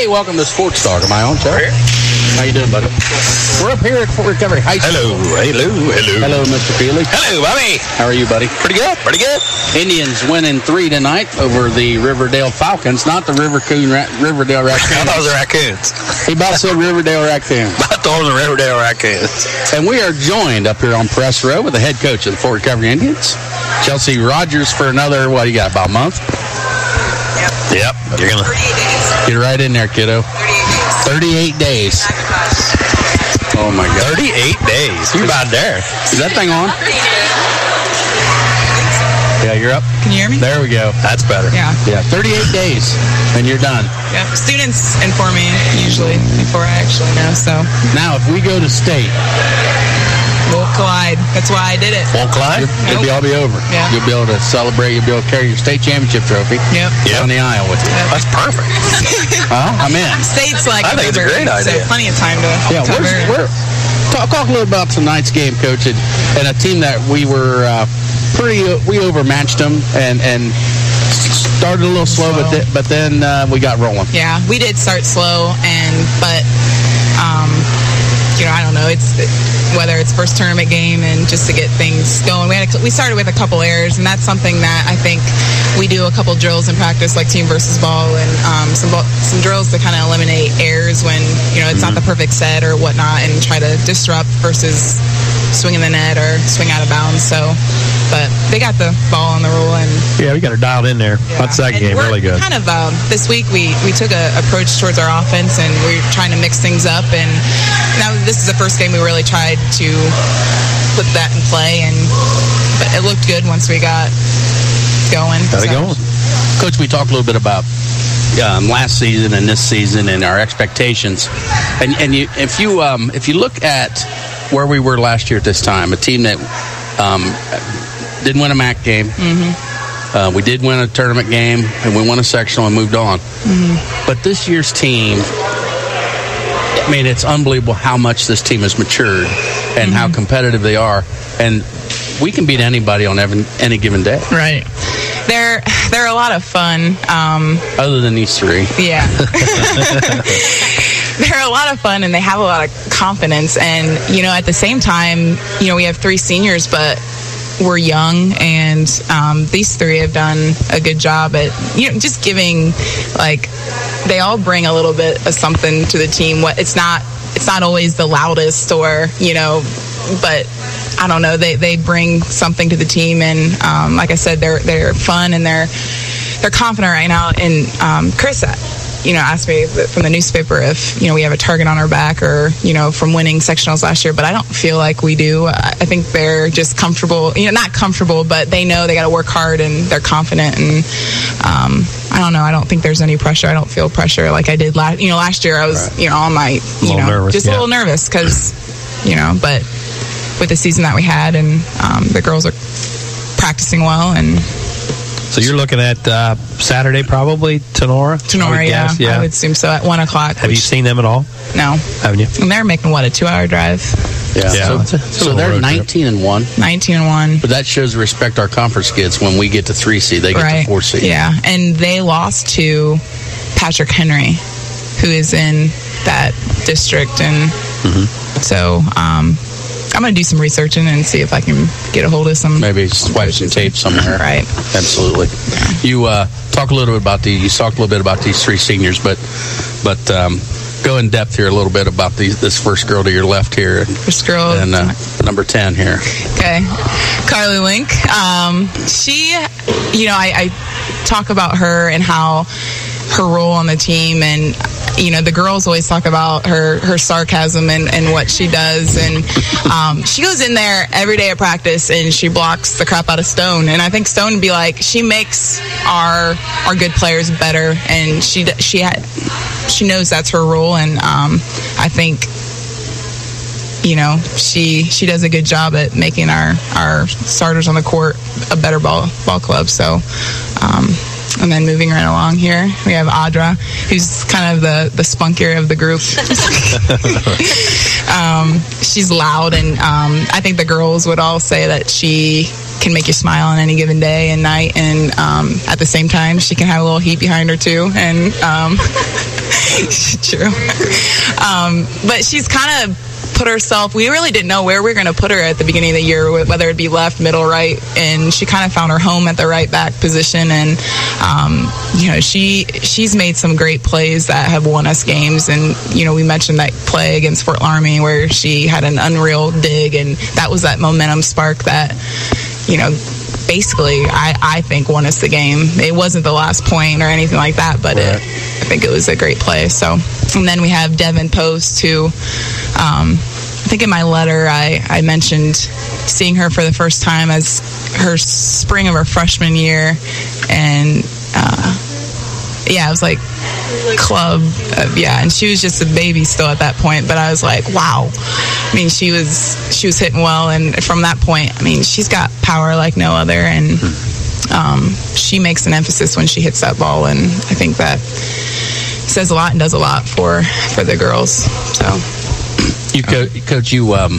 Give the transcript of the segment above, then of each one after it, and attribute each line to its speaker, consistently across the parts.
Speaker 1: Hey, welcome to Sports Talk. Am I on, Chuck? How you doing, buddy? We're up here at Fort Recovery High School. Hello, Mr. Feely.
Speaker 2: Hello, Bobby.
Speaker 1: How are you, buddy?
Speaker 2: Pretty good.
Speaker 1: Indians winning 3 tonight over the Riverdale Falcons, not the Riverdale Raccoons.
Speaker 2: I thought it was the Raccoons.
Speaker 1: He about said Riverdale Raccoons.
Speaker 2: I thought it was the Riverdale Raccoons.
Speaker 1: And we are joined up here on press row with the head coach of the Fort Recovery Indians, Chelsea Rogers, for another, what, you got, about a month?
Speaker 2: Yep. You're going to
Speaker 1: get right in there, kiddo. 38 days. Oh, my God.
Speaker 2: 38 days. You're about there.
Speaker 1: Is that thing on? Yeah, you're up.
Speaker 3: Can you hear me?
Speaker 1: There we go.
Speaker 2: That's better.
Speaker 3: Yeah.
Speaker 1: 38 days, and you're done.
Speaker 3: Yep. Students inform me usually before I actually know, so.
Speaker 1: Now, if we go to state,
Speaker 3: we'll collide. That's why I did it.
Speaker 2: Won't collide?
Speaker 1: It'll all be over.
Speaker 3: Yeah.
Speaker 1: You'll be able to celebrate. You'll be able to carry your state championship trophy down the aisle with you.
Speaker 3: Yep.
Speaker 2: That's perfect.
Speaker 1: Well, I'm in.
Speaker 3: State's like
Speaker 2: I think it's a great idea.
Speaker 3: So plenty of time to
Speaker 1: we're talk a little about tonight's game, Coach, and a team that we were we overmatched them and started a little slow. but then we got rolling.
Speaker 3: Yeah, we did start slow, but I don't know. It's whether it's first tournament game and just to get things going. We started with a couple errors, and that's something that I think we do a couple drills in practice, like team versus ball, and some drills to kind of eliminate errors when it's not the perfect set or whatnot, and try to disrupt versus swing in the net or swing out of bounds. But they got the ball on the roll, and
Speaker 2: we got her dialed in there. That's that game really good.
Speaker 3: Kind of this week we took an approach towards our offense, and we're trying to mix things up. And now this is the first game we really tried to put that in play, but it looked good once we got going.
Speaker 1: Coach, we talked a little bit about last season and this season and our expectations. And if you look at where we were last year at this time, a team that didn't win a MAC game. Mm-hmm. We did win a tournament game, and we won a sectional and moved on. Mm-hmm. But this year's team, I mean, it's unbelievable how much this team has matured and how competitive they are. And we can beat anybody on any given day.
Speaker 3: Right. They're a lot of fun.
Speaker 1: Other than these three.
Speaker 3: Yeah. They're a lot of fun, and they have a lot of confidence. And, at the same time, we have 3 seniors, but we're young, and these 3 have done a good job at, just giving, they all bring a little bit of something to the team. It's not always the loudest or, but I don't know, they bring something to the team. And like I said, they're fun, and they're confident right now. And Chris, asked me from the newspaper if, we have a target on our back or, from winning sectionals last year, but I don't feel like we do. I think they're just comfortable, not comfortable, but they know they got to work hard, and they're confident. And I don't know. I don't think there's any pressure. I don't feel pressure like I did last year. I was, on my, nervous, a little nervous because, but with the season that we had, and the girls are practicing well. And
Speaker 2: so you're looking at Saturday, probably, Tenora?
Speaker 3: Tenora, yeah. I would assume so, at 1 o'clock.
Speaker 2: Have you seen them at all?
Speaker 3: No.
Speaker 2: Haven't you?
Speaker 3: And they're making, a 2-hour drive?
Speaker 1: Yeah. So they're 19-1.
Speaker 3: 19-1.
Speaker 1: But that shows the respect our conference gets when we get to 3 seed. They get to 4 seed.
Speaker 3: Yeah. And they lost to Patrick Henry, who is in that district. And so I'm going to do some researching and see if I can get a hold of some.
Speaker 1: Maybe swipe some tape somewhere.
Speaker 3: Right.
Speaker 1: Absolutely. Yeah. You talked a little bit about these 3 seniors, but go in depth here a little bit about this first girl to your left here.
Speaker 3: First girl.
Speaker 1: And number 10 here.
Speaker 3: Okay. Carly Link. She, I talk about her and how her role on the team, and the girls always talk about her sarcasm and what she does, and she goes in there every day at practice and she blocks the crap out of Stone, and I think Stone would be like, she makes our good players better, and she knows that's her role, and I think she does a good job at making our starters on the court a better ball club. So and then moving right along here, we have Audra, who's kind of the spunkier of the group. She's loud, and I think the girls would all say that she can make you smile on any given day and night, and at the same time, she can have a little heat behind her too. And True. But she's kind of put herself, we really didn't know where we were going to put her at the beginning of the year, whether it be left, middle, right, and she kind of found her home at the right back position. And she's made some great plays that have won us games. And we mentioned that play against Fort Laramie where she had an unreal dig, and that was that momentum spark that basically I think won us the game. It wasn't the last point or anything like that, but I think it was a great play. So, and then we have Devin Post, who I think in my letter I mentioned seeing her for the first time as her spring of her freshman year, and it was like club, and she was just a baby still at that point, but I was like, wow. I mean, she was hitting well, and from that point, I mean, she's got power like no other, and she makes an emphasis when she hits that ball, and I think that says a lot and does a lot for the girls. So,
Speaker 1: Coach,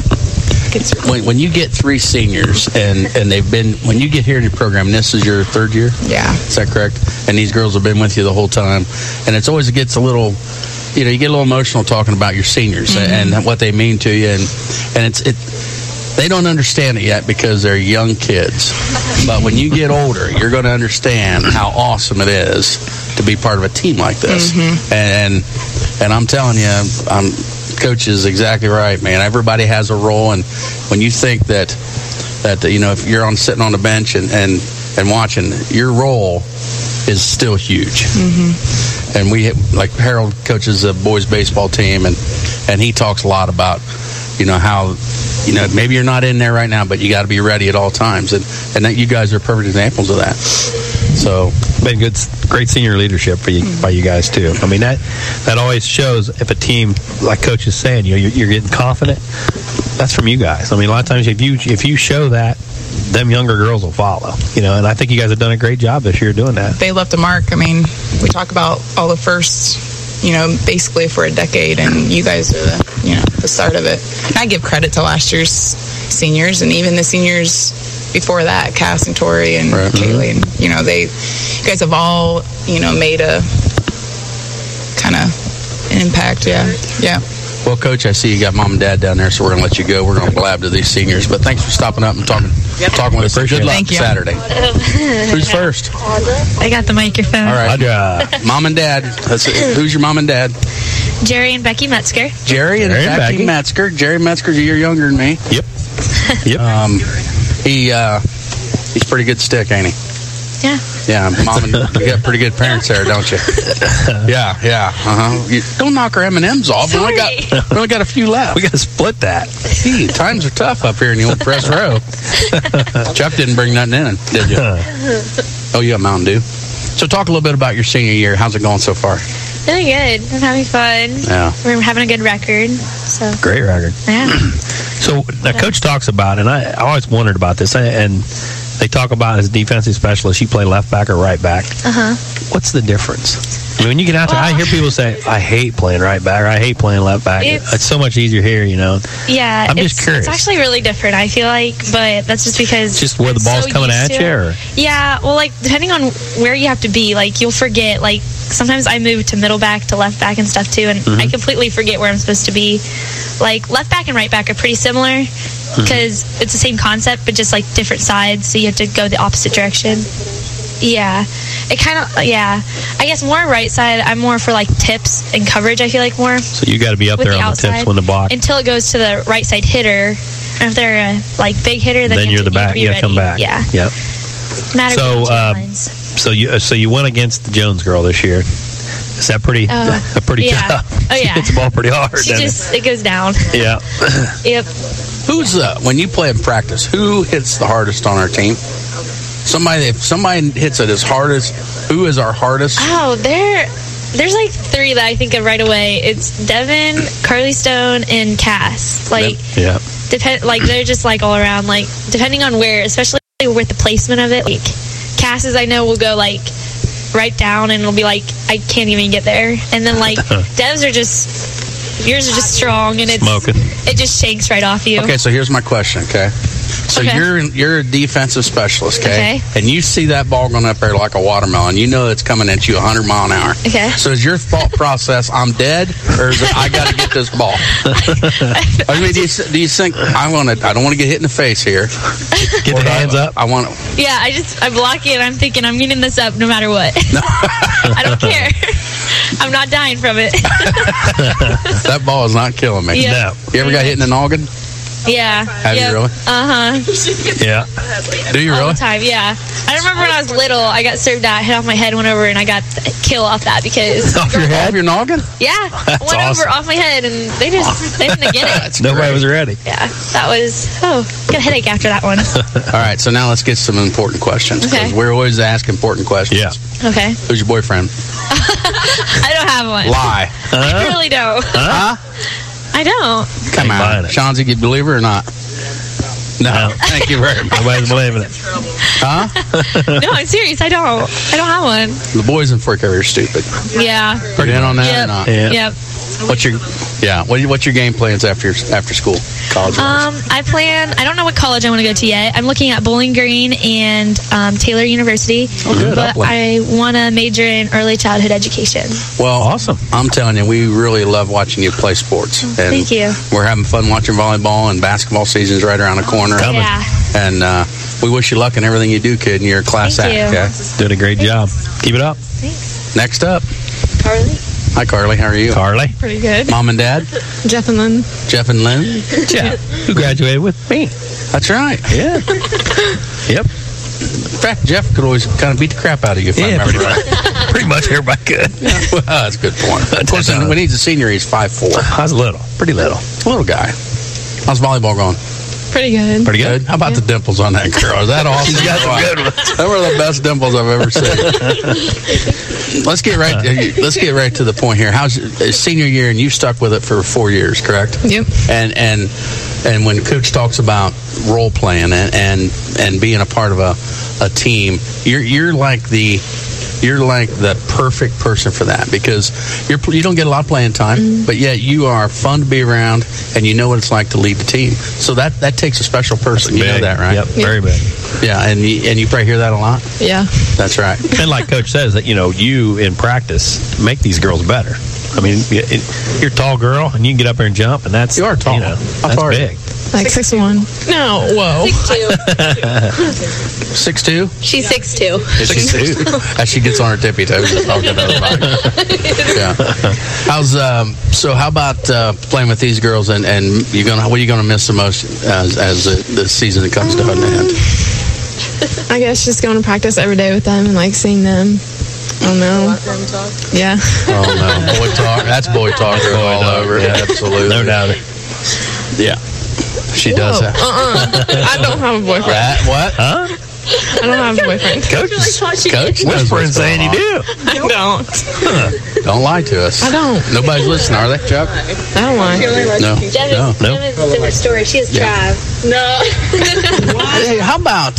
Speaker 1: when you get three seniors and they've been, when you get here in your program, this is your third year?
Speaker 3: Yeah.
Speaker 1: Is that correct? And these girls have been with you the whole time, and it's always, it gets a little, you get a little emotional talking about your seniors and what they mean to you, and they don't understand it yet because they're young kids. But when you get older, you're going to understand how awesome it is to be part of a team like this. And I'm telling you, Coach is exactly right, man. Everybody has a role, and when you think that if you're sitting on the bench and watching, your role is still huge. And Harold coaches a boys baseball team, and he talks a lot about how maybe you're not in there right now, but you got to be ready at all times, and that you guys are perfect examples of that. So
Speaker 2: been great senior leadership by you guys too. I mean, that always shows if a team, like Coach is saying, you're getting confident. That's from you guys. I mean, a lot of times if you show that, them younger girls will follow. And I think you guys have done a great job this year doing that.
Speaker 3: They left a mark. I mean, we talk about all the firsts, basically for a decade, and you guys are the start of it. And I give credit to last year's seniors and even the seniors before that, Cass and Tori and Kaylee. And, you guys have all, made a kind of an impact. Yeah.
Speaker 1: Well, Coach, I see you got Mom and Dad down there, so we're going to let you go. We're going to blab to these seniors. But thanks for stopping up and talking with us. Good luck Saturday. Who's first?
Speaker 4: I got the microphone.
Speaker 1: All right. Mom and Dad. Who's your mom and dad?
Speaker 4: Jerry and Becky Metzger.
Speaker 1: Jerry and Becky Metzger. Jerry Metzger's a year younger than me.
Speaker 2: Yep.
Speaker 1: He's pretty good stick, ain't he?
Speaker 4: Yeah.
Speaker 1: Yeah, Mom, you got pretty good parents there, don't you? Yeah. Don't knock our M&Ms off. We only got a few left.
Speaker 2: We got to split that.
Speaker 1: Gee, times are tough up here in the old press row. Chuck didn't bring nothing in, did you? Oh, you got Mountain Dew. So talk a little bit about your senior year. How's it going so far?
Speaker 4: Really good. I'm having fun.
Speaker 1: Yeah.
Speaker 4: We're having a good record. So
Speaker 2: great record.
Speaker 4: Yeah.
Speaker 2: So now Coach talks about, and I always wondered about this, and they talk about as a defensive specialist, you play left back or right back. What's the difference? I mean, when you get out there, I hear people say, I hate playing right back, or I hate playing left back. It's so much easier here,
Speaker 4: Yeah.
Speaker 2: I'm just curious.
Speaker 4: It's actually really different, I feel like, but that's just because...
Speaker 2: Just where the ball's coming at you? Or?
Speaker 4: Yeah, well, depending on where you have to be, you'll forget, sometimes I move to middle back to left back and stuff too, and I completely forget where I'm supposed to be. Left back and right back are pretty similar because it's the same concept, but just different sides, so you have to go the opposite direction. Yeah, it kind of, I guess more right side, I'm more for tips and coverage, I feel more.
Speaker 2: So you got to be up there on the tips when the block.
Speaker 4: Until it goes to the right side hitter, and if they're a big hitter, then
Speaker 2: you're the back, you got to come back.
Speaker 4: Yeah.
Speaker 2: Yep. So you went against the Jones girl this year. Is that pretty tough?
Speaker 4: Oh, yeah.
Speaker 2: She hits the ball pretty hard.
Speaker 4: It goes down.
Speaker 2: Yeah.
Speaker 4: Yep.
Speaker 1: Who's when you play in practice, who hits the hardest on our team? If somebody hits it as hard as, who is our hardest?
Speaker 4: Oh, there's three that I think of right away. It's Devin, Carly Stone, and Cass. They're just all around. Depending on where, especially with the placement of it. Cass's, I know, will go right down, and it'll be I can't even get there. And then Dev's yours are just strong, and
Speaker 2: smoking.
Speaker 4: It just shakes right off you.
Speaker 1: Okay, so here's my question. Okay, So
Speaker 4: Okay.
Speaker 1: you're a defensive specialist, okay?
Speaker 4: Okay.
Speaker 1: And you see that ball going up there like a watermelon. You know it's coming at you 100 mile an hour.
Speaker 4: Okay.
Speaker 1: So is your thought process, I'm dead, or is it, I got to get this ball? I mean, do you think I don't want to get hit in the face here?
Speaker 2: Get the hands up.
Speaker 1: I want.
Speaker 4: Yeah, I block it. I'm thinking I'm getting this up no matter what. I don't care. I'm not dying from it.
Speaker 1: That ball is not killing me.
Speaker 4: Yeah.
Speaker 2: No.
Speaker 1: You ever got hit in the noggin?
Speaker 4: Yeah.
Speaker 1: Have you really?
Speaker 2: Yeah.
Speaker 1: Do you
Speaker 4: All
Speaker 1: really?
Speaker 4: the time, yeah. I remember when I was little, I got served that, hit off my head, went over, and I got the kill off that because
Speaker 2: Off your
Speaker 1: Off
Speaker 2: head?
Speaker 1: your noggin?
Speaker 4: yeah,
Speaker 2: That's
Speaker 4: went over
Speaker 2: awesome.
Speaker 4: off my head, and they didn't get it.
Speaker 1: That's
Speaker 2: Nobody
Speaker 1: great.
Speaker 2: was ready.
Speaker 4: Yeah, that was got a headache after that one.
Speaker 1: All right, so now let's get some important questions. 'Cause
Speaker 4: Okay.
Speaker 1: we're always asking important questions.
Speaker 2: Yeah.
Speaker 4: Okay,
Speaker 1: Who's your boyfriend?
Speaker 4: I don't have one.
Speaker 1: Lie.
Speaker 4: I really don't.
Speaker 1: Huh?
Speaker 4: I don't.
Speaker 1: Come
Speaker 2: Ain't buying
Speaker 1: on.
Speaker 2: it.
Speaker 1: Chauncey, you believe her or not? No. Thank you very much.
Speaker 2: Nobody's believing it.
Speaker 1: Huh?
Speaker 4: No, I'm serious. I don't have one.
Speaker 1: The boys in Fort Carrier are stupid.
Speaker 4: Yeah.
Speaker 1: Are you in on that or
Speaker 4: Yep.
Speaker 1: not?
Speaker 2: Yeah.
Speaker 4: Yep.
Speaker 1: What's your game plans after school? College wise?
Speaker 4: I don't know what college I want to go to yet. I'm looking at Bowling Green and Taylor University.
Speaker 1: Oh, good.
Speaker 4: But
Speaker 1: Upland.
Speaker 4: I want to major in early childhood education.
Speaker 1: Well,
Speaker 2: Awesome.
Speaker 1: I'm telling you, we really love watching you play sports. And
Speaker 4: Thank you.
Speaker 1: We're having fun watching volleyball, and basketball season's right around the corner.
Speaker 2: Coming.
Speaker 4: Yeah.
Speaker 1: And we wish you luck in everything you do, kid, and you're a class
Speaker 4: Thank
Speaker 1: act.
Speaker 4: you.
Speaker 1: Okay?
Speaker 2: Doing a great job. Keep it up.
Speaker 4: Thanks.
Speaker 1: Next up.
Speaker 4: Carly?
Speaker 1: Hi, Carly. How are you?
Speaker 2: Carly.
Speaker 3: Pretty good.
Speaker 1: Mom and Dad?
Speaker 3: Jeff and Lynn.
Speaker 1: Jeff and Lynn?
Speaker 2: Yeah. Who graduated with me.
Speaker 1: That's right.
Speaker 2: Yeah. Yep.
Speaker 1: In fact, Jeff could always kind of beat the crap out of you if I
Speaker 2: Yeah,
Speaker 1: remember
Speaker 2: pretty
Speaker 1: right.
Speaker 2: Pretty much everybody could.
Speaker 1: Well, that's a good point. Of course, when he's a senior, he's 5'4".
Speaker 2: I was little. Pretty little.
Speaker 1: Little guy. How's volleyball going?
Speaker 3: Pretty good.
Speaker 2: Pretty good.
Speaker 1: How about the dimples on that girl? Is that awesome?
Speaker 2: She's got some good ones.
Speaker 1: They were the best dimples I've ever seen. Let's get right to the point here. How's senior year, and you stuck with it for 4 years, correct?
Speaker 3: Yep.
Speaker 1: And when Coach talks about role playing and being a part of a team, you're like the perfect person for that, because you don't get a lot of playing time, but yet you are fun to be around, and you know what it's like to lead the team. So that takes a special person. You know
Speaker 2: Big.
Speaker 1: that, right?
Speaker 2: Yep. Very big.
Speaker 1: Yeah, and you probably hear that a lot.
Speaker 3: Yeah.
Speaker 1: That's right.
Speaker 2: And like Coach says, that you in practice make these girls better. I mean, you're a tall girl, and you can get up there and jump, and that's
Speaker 1: You are tall. How
Speaker 2: that's
Speaker 1: tall are you?
Speaker 2: big.
Speaker 3: Like 6'1". No, whoa.
Speaker 1: 6'2"?
Speaker 4: She's 6'2".
Speaker 1: 6'2". As she gets on her tippy toes and talking to everybody. Yeah. How about playing with these girls, and what are you gonna miss the most as the season comes to an end?
Speaker 3: I guess just going to practice every day with them and like seeing them. I don't know. Yeah.
Speaker 1: Oh no, boy talk. That's boy talk all over.
Speaker 2: Yeah.
Speaker 1: Absolutely.
Speaker 2: No doubt.
Speaker 1: Yeah. She does that.
Speaker 3: I don't have a boyfriend.
Speaker 1: That what?
Speaker 2: Huh?
Speaker 3: I don't have a boyfriend.
Speaker 2: Coach
Speaker 1: Coach knows
Speaker 2: whispering
Speaker 1: what's
Speaker 2: saying
Speaker 1: going
Speaker 2: you
Speaker 1: on.
Speaker 2: do.
Speaker 3: I don't.
Speaker 1: Don't lie to us.
Speaker 3: I don't.
Speaker 1: Nobody's listening, are they, Chuck?
Speaker 3: I don't lie.
Speaker 1: No.
Speaker 4: Devin,
Speaker 1: No.
Speaker 4: Devin's a different story. She has Trav.
Speaker 1: Hey, how about?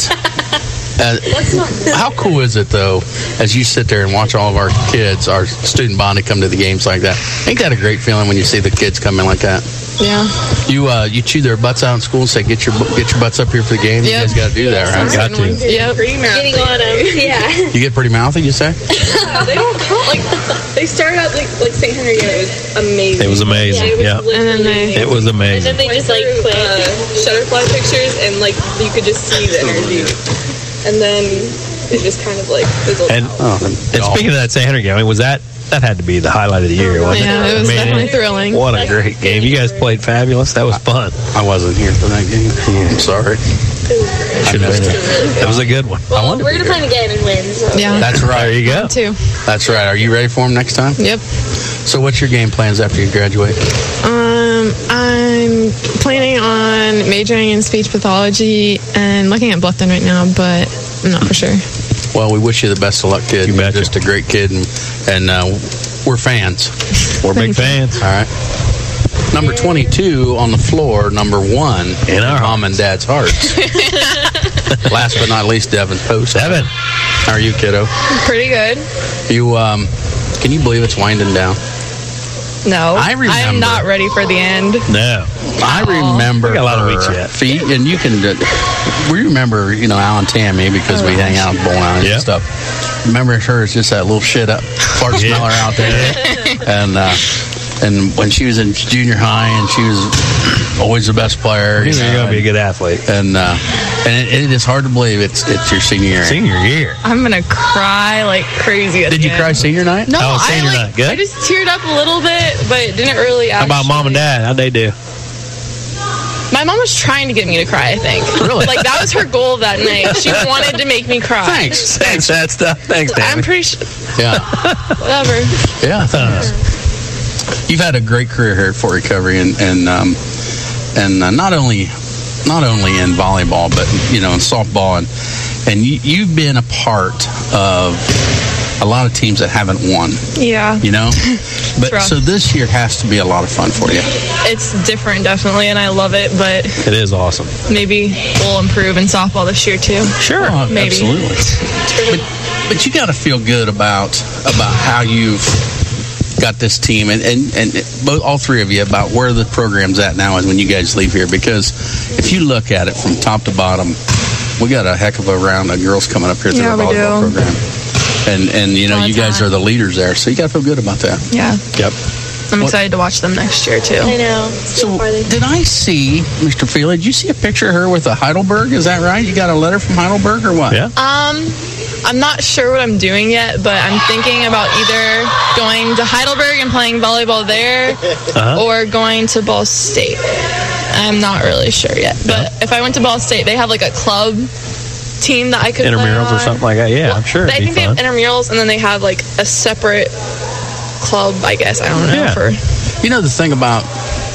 Speaker 1: How cool is it though, as you sit there and watch all of our kids, our student body, come to the games like that? Ain't that a great feeling when you see the kids come in like that?
Speaker 3: Yeah.
Speaker 1: You chew their butts out in school and say, get your butts up here for the game. You
Speaker 3: Yep.
Speaker 1: guys got to do that, right?
Speaker 2: Got to.
Speaker 3: Yep.
Speaker 4: Getting on him. Yeah.
Speaker 1: You get pretty mouthy, you say?
Speaker 5: They don't count like they started out like St. Henry and it was amazing.
Speaker 2: It was amazing. Yeah.
Speaker 3: And then they.
Speaker 2: It was
Speaker 4: And
Speaker 2: amazing.
Speaker 4: then they just like quit.
Speaker 5: Shutterfly pictures and like you could just see the energy. And then it just kind of like fizzled
Speaker 2: And
Speaker 5: out.
Speaker 2: and speaking of that St. Henry game, was that had to be the highlight of the year, wasn't
Speaker 3: Yeah, it was definitely thrilling.
Speaker 2: What a great game. You guys played fabulous. That was fun.
Speaker 1: I wasn't here for that game. I'm sorry.
Speaker 2: Should have been there. That was a good one.
Speaker 4: Well, we're gonna play them again and win. So.
Speaker 3: Yeah.
Speaker 1: That's right.
Speaker 2: There you go.
Speaker 3: Too.
Speaker 1: That's right. Are you ready for them next time?
Speaker 3: Yep.
Speaker 1: So what's your game plans after you graduate?
Speaker 3: I'm planning on majoring in speech pathology and looking at Bluffton right now, but I'm not for sure.
Speaker 1: Well, we wish you the best of luck, kid.
Speaker 2: You
Speaker 1: You're
Speaker 2: betcha.
Speaker 1: just a great kid, and we're fans.
Speaker 2: We're big fans.
Speaker 1: All right. Number 22 on the floor, number 1
Speaker 2: In our
Speaker 1: mom and dad's hearts. Last but not least, Devin Post.
Speaker 2: Devin.
Speaker 1: How are you, kiddo?
Speaker 3: Pretty good.
Speaker 1: You can you believe it's winding down?
Speaker 5: No,
Speaker 1: I remember.
Speaker 5: I'm not ready for the end.
Speaker 2: No.
Speaker 1: I remember
Speaker 2: We got a lot of
Speaker 1: her
Speaker 2: weeks yet.
Speaker 1: feet, and you can. We remember, Alan Tammy because we hang out in bowling alleys
Speaker 2: Yep.
Speaker 1: and stuff. Remember her as just that little shit up fart smeller out there, and when she was in junior high, and she was always the best player.
Speaker 2: You're going to be a good athlete.
Speaker 1: And it is hard to believe it's your senior year.
Speaker 2: Senior year.
Speaker 5: I'm gonna cry like crazy.
Speaker 1: Did you cry senior night?
Speaker 5: No,
Speaker 2: Oh, senior
Speaker 5: I
Speaker 2: night. Good?
Speaker 5: I just teared up a little bit, but it didn't really.
Speaker 2: How about mom and dad? How'd they do?
Speaker 5: My mom was trying to get me to cry. I think.
Speaker 1: Really?
Speaker 5: Like that was her goal that night. She wanted to make me cry.
Speaker 1: Thanks.
Speaker 2: Thanks, that stuff. Thanks, Tammy.
Speaker 5: I'm pretty sure.
Speaker 1: Yeah.
Speaker 5: Whatever.
Speaker 1: Yeah. You've had a great career here at Fort Recovery, and not only in volleyball, but in softball, and you've been a part of a lot of teams that haven't won.
Speaker 5: Yeah.
Speaker 1: But
Speaker 5: Rough.
Speaker 1: so this year has to be a lot of fun for you.
Speaker 5: It's different, definitely, and I love it. But
Speaker 2: It is awesome.
Speaker 5: maybe we'll improve in softball this year too.
Speaker 2: Sure.
Speaker 1: Oh,
Speaker 5: Maybe.
Speaker 1: absolutely. But you got to feel good about how you've got this team and both all three of you about where the program's at now and when you guys leave here, because if you look at it from top to bottom, we got a heck of a round of girls coming up here through
Speaker 5: Yeah,
Speaker 1: the
Speaker 5: we
Speaker 1: volleyball
Speaker 5: do.
Speaker 1: program. And you
Speaker 5: All the
Speaker 1: guys
Speaker 5: time.
Speaker 1: are the leaders there, so you got to feel good about that.
Speaker 5: Yeah.
Speaker 2: Yep.
Speaker 5: I'm
Speaker 1: What-
Speaker 5: excited to watch them next year too.
Speaker 4: I know.
Speaker 1: So did I see, Mr. Feely, did you see a picture of her with a Heidelberg? Is that right? You got a letter from Heidelberg or what?
Speaker 2: Yeah.
Speaker 5: I'm not sure what I'm doing yet, but I'm thinking about either going to Heidelberg and playing volleyball there or going to Ball State. I'm not really sure yet. But if I went to Ball State, they have like a club team that I could play
Speaker 2: Intramurals or
Speaker 5: on.
Speaker 2: something like that. Yeah, I'm sure
Speaker 5: I
Speaker 2: it'd be
Speaker 5: think they
Speaker 2: fun.
Speaker 5: have intramurals, and then they have like a separate club, I guess. I don't know.
Speaker 2: Yeah.
Speaker 5: For
Speaker 1: The thing about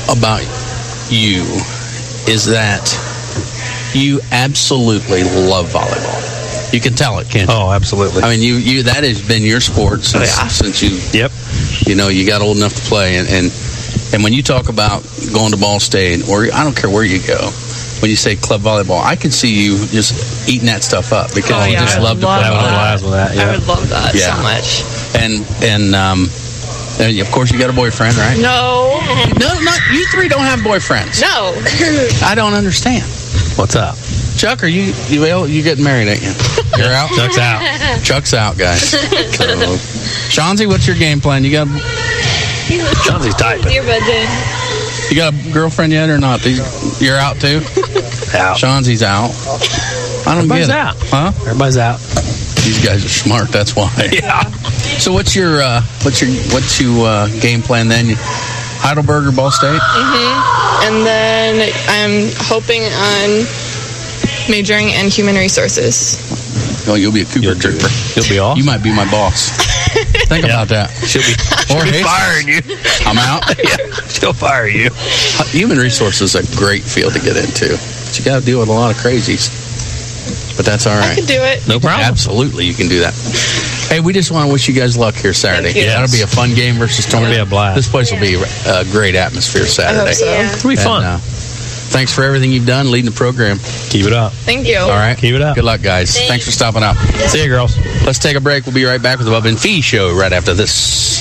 Speaker 1: you is that you absolutely love volleyball. You can tell it, can't you?
Speaker 2: Oh, absolutely.
Speaker 1: I mean, you that has been your sport since you
Speaker 2: Yep.
Speaker 1: you got old enough to play, and when you talk about going to Ball State, or I don't care where you go, when you say club volleyball, I can see you just eating that stuff up because you just
Speaker 5: I
Speaker 1: love to
Speaker 5: would
Speaker 1: play
Speaker 5: love
Speaker 1: volleyball.
Speaker 2: Lives with that.
Speaker 5: I
Speaker 2: Yeah.
Speaker 5: would love that
Speaker 1: Yeah.
Speaker 5: so much.
Speaker 1: And of course you got a boyfriend, right?
Speaker 5: No.
Speaker 1: No, not you three don't have boyfriends.
Speaker 5: No.
Speaker 1: I don't understand.
Speaker 2: What's up?
Speaker 1: Chuck, are you getting married, ain't you? You're out?
Speaker 2: Chuck's out.
Speaker 1: Chuck's out, guys. So, Shanzi, what's your game plan? You got
Speaker 2: Johnsy's typing.
Speaker 4: Your budget.
Speaker 1: a girlfriend yet or not? You're out too?
Speaker 2: Out.
Speaker 1: Shanzi's out. I don't
Speaker 2: Everybody's
Speaker 1: get it.
Speaker 2: out.
Speaker 1: Huh?
Speaker 2: Everybody's out.
Speaker 1: These guys are smart, that's why.
Speaker 2: Yeah.
Speaker 1: So what's your game plan then? Heidelberg or Ball State?
Speaker 5: And then I'm hoping on majoring in human resources.
Speaker 1: Oh, you'll be a Cooper trooper.
Speaker 2: You'll be off.
Speaker 1: You might be my boss. Think about that.
Speaker 2: She'll be
Speaker 1: Hey,
Speaker 2: firing you.
Speaker 1: I'm out.
Speaker 2: Yeah. She'll fire you.
Speaker 1: Human resources is a great field to get into. But you got to deal with a lot of crazies. But that's all
Speaker 5: I
Speaker 1: right.
Speaker 5: could do it.
Speaker 2: No problem.
Speaker 1: Absolutely, you can do that. Hey, we just want to wish you guys luck here Saturday.
Speaker 5: Thank you.
Speaker 1: That'll be a fun game versus Torrance.
Speaker 2: It'll be a blast.
Speaker 1: This place will be a great atmosphere
Speaker 5: I
Speaker 1: Saturday.
Speaker 5: hope so.
Speaker 2: It'll be fun.
Speaker 1: And, thanks for everything you've done leading the program.
Speaker 2: Keep it up.
Speaker 5: Thank you.
Speaker 1: All right.
Speaker 2: Keep it up.
Speaker 1: Good luck, guys. Thanks for stopping up.
Speaker 2: See you, girls.
Speaker 1: Let's take a break. We'll be right back with the Bub and Fee Show right after this.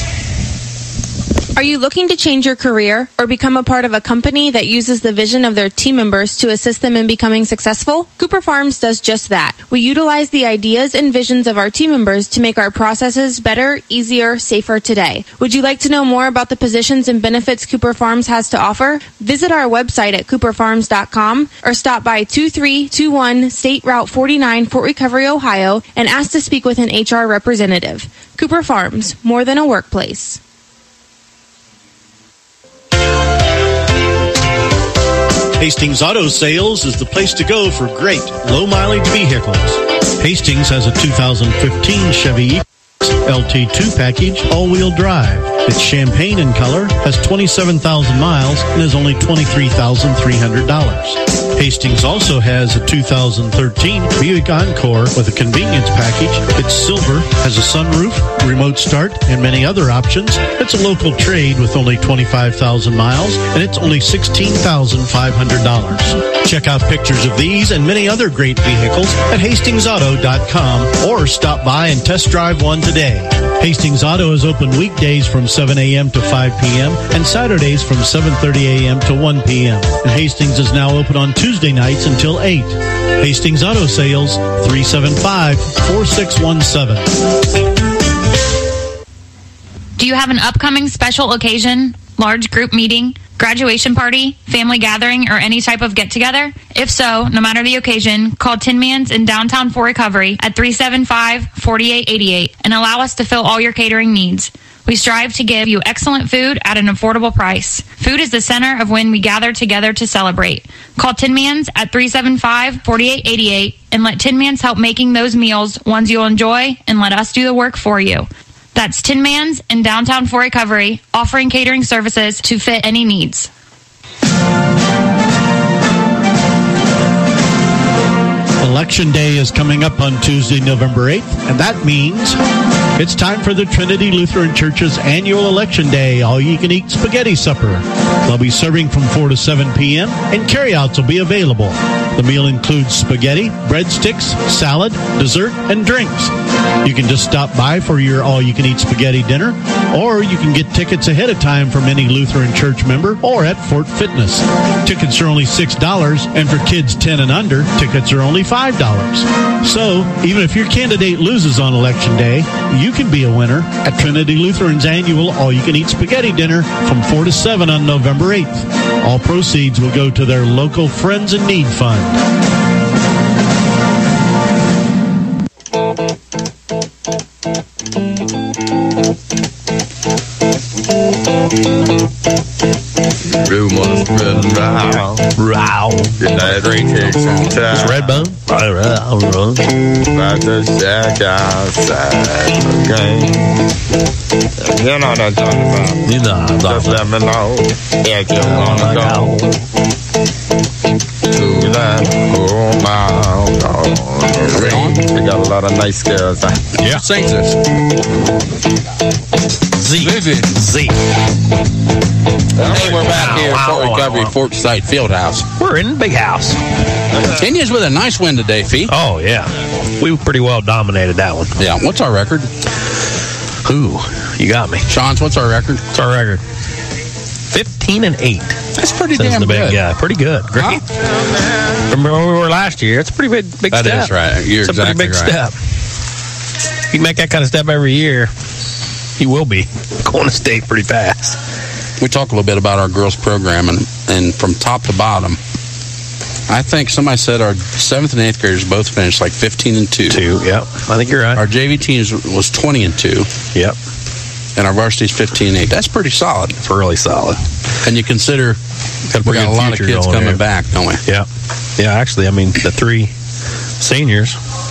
Speaker 6: Are you looking to change your career or become a part of a company that uses the vision of their team members to assist them in becoming successful? Cooper Farms does just that. We utilize the ideas and visions of our team members to make our processes better, easier, safer today. Would you like to know more about the positions and benefits Cooper Farms has to offer? Visit our website at cooperfarms.com or stop by 2321 State Route 49, Fort Recovery, Ohio, and ask to speak with an HR representative. Cooper Farms, more than a workplace.
Speaker 7: Hastings Auto Sales is the place to go for great low-mileage vehicles. Hastings has a 2015 Chevy LT2 package, all-wheel drive. It's champagne in color, has 27,000 miles, and is only $23,300. Hastings also has a 2013 Buick Encore with a convenience package. It's silver, has a sunroof, remote start, and many other options. It's a local trade with only 25,000 miles, and it's only $16,500. Check out pictures of these and many other great vehicles at HastingsAuto.com or stop by and test drive one today. Hastings Auto is open weekdays from 7 a.m. to 5 p.m. and Saturdays from 7:30 a.m. to 1 p.m. And Hastings is now open on Tuesday nights until 8. Hastings Auto Sales, 375-4617.
Speaker 8: Do you have an upcoming special occasion, large group meeting, graduation party, family gathering, or any type of get-together? If so, no matter the occasion, call Tin Man's in downtown for Recovery at 375-4888 and allow us to fill all your catering needs. We strive to give you excellent food at an affordable price. Food is the center of when we gather together to celebrate. Call Tin Man's at 375-4888 and let Tin Man's help making those meals ones you'll enjoy and let us do the work for you. That's Tin Man's in downtown for Recovery, offering catering services to fit any needs.
Speaker 7: Election Day is coming up on Tuesday, November 8th, and that means it's time for the Trinity Lutheran Church's annual Election Day all-you-can-eat spaghetti supper. They'll be serving from 4 to 7 p.m., and carryouts will be available. The meal includes spaghetti, breadsticks, salad, dessert, and drinks. You can just stop by for your all-you-can-eat spaghetti dinner, or you can get tickets ahead of time from any Lutheran Church member or at Fort Fitness. Tickets are only $6, and for kids 10 and under, tickets are only $5. So, even if your candidate loses on Election Day, you can be a winner at Trinity Lutheran's annual all-you-can-eat spaghetti dinner from 4 to 7 on November 8th. All proceeds will go to their local Friends in Need Fund.
Speaker 9: Rumors spread around. That drink takes some time.
Speaker 2: It's Redbone.
Speaker 9: About to shack outside the game. You know what I'm talking about.
Speaker 2: You know what I'm
Speaker 9: Just
Speaker 2: talking
Speaker 9: let me know if you wanna go to that whole mile on the range. They got a lot of nice girls.
Speaker 2: Yeah.
Speaker 1: Sings this.
Speaker 2: Z.
Speaker 1: Hey, we're back here at Fort Recovery, Fort Site Fieldhouse.
Speaker 2: We're in the big house.
Speaker 1: Indians with a nice win today, Fee.
Speaker 2: Oh, yeah. We pretty well dominated that one.
Speaker 1: Yeah, what's our record?
Speaker 2: Ooh, you got me.
Speaker 1: Sean's, what's our record?
Speaker 2: What's our record? 15-8.
Speaker 1: That's pretty
Speaker 2: Says
Speaker 1: damn
Speaker 2: the big
Speaker 1: good.
Speaker 2: guy. Pretty good. Great. From where we were last year, it's a pretty big step.
Speaker 1: That is right. You're
Speaker 2: It's a
Speaker 1: exactly
Speaker 2: pretty big
Speaker 1: right.
Speaker 2: step. If you make that kind of step every year, you will be going to state pretty fast.
Speaker 1: We talk a little bit about our girls program, and from top to bottom, I think somebody said our 7th and 8th graders both finished like 15-2.
Speaker 2: Yep. I think you're right.
Speaker 1: Our JV teams was 20-2.
Speaker 2: Yep.
Speaker 1: And our varsity's 15-8. That's pretty solid.
Speaker 2: It's really solid.
Speaker 1: And you consider we got a lot of kids coming back, don't we?
Speaker 2: Yeah. Yeah, actually, I mean, the 3 seniors,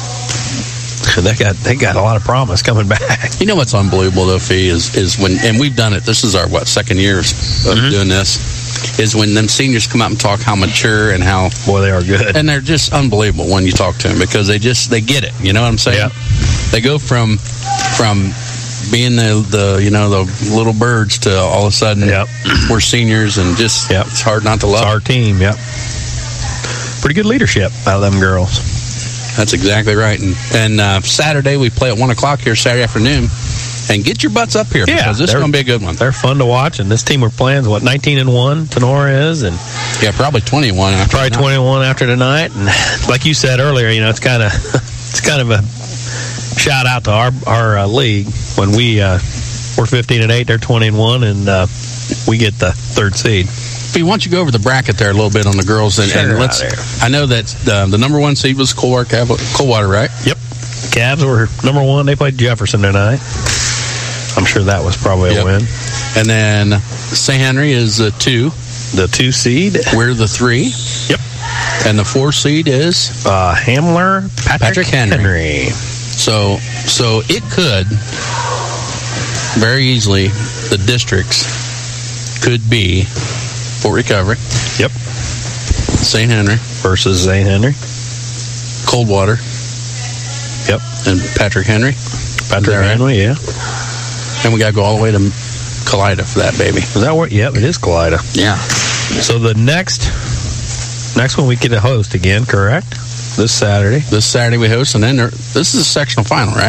Speaker 2: they got a lot of promise coming back.
Speaker 1: You know what's unbelievable, though, Fee, is when, and we've done it, this is our, second year of doing this, is when them seniors come out and talk how mature and how...
Speaker 2: Boy, they are good.
Speaker 1: And they're just unbelievable when you talk to them because they get it. You know what I'm saying?
Speaker 2: Yeah.
Speaker 1: They go from being the little birds to all of a sudden we're seniors and just it's hard not to love.
Speaker 2: It's our team, pretty good leadership out of them girls.
Speaker 1: That's exactly right. And Saturday we play at 1 o'clock here Saturday afternoon. And get your butts up here because this is going to be a good one.
Speaker 2: They're fun to watch, and this team we're playing is 19-1. Tenora is, and
Speaker 1: probably 21 after.
Speaker 2: Probably tonight. 21 after tonight. And like you said earlier, it's kind of a shout out to our league when we're 15-8, they're 20-1, and we get the 3rd seed.
Speaker 1: Why don't you go over the bracket there a little bit on the girls and let's. I know that the number 1 seed was Coldwater, right?
Speaker 2: Yep. Cavs were number 1. They played Jefferson tonight. I'm sure that was probably a win.
Speaker 1: And then St. Henry is the 2.
Speaker 2: The 2 seed.
Speaker 1: We're the 3.
Speaker 2: Yep.
Speaker 1: And the 4 seed is
Speaker 2: Hamler Patrick Henry.
Speaker 1: So it could very easily, the districts could be Fort Recovery.
Speaker 2: Yep.
Speaker 1: St. Henry
Speaker 2: versus St. Henry.
Speaker 1: Coldwater.
Speaker 2: Yep.
Speaker 1: And Patrick Henry.
Speaker 2: Patrick Henry, yeah.
Speaker 1: And we got to go all the way to Kalida for that, baby.
Speaker 2: Is that where? Yep, it is Kalida.
Speaker 1: Yeah.
Speaker 2: So the next one we get to host again, correct? This Saturday.
Speaker 1: This Saturday we host, and then this is a sectional final, right?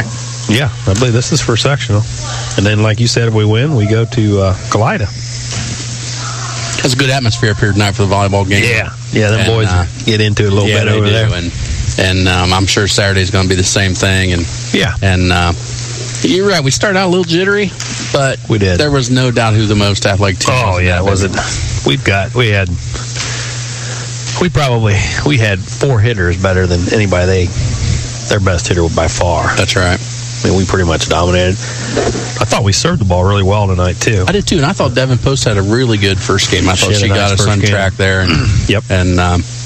Speaker 2: Yeah, I believe this is for sectional. And then, like you said, if we win, we go to Galida.
Speaker 1: It's a good atmosphere up here tonight for the volleyball game.
Speaker 2: Yeah, them boys get into it a little bit over there.
Speaker 1: And I'm sure Saturday's going to be the same thing. And you're right. We started out a little jittery, but
Speaker 2: we did.
Speaker 1: There was no doubt who the most athletic team was.
Speaker 2: Oh, yeah, it wasn't. We had 4 hitters better than anybody. Their best hitter by far.
Speaker 1: That's right.
Speaker 2: I mean, we pretty much dominated. I thought we served the ball really well tonight, too.
Speaker 1: I did, too. And I thought Devin Post had a really good first game. I thought she got us on track there. And,
Speaker 2: yep.
Speaker 1: And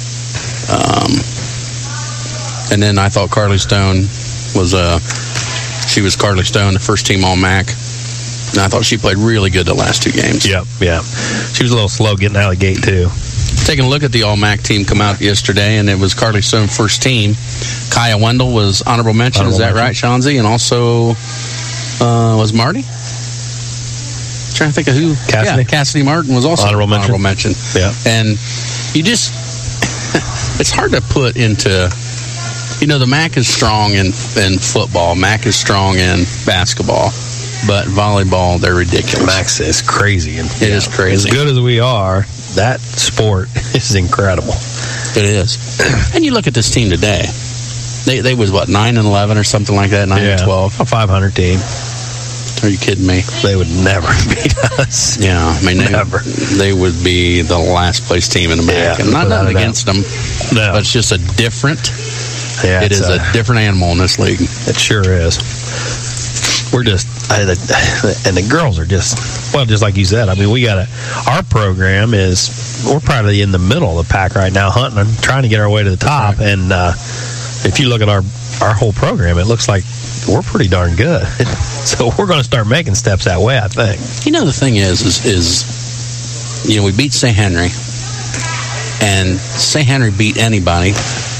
Speaker 1: then I thought Carly Stone was Carly Stone, the first team All-MAC. And I thought she played really good the last 2 games.
Speaker 2: Yep, yeah. She was a little slow getting out of the gate, too.
Speaker 1: Taking a look at the All-MAC team come out yesterday, and it was Carly Stone first team. Kaya Wendell was honorable mention. Is that right, Shanzi? And also was Marty? I'm trying to think of who.
Speaker 2: Cassidy.
Speaker 1: Yeah, Cassidy Martin was also honorable mention.
Speaker 2: Yeah.
Speaker 1: And you just, it's hard to put into, the MAC is strong in football. MAC is strong in basketball. But volleyball, they're ridiculous.
Speaker 2: MAC is crazy.
Speaker 1: It is crazy.
Speaker 2: As good as we are, that sport is incredible.
Speaker 1: It is. And you look at this team today. They was, 9-11 or something like that, 9-12.
Speaker 2: A 500 team.
Speaker 1: Are you kidding me?
Speaker 2: They would never beat us.
Speaker 1: Yeah, I mean, they would be the last place team in America.
Speaker 2: Yeah,
Speaker 1: nothing against them.
Speaker 2: No.
Speaker 1: But it's just a different,
Speaker 2: it
Speaker 1: is a different animal in this league.
Speaker 2: It sure is. We're just, and the girls are just like you said. I mean, our program we're probably in the middle of the pack right now, hunting and trying to get our way to the top. Right. And if you look at our whole program, it looks like we're pretty darn good. So we're going to start making steps that way, I think.
Speaker 1: The thing is we beat St. Henry, and St. Henry beat anybody.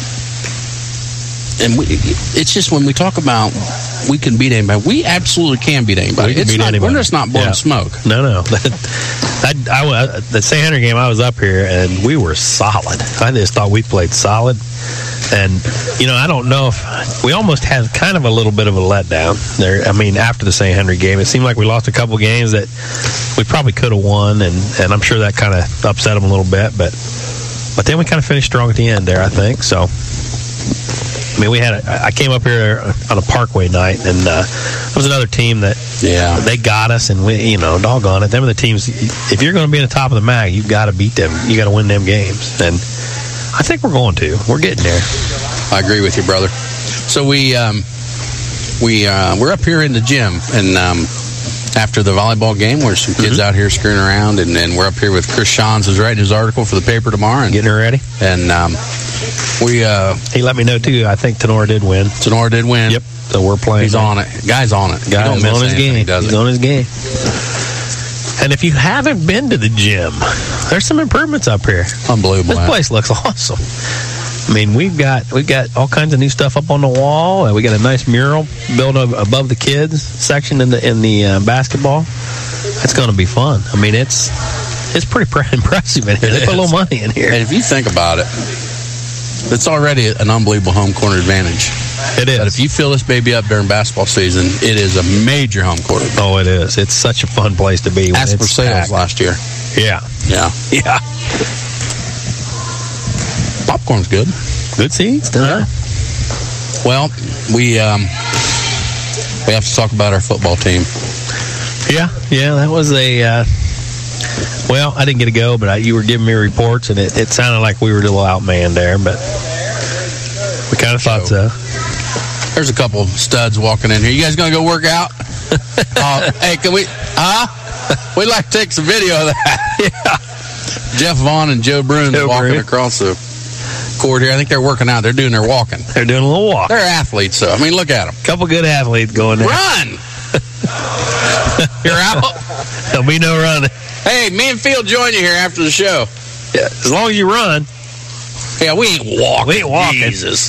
Speaker 1: And it's just when we talk about we can beat anybody, we absolutely can beat anybody. We're just not blowing smoke.
Speaker 2: No. The St. Henry game, I was up here, and we were solid. I just thought we played solid. And, I don't know if we almost had kind of a little bit of a letdown there. I mean, after the St. Henry game, it seemed like we lost a couple games that we probably could have won, and I'm sure that kind of upset them a little bit. But then we kind of finished strong at the end there, I think. So, I mean, I came up here on a Parkway night, and there was another team that they got us, and we, doggone it. Them are the teams. If you're going to be in the top of the MAC, you've got to beat them. You got to win them games, and I think we're going to. We're getting there.
Speaker 1: I agree with you, brother. So we're up here in the gym, and after the volleyball game, where some kids out here screwing around, and then we're up here with Chris Shans, who's writing his article for the paper tomorrow, and
Speaker 2: getting her ready.
Speaker 1: And
Speaker 2: he let me know too. I think Tenora did win.
Speaker 1: Yep.
Speaker 2: So we're playing.
Speaker 1: He's on it. Guy's on it.
Speaker 2: Guy's on his game. He's on his game. And if you haven't been to the gym, there's some improvements up here.
Speaker 1: Unbelievable.
Speaker 2: This place looks awesome. I mean, we've got all kinds of new stuff up on the wall. We got a nice mural built above the kids section in the basketball. It's going to be fun. I mean, it's pretty impressive in here. They put a little money in here.
Speaker 1: And if you think about it, it's already an unbelievable home court advantage.
Speaker 2: It is.
Speaker 1: But if you fill this baby up during basketball season, it is a major home court advantage.
Speaker 2: Oh, it is. It's such a fun place to be.
Speaker 1: Ask for sales last year.
Speaker 2: Yeah.
Speaker 1: Popcorn's good.
Speaker 2: Good seats.
Speaker 1: Well, we have to talk about our football team.
Speaker 2: Yeah, that was a. Well, I didn't get to go, but you were giving me reports, and it sounded like we were a little outmanned there, but we kind of thought so.
Speaker 1: There's a couple studs walking in here. You guys going to go work out? Hey, can we? We'd like to take some video of that.
Speaker 2: Yeah.
Speaker 1: Jeff Vaughn and Joe Bruin walking across the court here. I think they're working out. They're doing their walking.
Speaker 2: They're doing a little walk.
Speaker 1: They're athletes, so I mean, look at them.
Speaker 2: Couple good athletes going there.
Speaker 1: Run! You're out.
Speaker 2: There'll be no running.
Speaker 1: Hey, me and Phil join you here after the show.
Speaker 2: Yeah, as long as you run.
Speaker 1: Yeah, we ain't walking.
Speaker 2: We ain't walking.
Speaker 1: Jesus.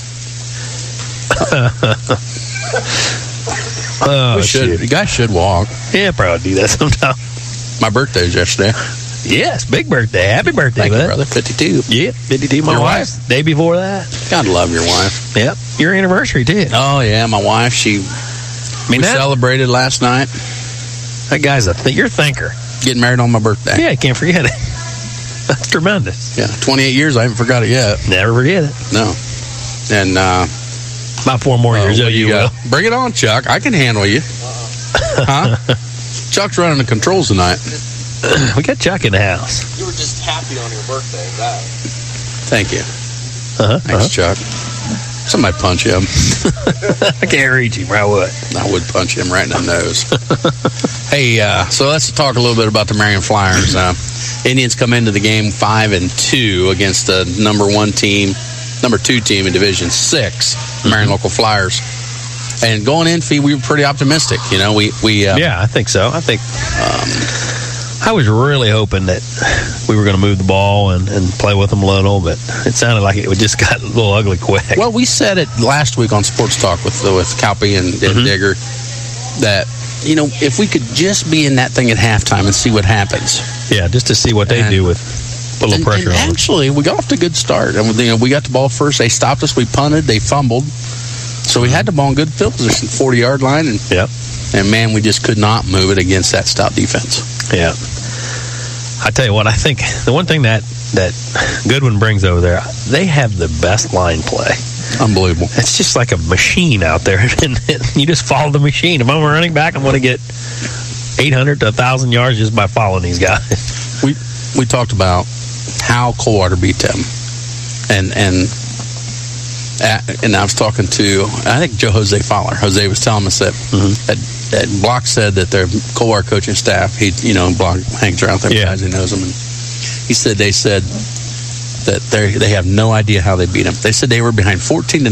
Speaker 1: You guys should walk.
Speaker 2: Yeah, probably do that sometime.
Speaker 1: My birthday's yesterday.
Speaker 2: Yes, big birthday. Happy birthday,
Speaker 1: Thank you, brother. 52.
Speaker 2: Yeah, 52. My wife. Day before that.
Speaker 1: God love your wife.
Speaker 2: Yep. Your anniversary, too.
Speaker 1: Oh, yeah. My wife, she
Speaker 2: mean,
Speaker 1: we celebrated last night.
Speaker 2: That guy's you're a thinker.
Speaker 1: Getting married on my birthday.
Speaker 2: Yeah, you can't forget it. That's tremendous.
Speaker 1: Yeah, 28 years. I haven't forgot it yet.
Speaker 2: Never forget it.
Speaker 1: No. And
Speaker 2: about 4 more years.
Speaker 1: You will. Bring it on, Chuck. I can handle you. Huh? Chuck's running the controls tonight.
Speaker 2: We got Chuck in the house.
Speaker 10: You were just happy on your birthday.
Speaker 1: Thank you. Thanks, Chuck. Somebody punch him.
Speaker 2: I can't reach him. I would.
Speaker 1: I would punch him right in the nose. Hey, so let's talk a little bit about the Marion Flyers. Indians come into the game 5-2 against the number 2 team in Division 6, Marion Local Flyers. And going in, Fee, we were pretty optimistic. You know,
Speaker 2: yeah, I think so. I think I was really hoping that we were going to move the ball and play with them a little, but it sounded like it just got a little ugly quick.
Speaker 1: Well, we said it last week on Sports Talk with Calpe and Digger that, you know, if we could just be in that thing at halftime and see what happens.
Speaker 2: Yeah, just to see what they do with a little pressure on them.
Speaker 1: Actually, we got off to a good start. I mean, you know, we got the ball first. They stopped us. We punted. They fumbled. So we had the ball in good field position, 40-yard line. And, man, we just could not move it against that stout defense.
Speaker 2: Yeah. I tell you what, I think the one thing that Goodwin brings over there, they have the best line play.
Speaker 1: Unbelievable.
Speaker 2: It's just like a machine out there, and you just follow the machine. If I'm a running back, I'm going to get 800 to 1,000 yards just by following these guys.
Speaker 1: We talked about how Coldwater beat them, and I was talking to, I think, Joe Jose Fowler. Jose was telling us that Block said that their Coldwater coaching staff, Block hangs around with them guys, he knows them, and he said they said that they have no idea how they beat them. They said they were behind 14-0.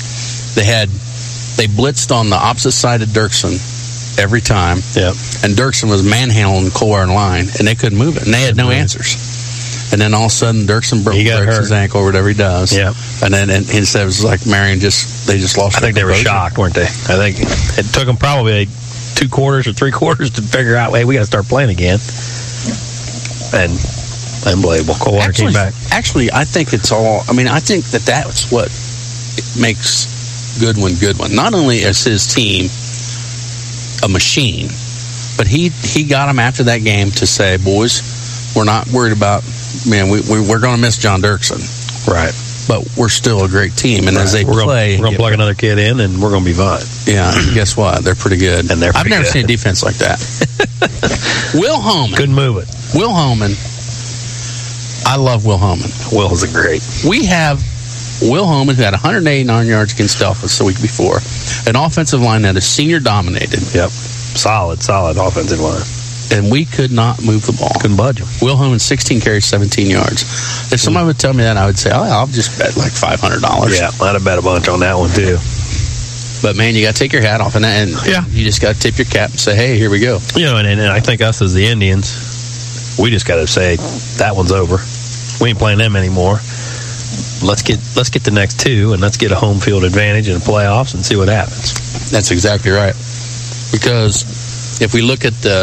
Speaker 1: They blitzed on the opposite side of Dirksen every time, and Dirksen was manhandling the Coldwater line, and they couldn't move it, and they had no answers. And then all of a sudden, Dirksen breaks his ankle or whatever he does.
Speaker 2: Yeah.
Speaker 1: And then instead it was like Marion they just lost.
Speaker 2: I think they were shocked, weren't they? I think it took them probably 2 quarters or 3 quarters to figure out, hey, we got to start playing again. And unbelievable. Coldwater came back.
Speaker 1: Actually, I think it's all. I mean, I think that's what makes Goodwin. Not only is his team a machine, but he got them after that game to say, boys, we're not worried about. Man, we're going to miss John Dirksen,
Speaker 2: right?
Speaker 1: But we're still a great team, and as they play,
Speaker 2: we're going to plug another kid in, and we're going to be fine.
Speaker 1: Yeah, guess what? They're pretty good,
Speaker 2: and
Speaker 1: I've never seen a defense like that. Will Homan
Speaker 2: couldn't move it.
Speaker 1: Will Homan, I love Will Homan.
Speaker 2: Will is a great.
Speaker 1: We have Will Homan, who had 189 yards against Delphos the week before, an offensive line that is senior dominated.
Speaker 2: Yep, solid offensive line.
Speaker 1: And we could not move the ball.
Speaker 2: Couldn't budge him.
Speaker 1: Will Homan, 16 carries, 17 yards. If somebody would tell me that, I would say, I'll just bet like $500.
Speaker 2: Yeah, I'd have bet a bunch on that one, too.
Speaker 1: But, man, you got to take your hat off. And you just got to tip your cap and say, hey, here we go.
Speaker 2: You know, and I think us as the Indians, we just got to say, that one's over. We ain't playing them anymore. Let's get the next 2, and let's get a home field advantage in the playoffs and see what happens.
Speaker 1: That's exactly right. Because if we look at the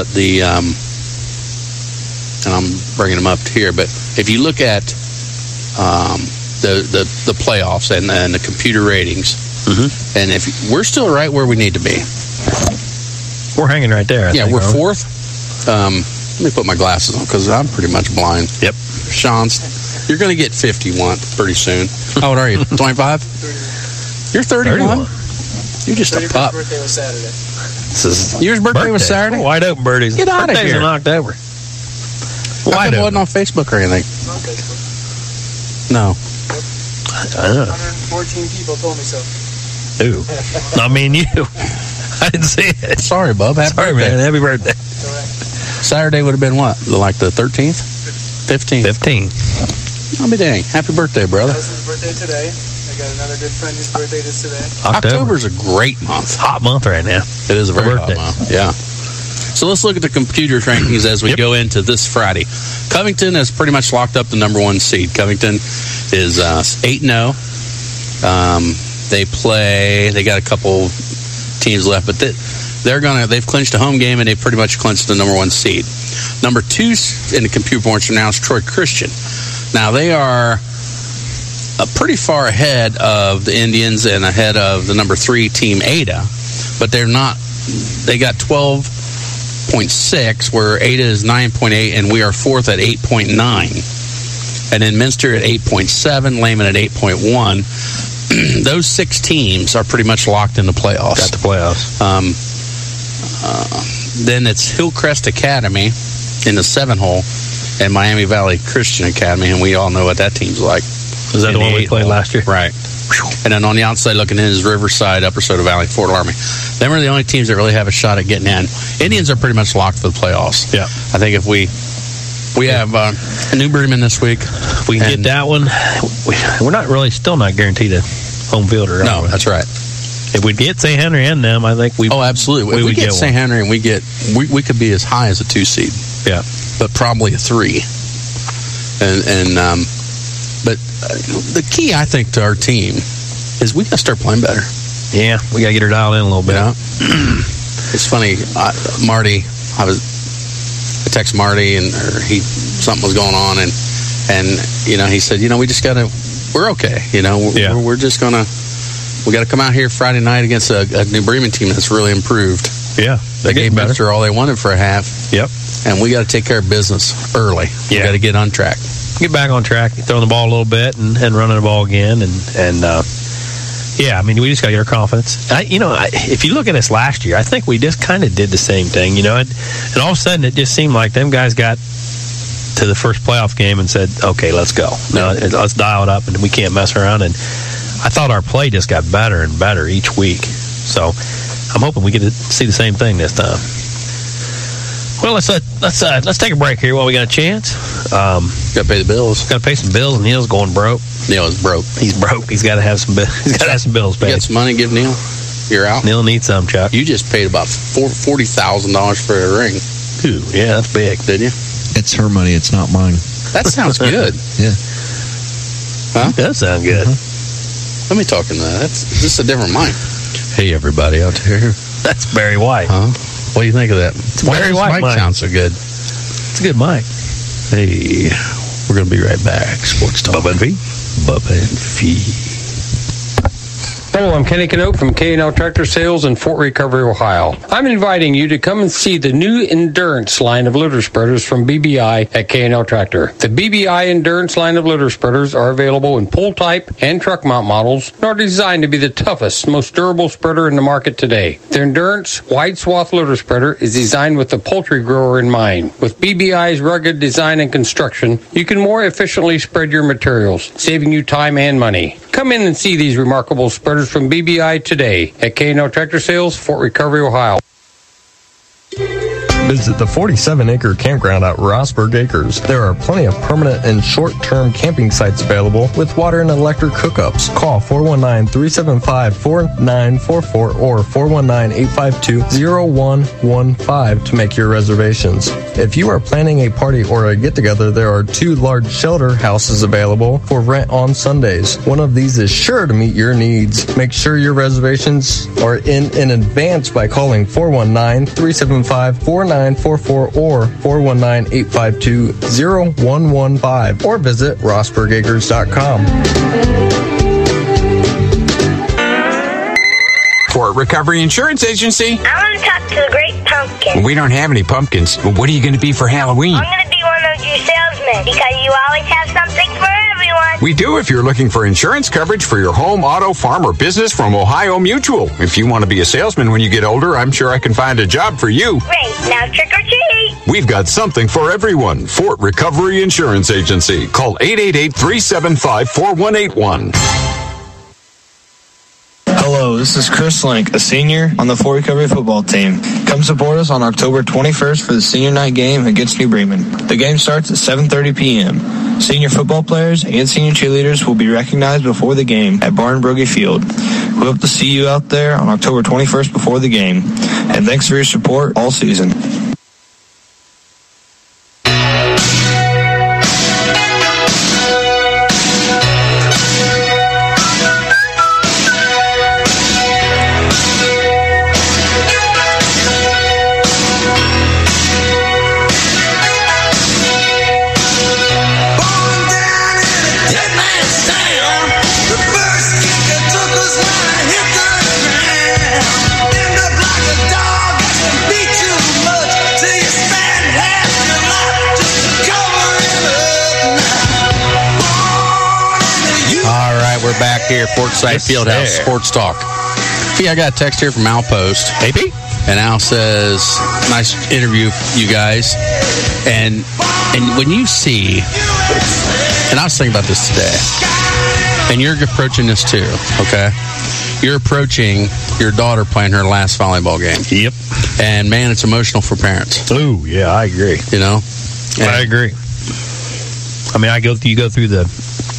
Speaker 1: and I'm bringing them up here, but if you look at the playoffs and the computer ratings, and if we're still right where we need to be,
Speaker 2: we're hanging right there. I think,
Speaker 1: we're 4th. Let me put my glasses on because I'm pretty much blind.
Speaker 2: Yep.
Speaker 1: Sean, you're going to get 51 pretty soon. How old are you? 25? You're 31. You're just a pup.
Speaker 10: My birthday was Saturday.
Speaker 1: Yours birthday was Saturday?
Speaker 2: Wide open birdies.
Speaker 1: Get out of here.
Speaker 2: In October.
Speaker 1: Wide open. Wasn't on Facebook or anything?
Speaker 10: On Facebook.
Speaker 1: No.
Speaker 2: I know.
Speaker 10: 114 people told me so.
Speaker 2: Ooh. Not me and you. I didn't see it.
Speaker 1: Sorry, Bub. Happy birthday.
Speaker 2: Man. Happy birthday.
Speaker 1: Saturday would have been what? Like the 13th? 15th. I'll be dang. Happy birthday, brother.
Speaker 10: Cousin's birthday today. I got another good friend whose birthday is today.
Speaker 1: October's a great month.
Speaker 2: Hot month right now.
Speaker 1: It is a very hot month. Yeah. So let's look at the computer rankings as we go into this Friday. Covington has pretty much locked up the number 1 seed. Covington is 8-0. They got a couple teams left, but they've clinched a home game and they've pretty much clinched the number 1 seed. Number 2 in the computer points now is Troy Christian. Now they are pretty far ahead of the Indians and ahead of the number 3 team Ada, but they're not they got 12.6, where Ada is 9.8, and we are fourth at 8.9. And then Minster at 8.7, Lehman at 8.1. Those 6 teams are pretty much locked in the playoffs.
Speaker 2: Got the playoffs.
Speaker 1: Then it's Hillcrest Academy in the 7-hole and Miami Valley Christian Academy, and we all know what that team's like.
Speaker 2: Was that the one we played last year?
Speaker 1: Right. And then on the outside looking in is Riverside, Upper Soda Valley, Fort Laramie. Them are the only teams that really have a shot at getting in. Indians are pretty much locked for the playoffs.
Speaker 2: Yeah.
Speaker 1: I think if we have New Bremen this week.
Speaker 2: If we can get that one, we're still not guaranteed a home fielder.
Speaker 1: No, that's right.
Speaker 2: If we get St. Henry and them, I think we.
Speaker 1: Oh, absolutely. If we get St. Henry and we could be as high as a 2 seed.
Speaker 2: Yeah,
Speaker 1: but probably a 3. But the key, I think, to our team is we got to start playing better.
Speaker 2: Yeah, we got to get her dialed in a little bit.
Speaker 1: Yeah. It's funny, Marty. I text Marty and something was going on, and he said, we just gotta, we're okay. We're just gonna. We got to come out here Friday night against a New Bremen team that's really improved.
Speaker 2: Yeah.
Speaker 1: They gave Minster all they wanted for a half.
Speaker 2: Yep.
Speaker 1: And we got to take care of business early.
Speaker 2: Yeah.
Speaker 1: We got to get on track.
Speaker 2: Get back on track, throwing the ball a little bit and running the ball again. We just got to get our confidence. If you look at us last year, I think we just kind of did the same thing, and all of a sudden it just seemed like them guys got to the first playoff game and said, okay, let's go. Now, let's dial it up, and we can't mess around. And I thought our play just got better and better each week. So I'm hoping we get to see the same thing this time. Well, let's take a break here while we got a chance.
Speaker 1: Got to pay the bills.
Speaker 2: Got to pay some bills. Neil's going broke.
Speaker 1: Neil is broke.
Speaker 2: He's broke. He's got to have some. He's got to have some bills paid.
Speaker 1: You got some money? Give Neil. You're out.
Speaker 2: Neil needs some, Chuck.
Speaker 1: You just paid about $40,000 for a ring.
Speaker 2: Ooh, yeah, that's big.
Speaker 1: Did you?
Speaker 11: It's her money. It's not mine.
Speaker 1: That sounds good.
Speaker 11: Yeah.
Speaker 2: Huh? It does sound good.
Speaker 1: Let me talk in that. That's just a different mic.
Speaker 11: Hey, everybody out there.
Speaker 2: That's Barry White.
Speaker 1: Huh? What do you think of that?
Speaker 2: Barry White
Speaker 1: mic sounds so good.
Speaker 2: It's a good mic.
Speaker 1: Hey, we're going to be right back. Sports Talk.
Speaker 2: Bubba and Fee.
Speaker 1: Bubba and Fee.
Speaker 12: Hello, I'm Kenny Canope from K&L Tractor Sales in Fort Recovery, Ohio. I'm inviting you to come and see the new Endurance line of loader spreaders from BBI at K&L Tractor. The BBI Endurance line of loader spreaders are available in pull type and truck mount models and are designed to be the toughest, most durable spreader in the market today. The Endurance wide swath loader spreader is designed with the poultry grower in mind. With BBI's rugged design and construction, you can more efficiently spread your materials, saving you time and money. Come in and see these remarkable spreaders from BBI today at K&L Tractor Sales, Fort Recovery, Ohio.
Speaker 13: Visit the 47-acre campground at Rossburg Acres. There are plenty of permanent and short-term camping sites available with water and electric hookups. Call 419-375-4944 or 419-852-0115 to make your reservations. If you are planning a party or a get-together, there are 2 large shelter houses available for rent on Sundays. One of these is sure to meet your needs. Make sure your reservations are in advance by calling 419-375-4944 or 419-852-0115 or visit rossburgacres.com.
Speaker 14: Fort Recovery Insurance Agency.
Speaker 15: I want to talk to the Great Pumpkin.
Speaker 14: We don't have any pumpkins. Well, what are you going to be for Halloween?
Speaker 15: I'm going to be one of your salesmen because you always have something for everyone.
Speaker 14: We do if you're looking for insurance coverage for your home, auto, farm, or business from Ohio Mutual. If you want to be a salesman when you get older, I'm sure I can find a job for you.
Speaker 15: Great. Now trick or treat.
Speaker 14: We've got something for everyone. Fort Recovery Insurance Agency. Call 888-375-4181.
Speaker 16: Hello, this is Chris Link, a senior on the Fort Recovery football team. Come support us on October 21st for the senior night game against New Bremen. The game starts at 7:30 p.m. Senior football players and senior cheerleaders will be recognized before the game at Barn Broggie Field. We hope to see you out there on October 21st before the game. And thanks for your support all season.
Speaker 17: Took us when I hit the ground. End up like a dog.
Speaker 1: We're back here, Forkside Fieldhouse Sports Talk. I got a text here from Al Post.
Speaker 2: Hey, Pete.
Speaker 1: And Al says, nice interview, you guys. And when you see, and I was thinking about this today, and you're approaching this too, okay? You're approaching your daughter playing her last volleyball game.
Speaker 2: Yep.
Speaker 1: And, man, it's emotional for parents.
Speaker 2: Oh, yeah, I agree.
Speaker 1: You know?
Speaker 2: I agree. I mean, you go through the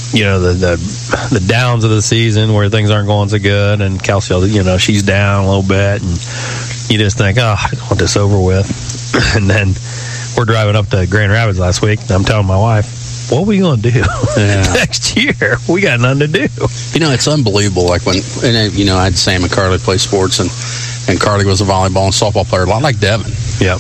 Speaker 2: downs of the season where things aren't going so good, and Kelsey, she's down a little bit, and you just think, oh, I want this over with. And then we're driving up to Grand Rapids last week, and I'm telling my wife, what are we going to do next year? We got nothing to do.
Speaker 1: It's unbelievable. Like when, I had Sam and Carly play sports, and Carly was a volleyball and softball player, a lot like Devin.
Speaker 2: Yep.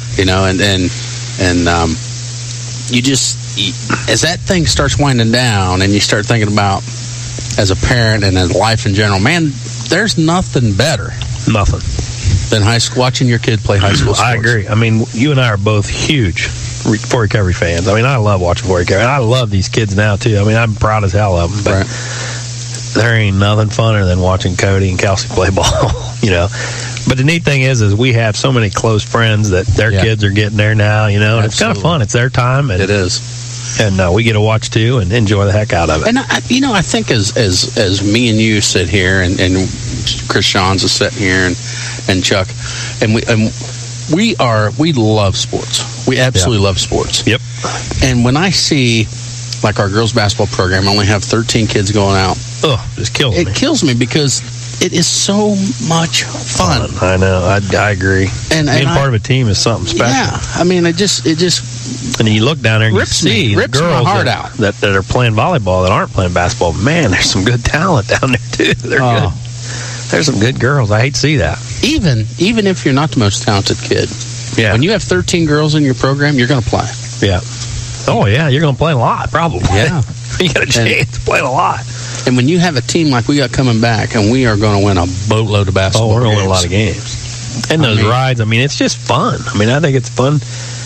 Speaker 1: And you just, as that thing starts winding down and you start thinking about, as a parent and as life in general, man, there's nothing better.
Speaker 2: Nothing.
Speaker 1: Than watching your kid play high school sports.
Speaker 2: I agree. I mean, you and I are both huge For Recovery fans. I mean, I love watching For Recovery. And I love these kids now, too. I mean, I'm proud as hell of them. But there ain't nothing funner than watching Cody and Kelsey play ball, But the neat thing is we have so many close friends that their kids are getting there now, and it's kind of fun. It's their time. And
Speaker 1: it is.
Speaker 2: And we get to watch, too, and enjoy the heck out of it.
Speaker 1: And, I think as me and you sit here, and Chris Shawns is sitting here, and Chuck, and we love sports. We absolutely love sports.
Speaker 2: Yep.
Speaker 1: And when I see, like, our girls' basketball program only have 13 kids going out,
Speaker 2: it kills me.
Speaker 1: It kills me because it is so much fun.
Speaker 2: I know. I agree.
Speaker 1: And
Speaker 2: being part of a team is something special.
Speaker 1: Yeah. I mean, it just.
Speaker 2: And you look down there and you see the girls that are playing volleyball that aren't playing basketball. Man, there's some good talent down there too. They're good. There's some good girls. I hate to see that.
Speaker 1: Even if you're not the most talented kid, when you have 13 girls in your program, you're going to play.
Speaker 2: Yeah. Oh yeah, you're going to play a lot probably.
Speaker 1: Yeah.
Speaker 2: You got a chance to play a lot.
Speaker 1: And when you have a team like we got coming back, and we are going to win a boatload of basketball.
Speaker 2: We're going to win a lot of games. And those rides, I mean, it's just fun. I mean, I think it's fun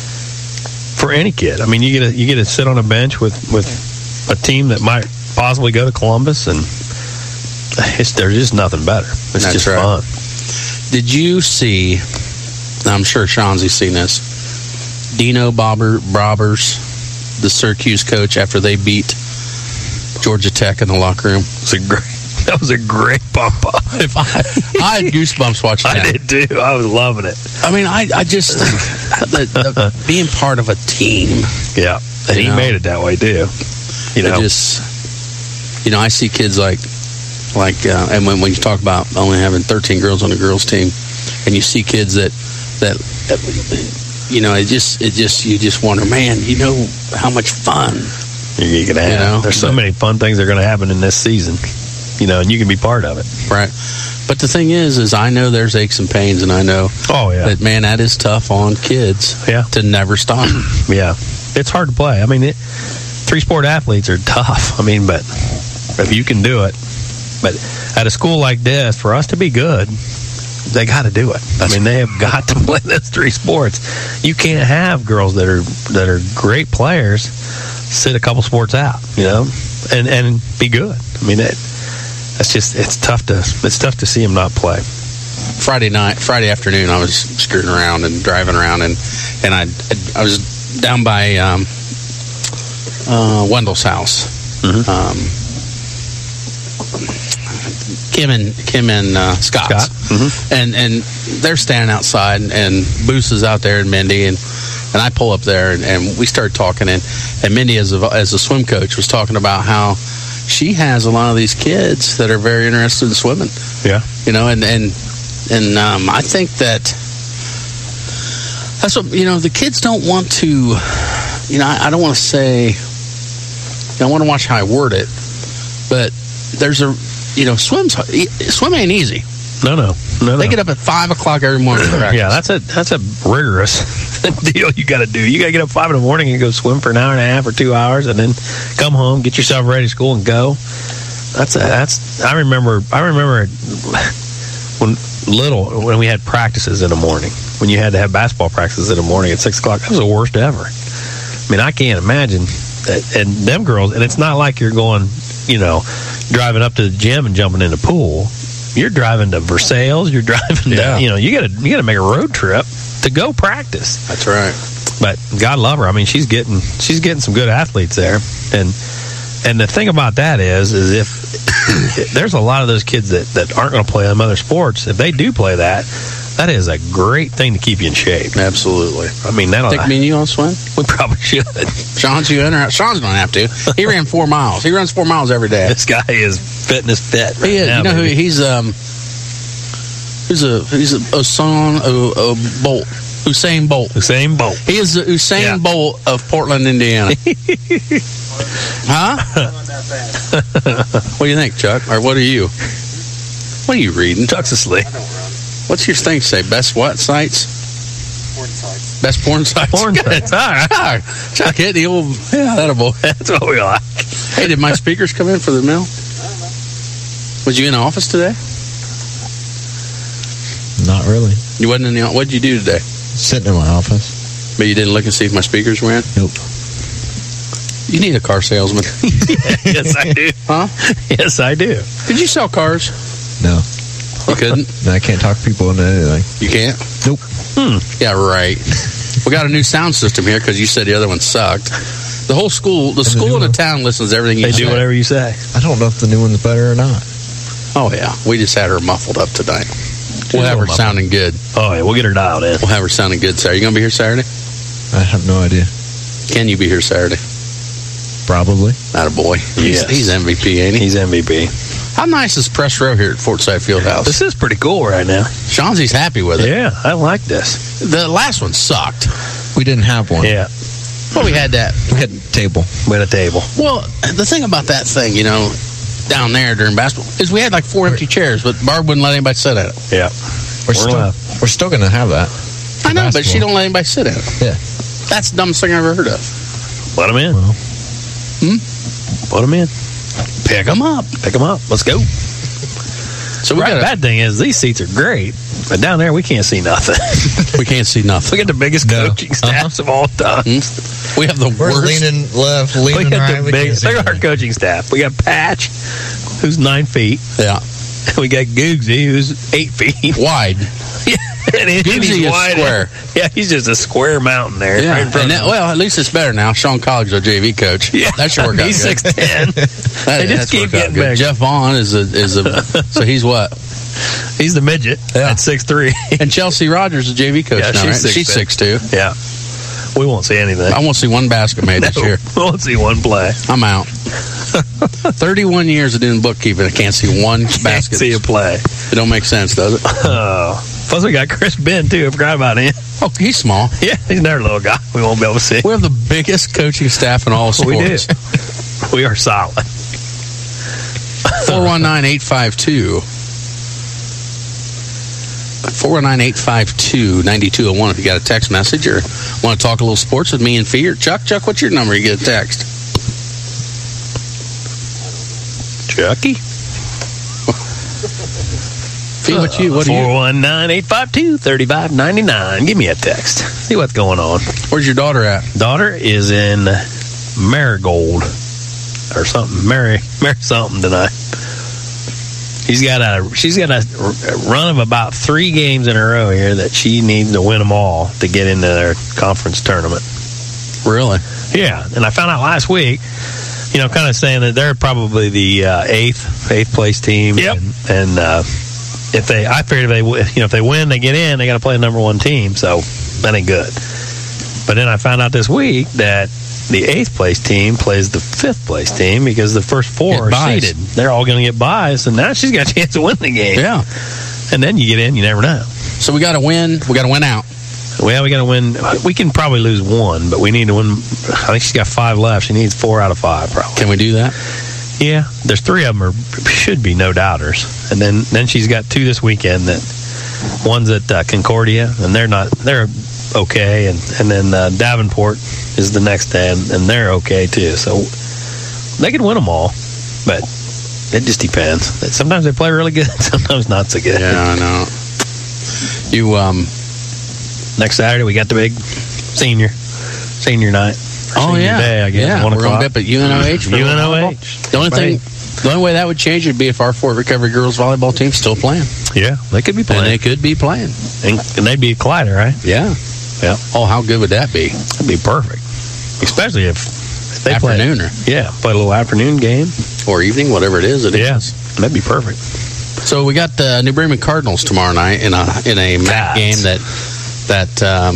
Speaker 2: for any kid. I mean, you get to sit on a bench with a team that might possibly go to Columbus, and there's just nothing better. It's just fun.
Speaker 1: Did you see? I'm sure Shawnsy's seen this. Dino Bobbers, the Syracuse coach, after they beat Georgia Tech in the locker room.
Speaker 2: That was a great bump up.
Speaker 1: I had goosebumps watching that.
Speaker 2: I did too. I was loving it.
Speaker 1: I mean, I just the being part of a team.
Speaker 2: Yeah, and he made it that way too.
Speaker 1: I see kids like, and when you talk about only having 13 girls on a girls team, and you see kids that you just wonder, man, how much fun
Speaker 2: you're gonna have. There's so many fun things that are going to happen in this season. And you can be part of it.
Speaker 1: Right. But the thing is I know there's aches and pains, and I know that, man, that is tough on kids to never stop.
Speaker 2: Yeah. It's hard to play. I mean, 3-sport athletes are tough. I mean, but if you can do it. But at a school like this, for us to be good, they got to do it. I mean, they have got to play those 3 sports. You can't have girls that are great players sit a couple sports out, and be good. I mean, it's tough to see him not play.
Speaker 1: Friday afternoon, I was screwing around and driving around, and I was down by Wendell's house.
Speaker 2: Mm-hmm.
Speaker 1: Kim and Scott's.
Speaker 2: Mm-hmm.
Speaker 1: And they're standing outside, and Boos is out there, and Mindy, and I pull up there, and we start talking, and Mindy, as a swim coach, was talking about how she has a lot of these kids that are very interested in swimming.
Speaker 2: Yeah.
Speaker 1: And I think that's what, the kids don't want to, I don't want to say, I want to watch how I word it, but there's swim ain't easy.
Speaker 2: No.
Speaker 1: They get up at 5 o'clock every morning to practice.
Speaker 2: Yeah, that's a rigorous deal you got to do. You got to get up 5 in the morning and go swim for an hour and a half or 2 hours, and then come home, get yourself ready to school, and go. I remember when we had practices in the morning, when you had to have basketball practices in the morning at 6 o'clock. That was the worst ever. I mean, I can't imagine that. And them girls, and it's not like you're going, driving up to the gym and jumping in the pool. You're driving to Versailles. You're driving to, you got to make a road trip to go practice.
Speaker 1: That's right.
Speaker 2: But God love her. I mean, she's getting some good athletes there, and the thing about that is if there's a lot of those kids that aren't going to play them other sports. If they do play that is a great thing to keep you in shape.
Speaker 1: Absolutely.
Speaker 2: I mean, that'll.
Speaker 1: Think me and you on swim?
Speaker 2: We probably should.
Speaker 1: Sean's you in or out? Sean's don't have to. He ran 4 miles. He runs 4 miles every day.
Speaker 2: This guy is fitness fit. Right
Speaker 1: he is.
Speaker 2: Now,
Speaker 1: you know who
Speaker 2: baby.
Speaker 1: he's Bolt. Usain Bolt.
Speaker 2: Usain Bolt.
Speaker 1: He is the Usain Bolt of Portland, Indiana. Huh? What do you think, Chuck? Or what are you? What are you reading?
Speaker 2: Chuck's asleep.
Speaker 1: What's your thing say? Best what sites?
Speaker 10: Porn sites.
Speaker 1: Best porn sites.
Speaker 2: Porn sites. All right.
Speaker 1: Chuck hit the old. Yeah, that'll boy.
Speaker 2: That's what we like.
Speaker 1: Hey, did my speakers come in for the mail? Was you in the office today?
Speaker 11: Not really.
Speaker 1: You wasn't in the office? What did you do today?
Speaker 11: Sitting in my office.
Speaker 1: But you didn't look and see if my speakers were in?
Speaker 11: Nope.
Speaker 1: You need a car salesman.
Speaker 2: Yes, I do.
Speaker 1: Huh?
Speaker 2: Yes, I do.
Speaker 1: Did you sell cars?
Speaker 11: No.
Speaker 1: You couldn't?
Speaker 11: I can't talk people into anything.
Speaker 1: You can't?
Speaker 11: Nope.
Speaker 1: Yeah, right. We got a new sound system here because you said the other one sucked. The whole school, the school in the town listens to everything you say.
Speaker 2: They do whatever you say.
Speaker 11: I don't know if the new one's better or not.
Speaker 1: Oh, yeah. We just had her muffled up tonight. We'll have her sounding good.
Speaker 2: Oh, yeah. We'll get her dialed in.
Speaker 1: We'll have her sounding good Saturday. You going to be here Saturday?
Speaker 11: I have no idea.
Speaker 1: Can you be here Saturday?
Speaker 11: Probably.
Speaker 1: Attaboy.
Speaker 2: Yes.
Speaker 1: He's MVP, ain't he?
Speaker 2: He's MVP.
Speaker 1: How nice is press row here at Fortside Fieldhouse?
Speaker 2: This is pretty cool right now.
Speaker 1: Shawnee's happy with it.
Speaker 2: Yeah, I like this.
Speaker 1: The last one sucked.
Speaker 11: We didn't have one.
Speaker 2: Yeah.
Speaker 1: Well, we had that.
Speaker 11: We had a table.
Speaker 2: We had a table.
Speaker 1: Well, the thing about that thing, down there during basketball, is we had like 4 empty chairs, but Barb wouldn't let anybody sit at it.
Speaker 2: Yeah.
Speaker 11: We're still going to have that.
Speaker 1: I know, but she don't let anybody sit at it.
Speaker 11: Yeah.
Speaker 1: That's the dumbest thing I've ever heard of.
Speaker 2: Let them in.
Speaker 11: Well.
Speaker 2: Put them in.
Speaker 1: Pick them up.
Speaker 2: Pick them up. Let's go.
Speaker 1: So we got
Speaker 2: bad thing is these seats are great, but down there we can't see nothing.
Speaker 1: We can't see nothing.
Speaker 2: We got the biggest coaching staffs of all time.
Speaker 1: We have the
Speaker 11: We're
Speaker 1: worst.
Speaker 11: leaning left, leaning right.
Speaker 2: Look at our coaching staff. We got Patch, who's 9 feet.
Speaker 1: Yeah.
Speaker 2: We got Googsy, who's 8 feet
Speaker 1: wide.
Speaker 2: Yeah, and
Speaker 1: Googsy is
Speaker 2: wide.
Speaker 1: square.
Speaker 2: Yeah, he's just a square mountain there.
Speaker 1: Yeah,
Speaker 2: right in front of him.
Speaker 1: well, at least it's better now. Sean Colleague's our JV coach.
Speaker 2: Yeah,
Speaker 1: that should work out.
Speaker 2: He's
Speaker 1: good.
Speaker 2: 6'10". They just keep getting bigger.
Speaker 1: Jeff Vaughn is a so he's what?
Speaker 2: He's the midget at 6'3".
Speaker 1: And Chelsea Rogers is a JV coach now, right? She's 6'2".
Speaker 2: Yeah. We won't see anything.
Speaker 1: I won't see one basket made this year.
Speaker 2: We won't see one play.
Speaker 1: I'm out. 31 years of doing bookkeeping, I can't see one basket.
Speaker 2: See a play.
Speaker 1: It don't make sense, does it?
Speaker 2: Plus, we got Chris Ben, too. I forgot about him.
Speaker 1: Oh, he's small.
Speaker 2: Yeah, he's another little guy. We won't be able to see.
Speaker 1: We have the biggest coaching staff in all of sports.
Speaker 2: We do. We are solid.
Speaker 1: 419-852. 419-852-9201 if you got a text message or want to talk a little sports with me and Fee or Chuck. Chuck, what's your number? You get a text.
Speaker 2: Chucky.
Speaker 1: Fee, what do you?
Speaker 2: 419-852-3599. Give me a text. See what's going on.
Speaker 1: Where's your daughter at?
Speaker 2: Daughter is in Marigold or something. Mary something tonight. She's got a run of about 3 games in a row here that she needs to win them all to get into their conference tournament.
Speaker 1: Really?
Speaker 2: Yeah. And I found out last week, kind of saying that they're probably the eighth place team.
Speaker 1: Yep.
Speaker 2: And if they win, they get in. They got to play the number 1 team. So that ain't good. But then I found out this week that the 8th place team plays the 5th place team because the first 4 are seeded. They're all going to get buys, and now she's got a chance to win the game.
Speaker 1: Yeah.
Speaker 2: And then you get in, you never know.
Speaker 1: So we got to win. We got to win out.
Speaker 2: Well, we got to win. We can probably lose 1, but we need to win. I think she's got 5 left. She needs 4 out of 5, probably.
Speaker 1: Can we do that?
Speaker 2: Yeah. There's 3 of them should be no doubters. And then she's got 2 this weekend. One's at Concordia, and they're okay, and then Davenport is the next day, and they're okay too. So they can win them all, but it just depends. Sometimes they play really good, sometimes not so good.
Speaker 1: Yeah, I know. You
Speaker 2: next Saturday we got the big senior night.
Speaker 1: Oh
Speaker 2: senior
Speaker 1: yeah,
Speaker 2: day, I guess.
Speaker 1: Yeah,
Speaker 2: 1
Speaker 1: we're
Speaker 2: o'clock.
Speaker 1: up at UNOH.
Speaker 2: UNOH.
Speaker 1: The only thing The only way that would change would be if our Fort Recovery girls volleyball team's still playing.
Speaker 2: Yeah, they could be playing.
Speaker 1: And they could be playing.
Speaker 2: And they'd be a collider, right?
Speaker 1: Yeah.
Speaker 2: Yeah.
Speaker 1: Oh, how good would that be?
Speaker 2: That'd be perfect. Especially if they
Speaker 1: Afternooner.
Speaker 2: Play a little afternoon game.
Speaker 1: Or evening, whatever it is.
Speaker 2: That'd be perfect.
Speaker 1: So we got the New Bremen Cardinals tomorrow night in a MAC game that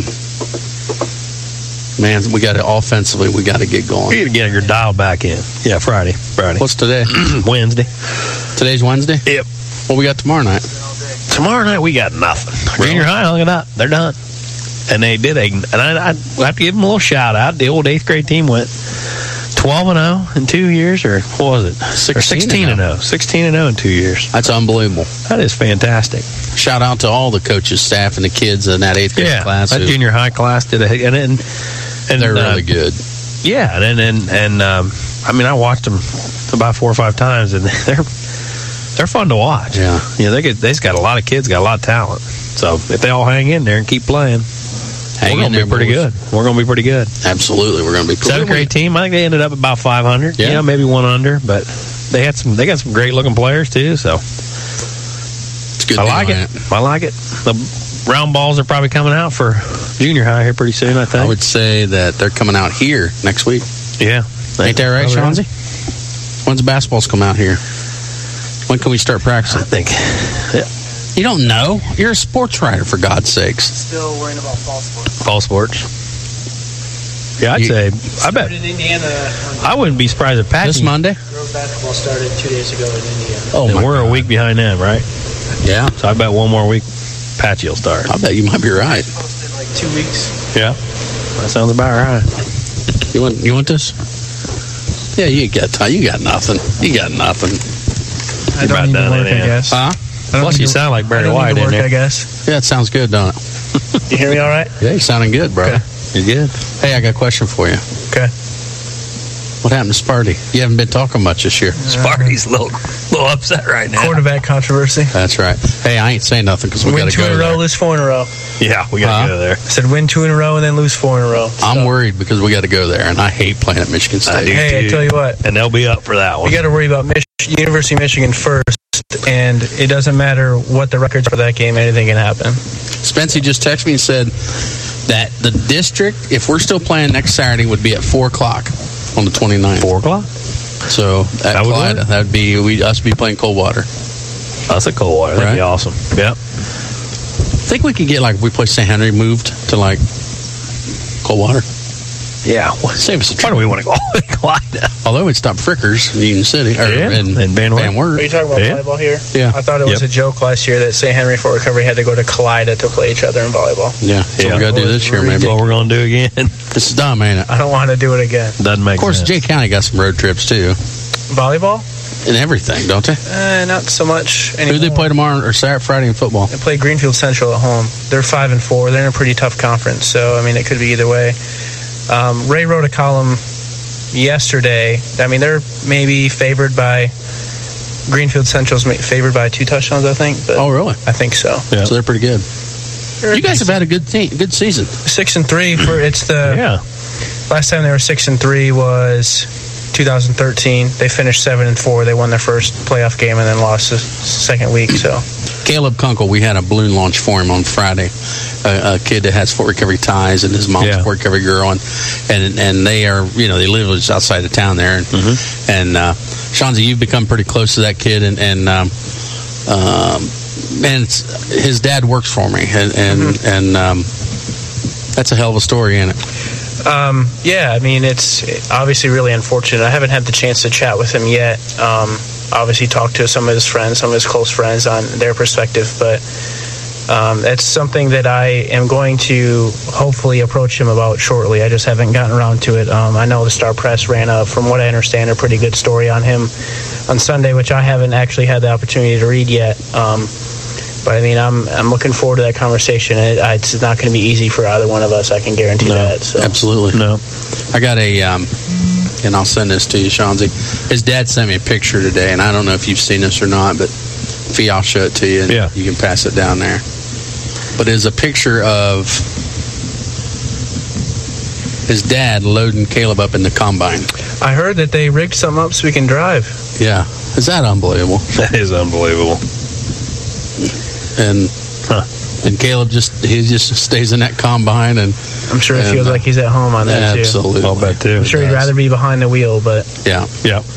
Speaker 1: man, we got to offensively, we got to get going.
Speaker 2: You got to get your dial back in. Yeah, Friday.
Speaker 1: What's today?
Speaker 2: Wednesday.
Speaker 1: Today's Wednesday?
Speaker 2: Yep.
Speaker 1: What we got tomorrow night?
Speaker 2: Tomorrow night we got nothing. Junior high, look at that. They're done. And they did. And I have to give them a little shout out. The old 8th grade team went 12-0 in 2 years, or what was it? 16-0. 16-0 in 2 years.
Speaker 1: That's unbelievable.
Speaker 2: That is fantastic.
Speaker 1: Shout out to all the coaches, staff, and the kids in that 8th grade class.
Speaker 2: That junior high class did and
Speaker 1: they're really good.
Speaker 2: Yeah, and I mean, I watched them about 4 or 5 times, and they're fun to watch.
Speaker 1: Yeah,
Speaker 2: they just got a lot of kids, got a lot of talent. So if they all hang in there and keep playing, we're going to be pretty good. We're going to be pretty good.
Speaker 1: Absolutely, we're going to be cool.
Speaker 2: 7th grade team. I think they ended up about 500.
Speaker 1: Yeah,
Speaker 2: maybe one under, but they got some great looking players too. So
Speaker 1: it's good.
Speaker 2: I like it. I like it. The round balls are probably coming out for junior high here pretty soon, I think.
Speaker 1: I would say that they're coming out here next week.
Speaker 2: Yeah.
Speaker 1: Ain't that right, Chauncey? When's the basketballs come out here? When can we start practicing?
Speaker 2: I think. Yeah.
Speaker 1: You don't know? You're a sports writer, for God's sakes.
Speaker 10: Still worrying about fall sports.
Speaker 2: Fall sports. Yeah, I'd say. I bet.
Speaker 10: In Indiana.
Speaker 2: I wouldn't be surprised if Patty.
Speaker 1: This Monday?
Speaker 10: Girls basketball started 2 days ago in Indiana.
Speaker 2: Oh, and we're a week behind them, right?
Speaker 1: Yeah.
Speaker 2: So I bet one more week, Patchy will start.
Speaker 1: I bet you might be right.
Speaker 10: Posted like 2 weeks.
Speaker 2: Yeah. That sounds about right.
Speaker 1: You want this? Yeah, you got nothing. You got nothing.
Speaker 10: I don't need to work, I guess.
Speaker 1: Huh?
Speaker 2: Plus, you sound like Barry White in there.
Speaker 10: I guess.
Speaker 1: Yeah, it sounds good, don't it?
Speaker 10: You hear me all right?
Speaker 1: Yeah, you're sounding good, bro.
Speaker 10: Okay.
Speaker 2: You're good.
Speaker 1: Hey, I got a question for you.
Speaker 10: Okay.
Speaker 1: What happened to Sparty? You haven't been talking much this year.
Speaker 2: Sparty's a little upset right now.
Speaker 10: Quarterback controversy.
Speaker 1: That's right. Hey, I ain't saying nothing because we got to go.
Speaker 10: Win 2 in a row, lose 4 in a row.
Speaker 2: Yeah, we got to go there.
Speaker 10: I said win 2 in a row and then lose 4 in a row.
Speaker 1: I'm worried because we got to go there, and I hate playing at Michigan State.
Speaker 10: Hey, I tell you what.
Speaker 2: And they'll be up for that one.
Speaker 10: You got to worry about University of Michigan first, and it doesn't matter what the records are for that game. Anything can happen.
Speaker 1: Spency just texted me and said that the district, if we're still playing next Saturday, would be at 4 o'clock on the 29th.
Speaker 2: 4 o'clock?
Speaker 1: So at Clyde, that would be us be playing Coldwater.
Speaker 2: That's a Coldwater. That'd be awesome. Yep.
Speaker 1: I think we could get, like, we play St. Henry moved to, like, Coldwater.
Speaker 2: Yeah.
Speaker 1: Save us a trip.
Speaker 2: Why do we want to go all the way to Clyde?
Speaker 1: Although we'd stop Frickers in Union City. Or in Van Wert.
Speaker 10: Are you talking about volleyball here?
Speaker 1: Yeah.
Speaker 10: I thought it was a joke last year that St. Henry Fort Recovery had to go to Clyde to play each other in volleyball.
Speaker 1: Yeah. So we got to do this year, maybe.
Speaker 2: What we're going to do again.
Speaker 1: This is dumb, ain't it?
Speaker 10: I don't want to do it again.
Speaker 2: Doesn't make sense.
Speaker 1: Of course, Jay County got some road trips, too.
Speaker 10: Volleyball?
Speaker 1: And everything, don't they?
Speaker 10: Not so much anymore.
Speaker 1: Who do they play tomorrow or Saturday, Friday in football?
Speaker 10: They play Greenfield Central at home. They're 5-4. They're in a pretty tough conference, so I mean it could be either way. Ray wrote a column yesterday. I mean they're maybe favored by Greenfield Central's favored by 2 touchdowns, I think. But
Speaker 1: oh, really?
Speaker 10: I think so.
Speaker 1: Yeah. So they're pretty good. You guys have had a good season.
Speaker 10: 6-3 for it's the last time they were 6-3 was 2013. They finished 7-4. They won their first playoff game and then lost the second week. So
Speaker 1: Caleb Kunkel, we had a balloon launch for him on Friday. A kid that has Fort Recovery ties and his mom's Fort Recovery girl, and they are they live just outside of town there. And Shanzi, you've become pretty close to that kid, and his dad works for me, and that's a hell of a story, ain't it?
Speaker 10: Yeah, I mean, it's obviously really unfortunate. I haven't had the chance to chat with him yet. Obviously, talk to some of his friends, some of his close friends on their perspective, but that's something that I am going to hopefully approach him about shortly. I just haven't gotten around to it. I know the Star Press ran from what I understand, a pretty good story on him on Sunday, which I haven't actually had the opportunity to read yet. But I mean, I'm looking forward to that conversation. It's not going to be easy for either one of us. I can guarantee that. So.
Speaker 1: Absolutely. No. I got and I'll send this to you, Shanzi. His dad sent me a picture today, and I don't know if you've seen this or not, but Fee, I'll show it to you, and you can pass it down there. But it's a picture of his dad loading Caleb up in the combine.
Speaker 10: I heard that they rigged something up so we can drive.
Speaker 1: Yeah. Is that unbelievable?
Speaker 2: That is unbelievable.
Speaker 1: And Caleb just stays in that combine, and
Speaker 10: I'm sure he feels like he's at home on that,
Speaker 1: absolutely.
Speaker 10: too.
Speaker 2: I'll bet, too.
Speaker 10: I'm sure he'd rather be behind the wheel, but...
Speaker 1: Yeah.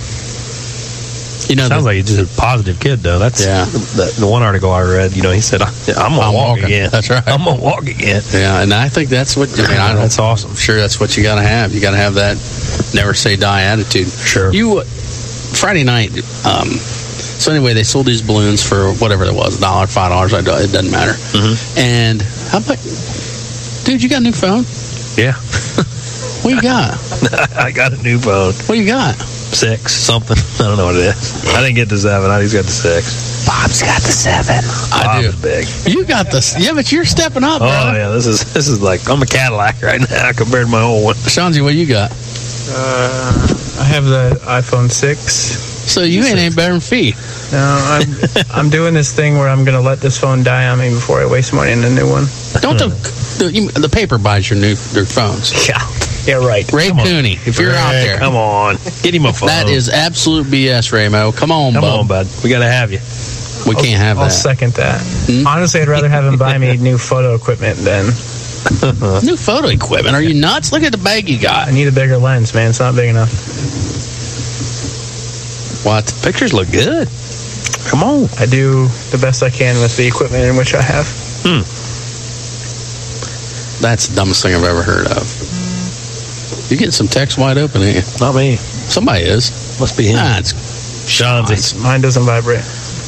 Speaker 2: Sounds like he's just a positive kid, though. That's the one article I read. He said, "I'm gonna walk again."
Speaker 1: That's right.
Speaker 2: I'm gonna walk again.
Speaker 1: Yeah, and I think that's what.
Speaker 2: That's awesome.
Speaker 1: I'm sure that's what you got to have. You got to have that never say die attitude.
Speaker 2: Sure.
Speaker 1: Friday night. So anyway, they sold these balloons for whatever it was, $1, $5. It doesn't matter.
Speaker 2: Mm-hmm.
Speaker 1: And how about, dude? You got a new phone?
Speaker 2: Yeah.
Speaker 1: What you got?
Speaker 2: I got a new phone.
Speaker 1: What you got?
Speaker 2: 6 something. I don't know what it is. I didn't get the 7. I just got the 6.
Speaker 1: Bob's got the 7. I do.
Speaker 2: Big.
Speaker 1: You got the but you're stepping up, bro.
Speaker 2: Oh yeah, this is like I'm a Cadillac right now compared to my old one.
Speaker 1: Shanzi, what you got?
Speaker 10: I have the iPhone 6.
Speaker 1: So you ain't better than Fee.
Speaker 10: No, I'm doing this thing where I'm going to let this phone die on me before I waste money on a new one.
Speaker 1: Don't the paper buys their phones.
Speaker 10: Yeah, right.
Speaker 1: Ray Cooney, if you're out there,
Speaker 2: come on, get him a phone.
Speaker 1: That is absolute BS, Raymo. Come on,
Speaker 2: bud. We got to have you.
Speaker 1: We can't have that.
Speaker 10: I'll second that. Honestly, I'd rather have him buy me new photo equipment than
Speaker 1: new photo equipment. Are you nuts? Look at the bag you got.
Speaker 10: I need a bigger lens, man. It's not big enough.
Speaker 1: What? The pictures look good.
Speaker 2: Come on.
Speaker 10: I do the best I can with the equipment in which I have.
Speaker 1: That's the dumbest thing I've ever heard of. You're getting some text wide open, ain't you?
Speaker 2: Not me.
Speaker 1: Somebody is.
Speaker 2: Must be him.
Speaker 1: It's
Speaker 2: Shanzi.
Speaker 10: Mine doesn't vibrate.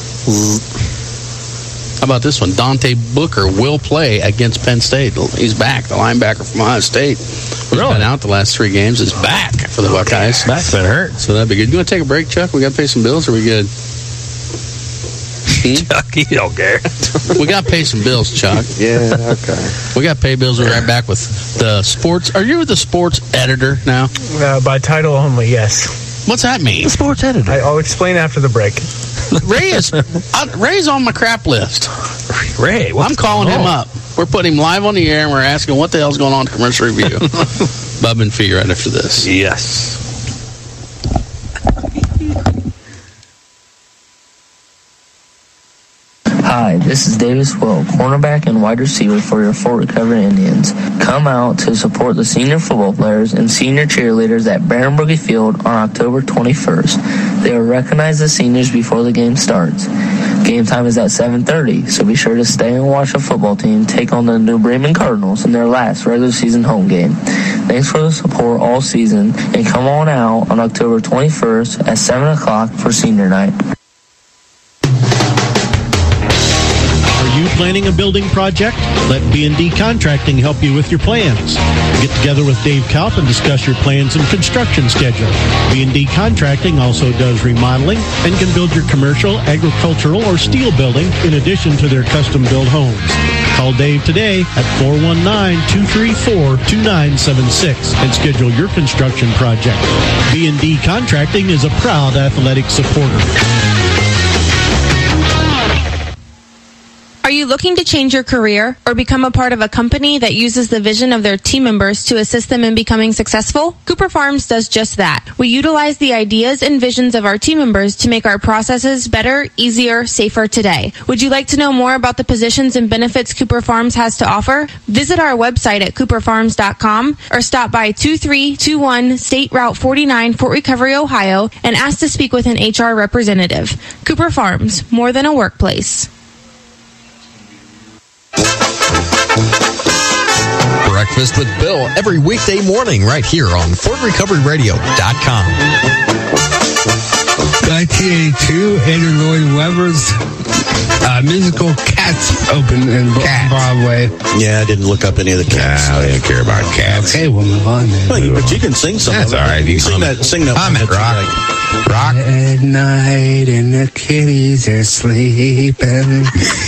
Speaker 1: How about this one? Dante Booker will play against Penn State. He's back. The linebacker from Ohio State. He's been out the last 3 games. Is back for the Buckeyes.
Speaker 2: Back's been hurt.
Speaker 1: So that'd be good. You want to take a break, Chuck? We got to pay some bills, or we good?
Speaker 2: Chuck, he don't care.
Speaker 1: We got to pay some bills, Chuck.
Speaker 9: Yeah, okay.
Speaker 1: We got to pay bills. We'll be right back with the sports. Are you the sports editor now?
Speaker 10: By title only, yes.
Speaker 1: What's that mean?
Speaker 2: The sports editor.
Speaker 10: I'll explain after the break.
Speaker 1: Ray's on my crap list.
Speaker 2: Ray,
Speaker 1: I'm calling him up. We're putting him live on the air, and we're asking what the hell's going on at Commercial Review. Bub and Fee right after this.
Speaker 2: Yes.
Speaker 17: Hi, this is Davis Will, cornerback and wide receiver for your Fort Recovery Indians. Come out to support the senior football players and senior cheerleaders at Baron Brookie Field on October 21st. They will recognize the seniors before the game starts. Game time is at 7:30, so be sure to stay and watch the football team take on the New Bremen Cardinals in their last regular season home game. Thanks for the support all season, and come on out on October 21st at 7 o'clock for senior night.
Speaker 7: Are you planning a building project? Let B&D Contracting help you with your plans. Get together with Dave Kaup and discuss your plans and construction schedule. B&D Contracting also does remodeling and can build your commercial, agricultural, or steel building in addition to their custom-built homes. Call Dave today at 419-234-2976 and schedule your construction project. B&D Contracting is a proud athletic supporter.
Speaker 6: Are you looking to change your career or become a part of a company that uses the vision of their team members to assist them in becoming successful? Cooper Farms does just that. We utilize the ideas and visions of our team members to make our processes better, easier, safer today. Would you like to know more about the positions and benefits Cooper Farms has to offer? Visit our website at cooperfarms.com or stop by 2321 State Route 49, Fort Recovery, Ohio, and ask to speak with an HR representative. Cooper Farms, more than a workplace.
Speaker 18: Breakfast with Bill every weekday morning right here on FortRecoveryRadio.com.
Speaker 19: 1982, Andrew Lloyd Webber's musical Cats opened in Broadway.
Speaker 7: Yeah, I didn't look up any of the Cats.
Speaker 19: I didn't care about Cats. Okay, we'll move on then.
Speaker 7: Well, but you can sing something.
Speaker 19: That's all right.
Speaker 7: You sing that.
Speaker 19: I'm at rock. Rock. At night and the kitties are sleeping.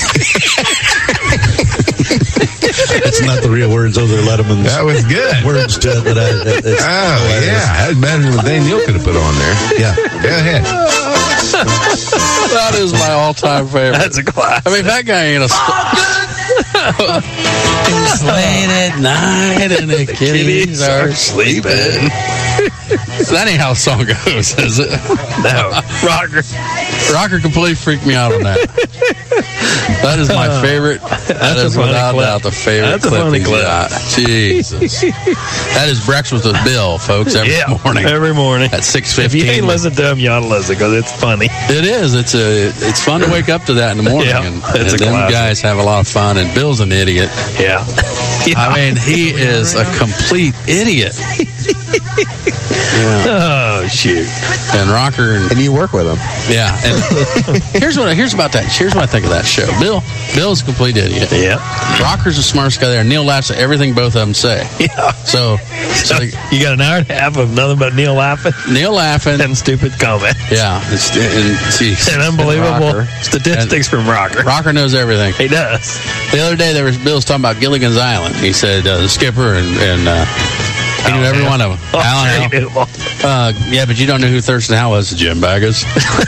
Speaker 7: That's not the real words of their Letterman's.
Speaker 19: That was good.
Speaker 7: Words to it.
Speaker 19: That's better than what Daniel could have put on there.
Speaker 7: Yeah.
Speaker 19: Go ahead.
Speaker 1: That is my all-time favorite.
Speaker 2: That's a class.
Speaker 1: I mean, that guy ain't a It's late at night and the kitties are sleeping. That ain't how the song goes, is it?
Speaker 2: No.
Speaker 1: Rocker completely freaked me out on that. That is my favorite. That is without doubt the favorite clip he's got. Jesus. That is Breakfast with Bill, folks, every morning.
Speaker 2: Every morning.
Speaker 1: At 6:15.
Speaker 2: If you ain't listened to him, you ought to listen because it's funny.
Speaker 1: It is. It's fun to wake up to that in the morning.
Speaker 2: Yeah,
Speaker 1: and
Speaker 2: it's a
Speaker 1: them
Speaker 2: classic.
Speaker 1: guys have a lot of fun, and Bill's an idiot.
Speaker 2: Yeah.
Speaker 1: I mean, he is a complete idiot. Yeah.
Speaker 2: Oh, shoot.
Speaker 1: And Rocker and
Speaker 11: you work with him.
Speaker 1: Yeah. And here's what I think of that show. Bill's a complete idiot.
Speaker 2: Yeah.
Speaker 1: Rocker's the smartest guy there. Neil laughs at everything both of them say.
Speaker 2: Yeah.
Speaker 1: So
Speaker 2: you got an hour and a half of nothing but Neil laughing
Speaker 1: and
Speaker 2: stupid comments.
Speaker 1: Yeah.
Speaker 2: And unbelievable statistics from Rocker.
Speaker 1: Rocker knows everything.
Speaker 2: He does.
Speaker 1: The other day Bill's talking about Gilligan's Island. He said the skipper and he knew every one of them. Alan Hale. Yeah, but you don't know who Thurston Howell was, Jim Baggins.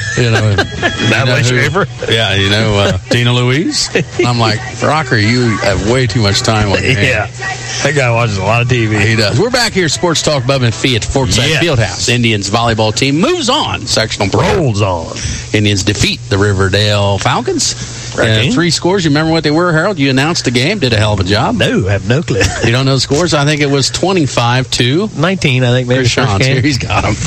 Speaker 1: Yeah, you know Dina Louise. I'm like, Rocker, you have way too much time on your hands.
Speaker 2: That guy watches a lot of TV.
Speaker 1: He does. We're back here, Sports Talk, Bub and Fee at Forsyth Fieldhouse. Indians volleyball team moves on. Sectional
Speaker 2: rolls on.
Speaker 1: Indians defeat the Riverdale Falcons.
Speaker 2: Right.
Speaker 1: 3 scores. You remember what they were, Harold? You announced the game. Did a hell of a job.
Speaker 2: No, I have no clue.
Speaker 1: You don't know the scores? I think it was 25-2.
Speaker 2: 19, I think, maybe.
Speaker 1: Sean's here. He's got them.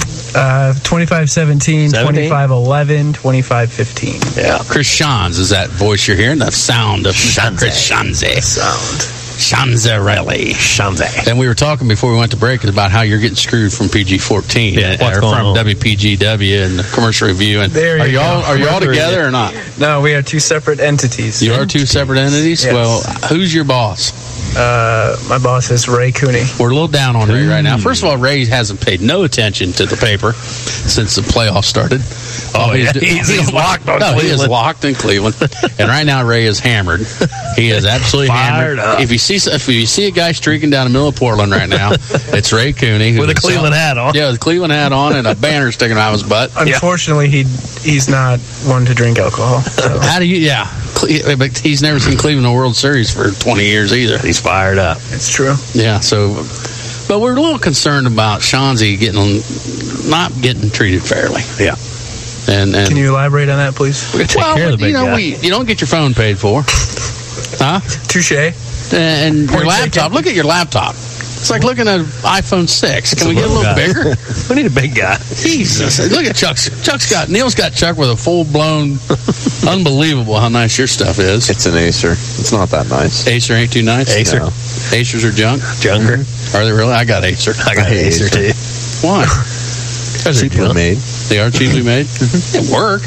Speaker 10: 25-17, 25-11, 25-15.
Speaker 1: Yeah. Chris Shans is that voice you're hearing? The sound of Chris Shanze. Shanzarelli. Shanze. And we were talking before we went to break about how you're getting screwed from PG-14.
Speaker 2: Yeah, what's
Speaker 1: or
Speaker 2: going
Speaker 1: from
Speaker 2: on?
Speaker 1: WPGW and the commercial review. And
Speaker 10: There you
Speaker 1: are you all together or not?
Speaker 10: No, we are 2 separate entities.
Speaker 1: You are 2 separate entities?
Speaker 10: Yes.
Speaker 1: Well, who's your boss?
Speaker 10: My boss is Ray Cooney.
Speaker 1: We're a little down on Ray right now. First of all, Ray hasn't paid no attention to the paper since the playoffs started.
Speaker 2: He's locked on Cleveland.
Speaker 1: He is locked in Cleveland. And right now, Ray is hammered. He is absolutely hammered.
Speaker 2: Up.
Speaker 1: If you see a guy streaking down the middle of Portland right now, it's Ray Cooney.
Speaker 2: With a Cleveland hat on.
Speaker 1: Yeah, with a Cleveland hat on and a banner sticking out of his butt.
Speaker 10: Unfortunately, he's not one to drink alcohol. So.
Speaker 1: How do you, but he's never seen Cleveland in the World Series for 20 years either.
Speaker 2: He's fired up.
Speaker 10: It's true.
Speaker 1: Yeah, so, but we're a little concerned about Shanzi not getting treated fairly.
Speaker 2: Yeah.
Speaker 1: And
Speaker 10: can you elaborate on that, please?
Speaker 2: We're gonna take care of the big guy.
Speaker 1: You don't get your phone paid for. Huh?
Speaker 10: Touche.
Speaker 1: And your laptop. Look at your laptop. It's like looking at an iPhone 6. Can we get a little bigger?
Speaker 2: We need a big guy.
Speaker 1: Jesus. Look at Neil's got Chuck with a full-blown, unbelievable how nice your stuff is.
Speaker 11: It's an Acer. It's not that nice.
Speaker 1: Acer ain't too nice?
Speaker 2: Acer.
Speaker 1: No. Acers are junk?
Speaker 2: Junker.
Speaker 1: Are they really? I got Acer.
Speaker 2: I got Acer too.
Speaker 1: Why?
Speaker 11: Cheaply made.
Speaker 1: They are cheaply made? They work.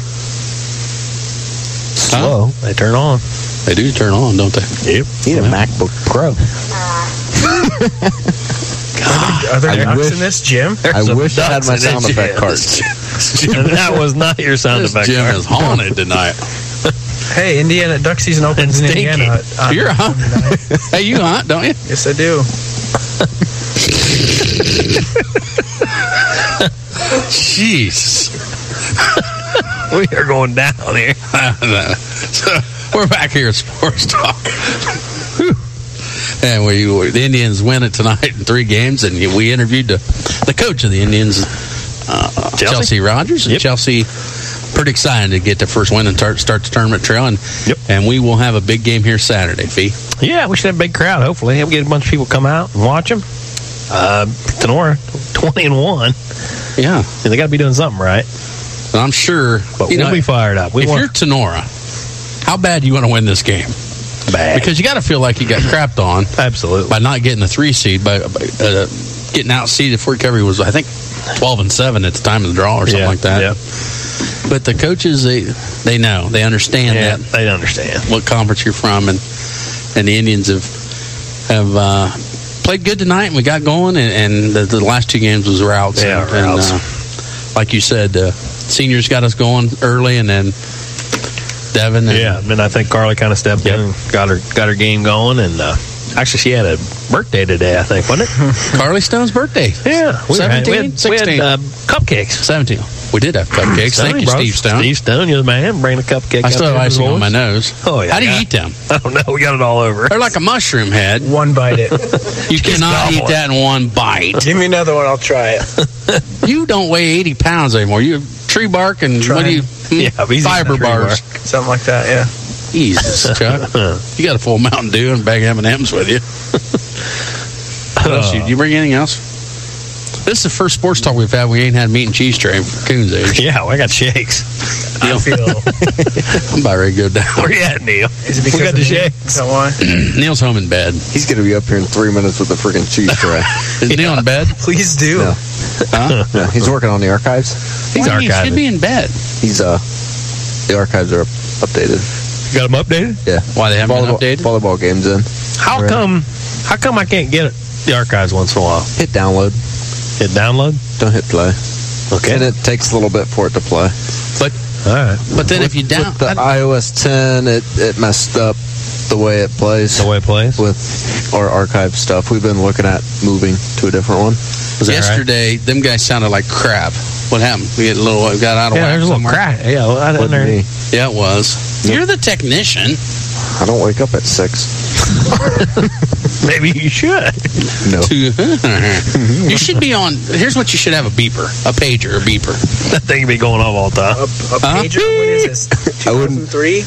Speaker 2: Slow. They turn on.
Speaker 1: They do turn on, don't they?
Speaker 2: Yep.
Speaker 11: Need a MacBook Pro.
Speaker 10: Are there ducks in this, Jim?
Speaker 11: I wish I had my sound effect cards.
Speaker 2: That was not your sound effect
Speaker 1: Jim
Speaker 2: card.
Speaker 1: is haunted tonight.
Speaker 10: Hey, Indiana duck season opens in Indiana.
Speaker 1: You're a hunt. Hey, you hunt, don't you?
Speaker 10: Yes, I do.
Speaker 1: Jeez.
Speaker 2: We are going down here.
Speaker 1: So, we're back here at Sports Talk. And the Indians win it tonight in 3 games, and we interviewed the coach of the Indians, Chelsea Rogers. And Chelsea, pretty excited to get their first win and start the tournament trail. And we will have a big game here Saturday, Fee.
Speaker 2: Yeah, we should have a big crowd, hopefully. We'll get a bunch of people come out and watch them. Tenora, 20-1.
Speaker 1: Yeah.
Speaker 2: They got to be doing something right.
Speaker 1: And I'm sure.
Speaker 2: But we'll be fired up.
Speaker 1: If you're Tenora, how bad do you want to win this game?
Speaker 2: Bad.
Speaker 1: Because you got to feel like you got crapped on.
Speaker 2: Absolutely.
Speaker 1: By not getting the 3 seed, by getting out seeded. Fort Recovery was, I think, 12-7 at the time of the draw or something like that.
Speaker 2: Yeah.
Speaker 1: But the coaches, they know. They understand that.
Speaker 2: They understand
Speaker 1: what conference you're from. And the Indians have played good tonight, and we got going. And the last 2 games was routes.
Speaker 2: Yeah,
Speaker 1: routes. And, like you said, seniors got us going early, and then Devin.
Speaker 2: And I think Carly kind of stepped in and got her game going. And actually, she had a birthday today, I think, wasn't it?
Speaker 1: Carly Stone's birthday.
Speaker 2: Yeah.
Speaker 1: 17? 16.
Speaker 2: We had cupcakes.
Speaker 1: 17. We did have cupcakes. Thank you, Steve Stone.
Speaker 2: Steve Stone, you're the man. Bring a cupcake.
Speaker 1: I still have icing on my nose.
Speaker 2: Oh, yeah.
Speaker 1: How do you eat them?
Speaker 2: I don't know. We got it all over.
Speaker 1: They're like a mushroom head.
Speaker 10: One bite it.
Speaker 1: You cannot eat that in one bite.
Speaker 10: Give me another one. I'll try it.
Speaker 1: You don't weigh 80 pounds anymore. You tree bark and what do you? Fiber bars.
Speaker 10: Something like that, yeah.
Speaker 1: Jesus, Chuck. You got a full Mountain Dew and a bag of M&M's with you. What else? Do you bring anything else? This is the first sports talk we've had. We ain't had meat and cheese tray for Coon's age.
Speaker 2: Yeah, I got shakes.
Speaker 10: I feel.
Speaker 1: I'm about ready to go down.
Speaker 2: Where you at, Neil?
Speaker 10: Is it because
Speaker 2: we got the shakes.
Speaker 10: Is that why?
Speaker 1: Neil's home in bed.
Speaker 11: He's going to be up here in 3 minutes with the freaking cheese tray.
Speaker 1: Is Neil in bed?
Speaker 10: Please do.
Speaker 11: No.
Speaker 1: Huh?
Speaker 11: No, he's working on the archives.
Speaker 1: He's archiving. He should be in bed.
Speaker 11: He's the archives are updated.
Speaker 2: You got them updated?
Speaker 11: Yeah.
Speaker 1: Why they haven't been updated?
Speaker 11: Volleyball games in.
Speaker 2: How come I can't get the archives once in a while?
Speaker 11: Hit download.
Speaker 2: Hit download?
Speaker 11: Don't hit play.
Speaker 2: Okay.
Speaker 11: And it takes a little bit for it to play.
Speaker 1: But
Speaker 2: all right.
Speaker 1: But then if you
Speaker 11: with the iOS 10, it messed up the way it plays.
Speaker 2: The way it plays?
Speaker 11: With our archive stuff. We've been looking at moving to a different one.
Speaker 1: Yesterday, them guys sounded like crap. What happened? We got out of whack.
Speaker 2: There's a little crack. Yeah, I didn't know.
Speaker 1: Yeah, it was. Yep. You're the technician.
Speaker 11: I don't wake up at 6.
Speaker 2: Maybe you should.
Speaker 11: No.
Speaker 1: You should be on. Here's what you should have: a beeper, a pager, a beeper.
Speaker 2: That thing be going off all the time.
Speaker 10: A pager? What is this? 2003?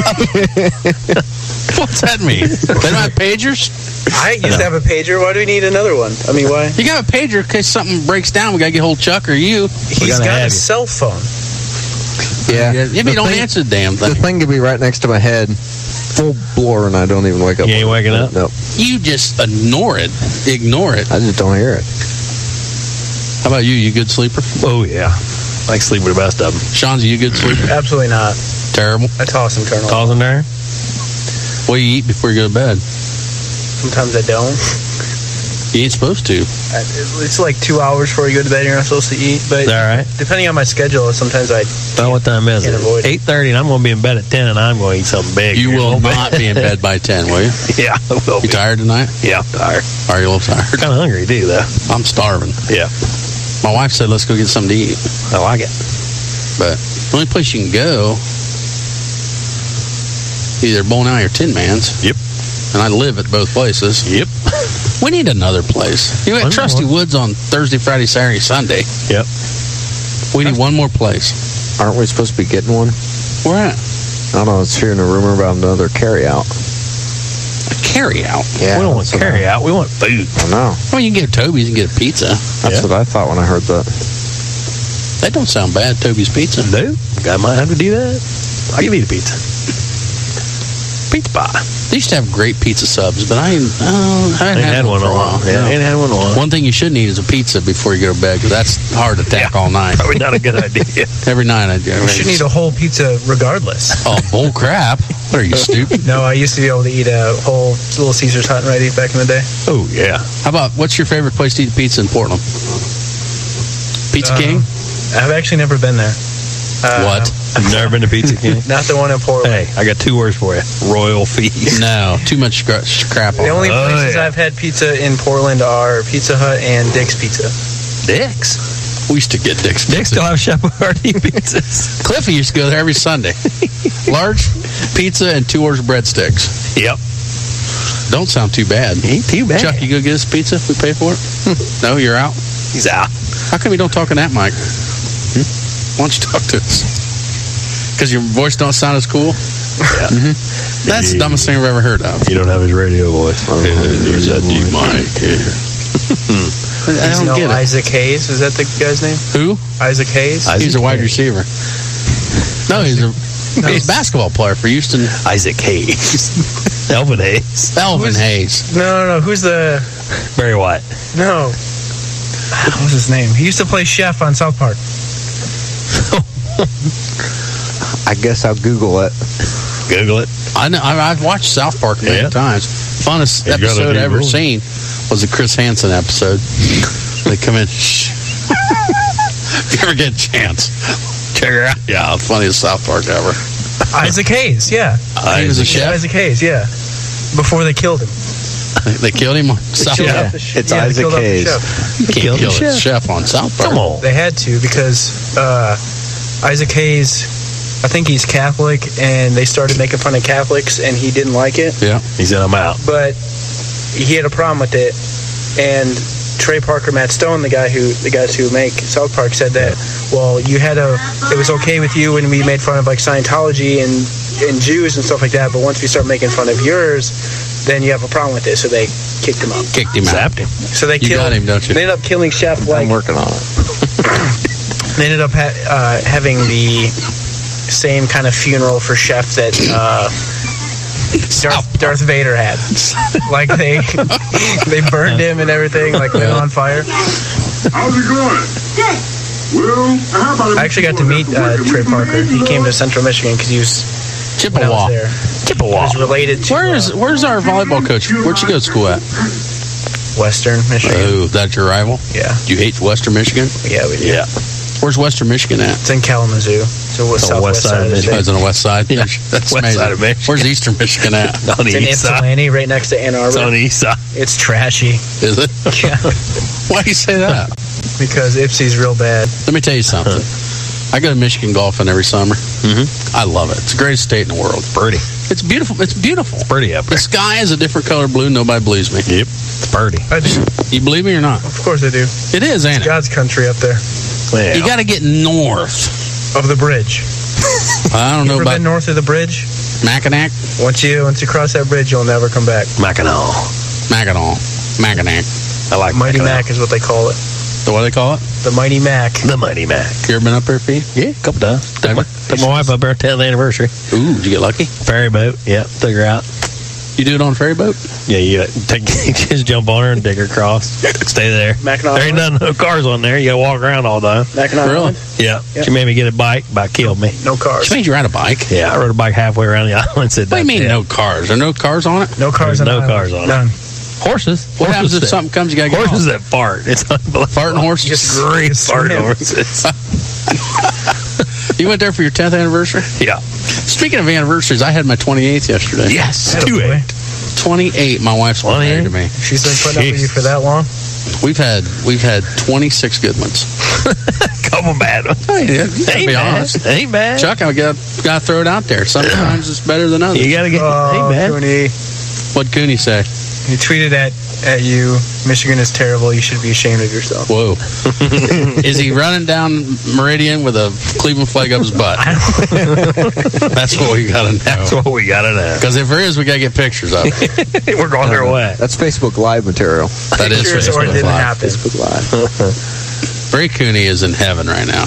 Speaker 1: What's that mean? They don't have pagers?
Speaker 10: I used to have a pager. Why do we need another one? I mean, why?
Speaker 1: You got a pager in case something breaks down. We got to get hold of Chuck or you.
Speaker 10: He's got a cell phone.
Speaker 11: Yeah.
Speaker 1: If you don't answer the damn thing.
Speaker 11: The thing could be right next to my head. Full blower, and I don't even wake up.
Speaker 2: You ain't waking up?
Speaker 11: Nope.
Speaker 1: You just ignore it.
Speaker 11: I just don't hear it.
Speaker 1: How about you? You a good sleeper?
Speaker 2: Oh, yeah. I like sleep with the best of them.
Speaker 1: Sean's a you good sleeper?
Speaker 10: Absolutely not.
Speaker 1: Terrible?
Speaker 10: I toss and turn off.
Speaker 2: Toss and turn?
Speaker 1: What do you eat before you go to bed?
Speaker 10: Sometimes I don't.
Speaker 1: You ain't supposed to.
Speaker 10: It's like 2 hours before you go to bed. You're not supposed to eat. But
Speaker 2: is that right?
Speaker 10: Depending on my schedule, sometimes I.
Speaker 2: Well, what time is it?
Speaker 10: 8:30,
Speaker 2: and I'm going to be in bed at 10, and I'm going to eat something big.
Speaker 1: You will not be in bed by 10, will you?
Speaker 2: Yeah, I will be.
Speaker 1: You tired tonight?
Speaker 2: Yeah, I'm tired.
Speaker 1: Are you a little tired?
Speaker 2: Kind of hungry, too, though.
Speaker 1: I'm starving.
Speaker 2: Yeah.
Speaker 1: My wife said, let's go get something to eat.
Speaker 2: I like it.
Speaker 1: But the only place you can go, either Bowling Alley or Tin Man's.
Speaker 2: Yep.
Speaker 1: And I live at both places.
Speaker 2: Yep.
Speaker 1: We need another place. You had Trusty Woods on Thursday, Friday, Saturday, Sunday.
Speaker 2: Yep.
Speaker 1: We need one more place.
Speaker 11: Aren't we supposed to be getting one?
Speaker 1: Where at?
Speaker 11: I don't know. I was hearing a rumor about another carry-out.
Speaker 1: A carry-out?
Speaker 11: Yeah.
Speaker 2: We don't want carry-out. We want food.
Speaker 11: I know.
Speaker 1: Well, you can get Toby's and get a pizza.
Speaker 11: That's what I thought when I heard that.
Speaker 1: That don't sound bad, Toby's Pizza.
Speaker 2: No? I might have to do that. I can eat a pizza. Pizza pie.
Speaker 1: They used to have great pizza subs, but I haven't had one
Speaker 2: in a while. Yeah, I ain't had one in a while.
Speaker 1: One thing you shouldn't eat is a pizza before you go to bed, because that's hard to tack all night.
Speaker 2: Probably not a good idea.
Speaker 1: Every night I do.
Speaker 10: You should eat a whole pizza regardless.
Speaker 1: Oh, bull crap. What are you, stupid?
Speaker 10: No, I used to be able to eat a whole Little Caesars hot and ready back in the day.
Speaker 2: Oh, yeah.
Speaker 1: How about, what's your favorite place to eat pizza in Portland? Pizza King?
Speaker 10: I've actually never been there.
Speaker 1: What?
Speaker 2: I've never been to Pizza King?
Speaker 10: Not the one in Portland.
Speaker 2: Hey, I got 2 words for you. Royal Feast.
Speaker 1: No, too much crap on
Speaker 10: The only places I've had pizza in Portland are Pizza Hut and Dick's Pizza.
Speaker 2: Dick's?
Speaker 1: We used to get Dick's Pizza.
Speaker 2: Dick's still have Chef Boyardee pizzas.
Speaker 1: Cliffy used to go there every Sunday. Large pizza and 2 orders of breadsticks.
Speaker 2: Yep.
Speaker 1: Don't sound too bad.
Speaker 2: Ain't too bad.
Speaker 1: Chuck, you go get us pizza if we pay for it? No, you're out?
Speaker 2: He's out.
Speaker 1: How come you don't talk in that mic? Why don't you talk to us? Because your voice don't sound as cool? Yeah. That's the dumbest thing I've ever heard of.
Speaker 2: You don't have his radio voice.
Speaker 1: There's that deep mic here. I don't get it.
Speaker 10: Isaac Hayes, is that the guy's name?
Speaker 1: Who?
Speaker 10: Isaac Hayes?
Speaker 1: He's a wide receiver. No, he's a basketball player for Houston.
Speaker 2: Isaac Hayes. Elvin Hayes.
Speaker 1: Hayes.
Speaker 10: No. Who's the...
Speaker 2: Barry White.
Speaker 10: No. What's his name? He used to play chef on South Park.
Speaker 11: I guess I'll Google it.
Speaker 2: Google it.
Speaker 1: I know. I've watched South Park many times. Funnest episode I've ever seen was the Chris Hansen episode. They come in. If you ever get a chance, check her out. Yeah, funniest South Park ever.
Speaker 10: Isaac Hayes, yeah.
Speaker 1: He was a chef?
Speaker 10: Isaac Hayes, yeah. Before they killed him.
Speaker 1: They killed him on South Park.
Speaker 11: It's Isaac Hayes.
Speaker 1: Can't kill the chef on South Park.
Speaker 10: Come on. They had to because Isaac Hayes, I think he's Catholic, and they started making fun of Catholics, and he didn't like it.
Speaker 2: Yeah, he said, I'm out.
Speaker 10: But he had a problem with it, and Trey Parker, Matt Stone, the guys who make South Park, said that, well, it was okay with you when we made fun of like Scientology and Jews and stuff like that, but once we start making fun of yours, then you have a problem with it. So they kicked him out.
Speaker 1: Zapped him.
Speaker 10: So they
Speaker 1: got him, don't you?
Speaker 10: They ended up killing Chef.
Speaker 11: I'm working on it.
Speaker 10: They ended up having the same kind of funeral for Chef that Darth Vader had. Like they burned him and everything, like lit on fire.
Speaker 20: How's it going? Good. Well, how about
Speaker 10: I actually got to meet Trey Parker. He came to Central Michigan because he was
Speaker 1: Chippewa.
Speaker 10: Chippewa. He was related to.
Speaker 1: Where's our volleyball coach? Where'd you go to school at?
Speaker 10: Western Michigan.
Speaker 1: Oh, that's your rival?
Speaker 10: Yeah.
Speaker 1: Do you hate Western Michigan?
Speaker 10: Yeah, we do.
Speaker 1: Yeah. Where's Western Michigan at?
Speaker 10: It's in Kalamazoo. So
Speaker 2: It's on the west side of Michigan.
Speaker 1: Oh, it's on the west side?
Speaker 2: Yeah.
Speaker 1: That's
Speaker 2: West
Speaker 1: amazing.
Speaker 2: side of Michigan.
Speaker 1: Where's Eastern Michigan at?
Speaker 2: On the
Speaker 10: It's in
Speaker 2: east side.
Speaker 10: Ypsilanti, right next to Ann Arbor.
Speaker 2: It's on the east side.
Speaker 10: It's trashy.
Speaker 1: Is it?
Speaker 10: Yeah.
Speaker 1: Why do you say that?
Speaker 10: Because Ypsi's real bad.
Speaker 1: Let me tell you something. I go to Michigan golfing every summer. Mm-hmm. I love it. It's the greatest state in the world.
Speaker 2: Pretty.
Speaker 1: It's beautiful. It's beautiful.
Speaker 2: It's pretty up there.
Speaker 1: The sky is a different color blue. Nobody believes me.
Speaker 2: Yep. It's pretty.
Speaker 10: I do.
Speaker 1: You believe me or not?
Speaker 10: Of course I do.
Speaker 1: It is, ain't it?
Speaker 10: God's country up there.
Speaker 2: Well,
Speaker 1: You got to get north.
Speaker 10: Of the bridge.
Speaker 1: I don't know
Speaker 10: Ever
Speaker 1: about
Speaker 10: been north of the bridge?
Speaker 1: Mackinac.
Speaker 10: Once you cross that bridge, you'll never come back.
Speaker 2: Mackinac.
Speaker 1: I like
Speaker 10: Mighty
Speaker 1: Mackinac.
Speaker 10: Mac is what they call it.
Speaker 1: So what do they call it?
Speaker 10: The Mighty Mac.
Speaker 2: The Mighty Mac.
Speaker 1: You ever been up there, Pete?
Speaker 2: Yeah, a couple times. Took my wife up there 10th anniversary.
Speaker 1: Ooh, did you get lucky?
Speaker 2: Ferry boat. Yeah, took her out.
Speaker 1: You do it on a ferry boat?
Speaker 2: Yeah, you just jump on her and dig her across. Stay there.
Speaker 10: Mackinac
Speaker 2: There ain't no cars on there. You got to walk around all day.
Speaker 10: Mackinac
Speaker 1: Really?
Speaker 10: Island?
Speaker 2: Yeah.
Speaker 10: Yeah.
Speaker 2: She made me get a bike. About killed me.
Speaker 10: No cars.
Speaker 1: She made you ride a bike?
Speaker 2: Yeah, I rode a bike halfway around the island. Said,
Speaker 1: What do you mean
Speaker 2: "That's
Speaker 1: no cars? Are no cars on it?
Speaker 10: No cars on
Speaker 2: There's
Speaker 10: the
Speaker 2: no
Speaker 10: island.
Speaker 2: cars on it.
Speaker 10: None.
Speaker 2: it." Horses.
Speaker 1: What happens
Speaker 2: Horses
Speaker 1: if something comes? You got to get
Speaker 2: Horses
Speaker 1: off?
Speaker 2: that fart. It's unbelievable.
Speaker 1: Farting horses?
Speaker 10: Just
Speaker 2: Great farting
Speaker 10: swim.
Speaker 2: horses.
Speaker 1: You went there for your 10th anniversary?
Speaker 2: Yeah.
Speaker 1: Speaking of anniversaries, I had my 28th yesterday.
Speaker 2: Yes.
Speaker 10: Atta boy.
Speaker 1: 28. My wife's been married to me.
Speaker 10: She's been putting up with you for that long?
Speaker 1: We've had 26 good ones.
Speaker 2: Couple bad ones.
Speaker 1: Hey, you gotta
Speaker 2: Ain't
Speaker 1: be
Speaker 2: bad.
Speaker 1: honest.
Speaker 2: Ain't bad.
Speaker 1: Chuck, I gotta throw it out there. Sometimes it's better than others.
Speaker 2: You got to get.
Speaker 10: Oh,
Speaker 2: ain't bad.
Speaker 10: Cooney.
Speaker 1: What'd Cooney say?
Speaker 10: He tweeted at you, Michigan is terrible. You should be ashamed of yourself.
Speaker 1: Whoa. Is he running down Meridian with a Cleveland flag up his butt? That's what we got to know.
Speaker 2: That's what we got to know.
Speaker 1: Because if there is, we got to get pictures of it.
Speaker 2: We're going their way.
Speaker 11: That's Facebook Live material.
Speaker 1: That is
Speaker 10: Pictures or it
Speaker 1: Facebook
Speaker 10: didn't
Speaker 1: Live.
Speaker 10: happen.
Speaker 11: Facebook Live.
Speaker 1: Ray Cooney is in heaven right now.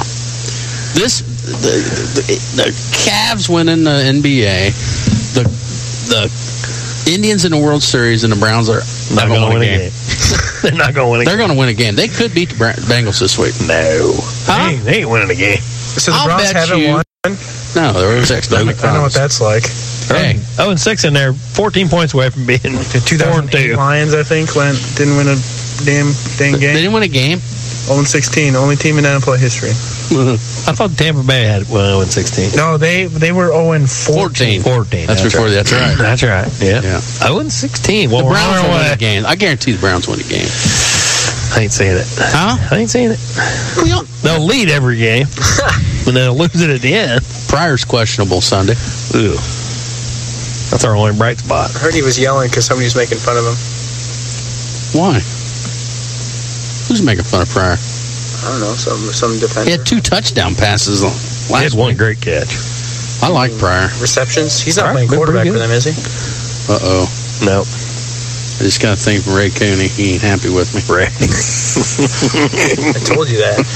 Speaker 1: The Cavs win in the NBA. The Indians in the World Series and the Browns are
Speaker 2: Not going to win a game. They're not going to win a game.
Speaker 1: They're going to win a game. They could beat the Bengals this week.
Speaker 2: No.
Speaker 1: Huh?
Speaker 2: They ain't winning a game.
Speaker 10: So the
Speaker 1: I'll
Speaker 10: Browns
Speaker 1: bet
Speaker 10: haven't
Speaker 1: you-
Speaker 10: won?
Speaker 1: No, there was economic
Speaker 10: I know what that's like.
Speaker 1: Hey,
Speaker 2: 0-6 in there, 14 points away from being
Speaker 10: The 2008
Speaker 2: 4-2.
Speaker 10: Lions, I think, didn't win a dang
Speaker 1: they
Speaker 10: game.
Speaker 1: didn't win a game.
Speaker 10: 0-16, only team in NFL history.
Speaker 2: I thought Tampa Bay had 0-16.
Speaker 10: No, they were 0-14.
Speaker 2: 14.
Speaker 1: That's before. That's right.
Speaker 2: That's right. Yeah.
Speaker 1: Yeah.
Speaker 2: 0-16. Well,
Speaker 1: The
Speaker 2: we're
Speaker 1: Browns
Speaker 2: on
Speaker 1: will
Speaker 2: our
Speaker 1: win
Speaker 2: way.
Speaker 1: a game. I guarantee the Browns win a game.
Speaker 2: I ain't saying it.
Speaker 1: Huh?
Speaker 2: I ain't saying it. They'll lead every game, and they'll lose it at the end.
Speaker 1: Pryor's questionable Sunday.
Speaker 2: Ooh. That's our only bright spot.
Speaker 10: I heard he was yelling because somebody was making fun of him.
Speaker 1: Why? Who's making fun of Pryor?
Speaker 10: I don't know, some defender.
Speaker 1: He had 2 touchdown passes
Speaker 2: He
Speaker 1: last
Speaker 2: had one
Speaker 1: week.
Speaker 2: great catch.
Speaker 1: I like Pryor.
Speaker 10: Receptions? He's not
Speaker 2: All right,
Speaker 10: playing
Speaker 2: been
Speaker 10: quarterback
Speaker 2: pretty
Speaker 10: for
Speaker 2: good.
Speaker 10: them, is he?
Speaker 1: Uh-oh.
Speaker 2: No.
Speaker 1: I just got to think from Ray Cooney. He ain't happy with me.
Speaker 2: Ray.
Speaker 10: I told you that.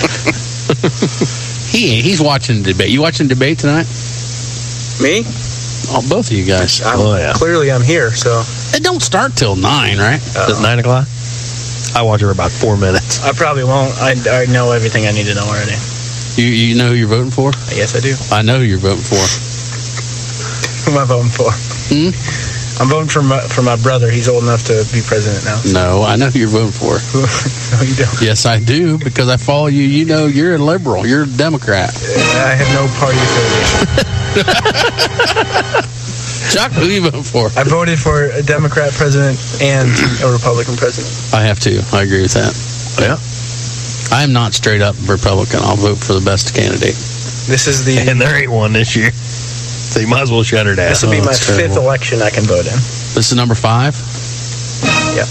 Speaker 1: He ain't. He's watching the debate. You watching the debate tonight?
Speaker 10: Me?
Speaker 1: Oh, both of you guys.
Speaker 10: Clearly I'm here, so.
Speaker 1: It don't start till 9, right?
Speaker 2: Is it 9 o'clock? I watch it for about 4 minutes.
Speaker 10: I probably won't. I know everything I need to know already.
Speaker 1: You know who you're voting for?
Speaker 10: Yes, I do.
Speaker 1: I know who you're voting for.
Speaker 10: Who am I voting for? I'm voting for my brother. He's old enough to be president now.
Speaker 1: No, I know who you're voting for.
Speaker 10: No, you don't.
Speaker 1: Yes, I do, because I follow you. You know you're a liberal. You're a Democrat.
Speaker 10: I have no party affiliation.
Speaker 1: Chuck, who you vote for?
Speaker 10: I voted for a Democrat president and a Republican president.
Speaker 1: I have to. I agree with that.
Speaker 2: Yeah.
Speaker 1: I am not straight up Republican. I'll vote for the best candidate.
Speaker 10: This is the...
Speaker 2: And there ain't one this year. So you might as well shut her down.
Speaker 10: This will be my fifth election I can vote in.
Speaker 1: This is number 5?
Speaker 10: Yep.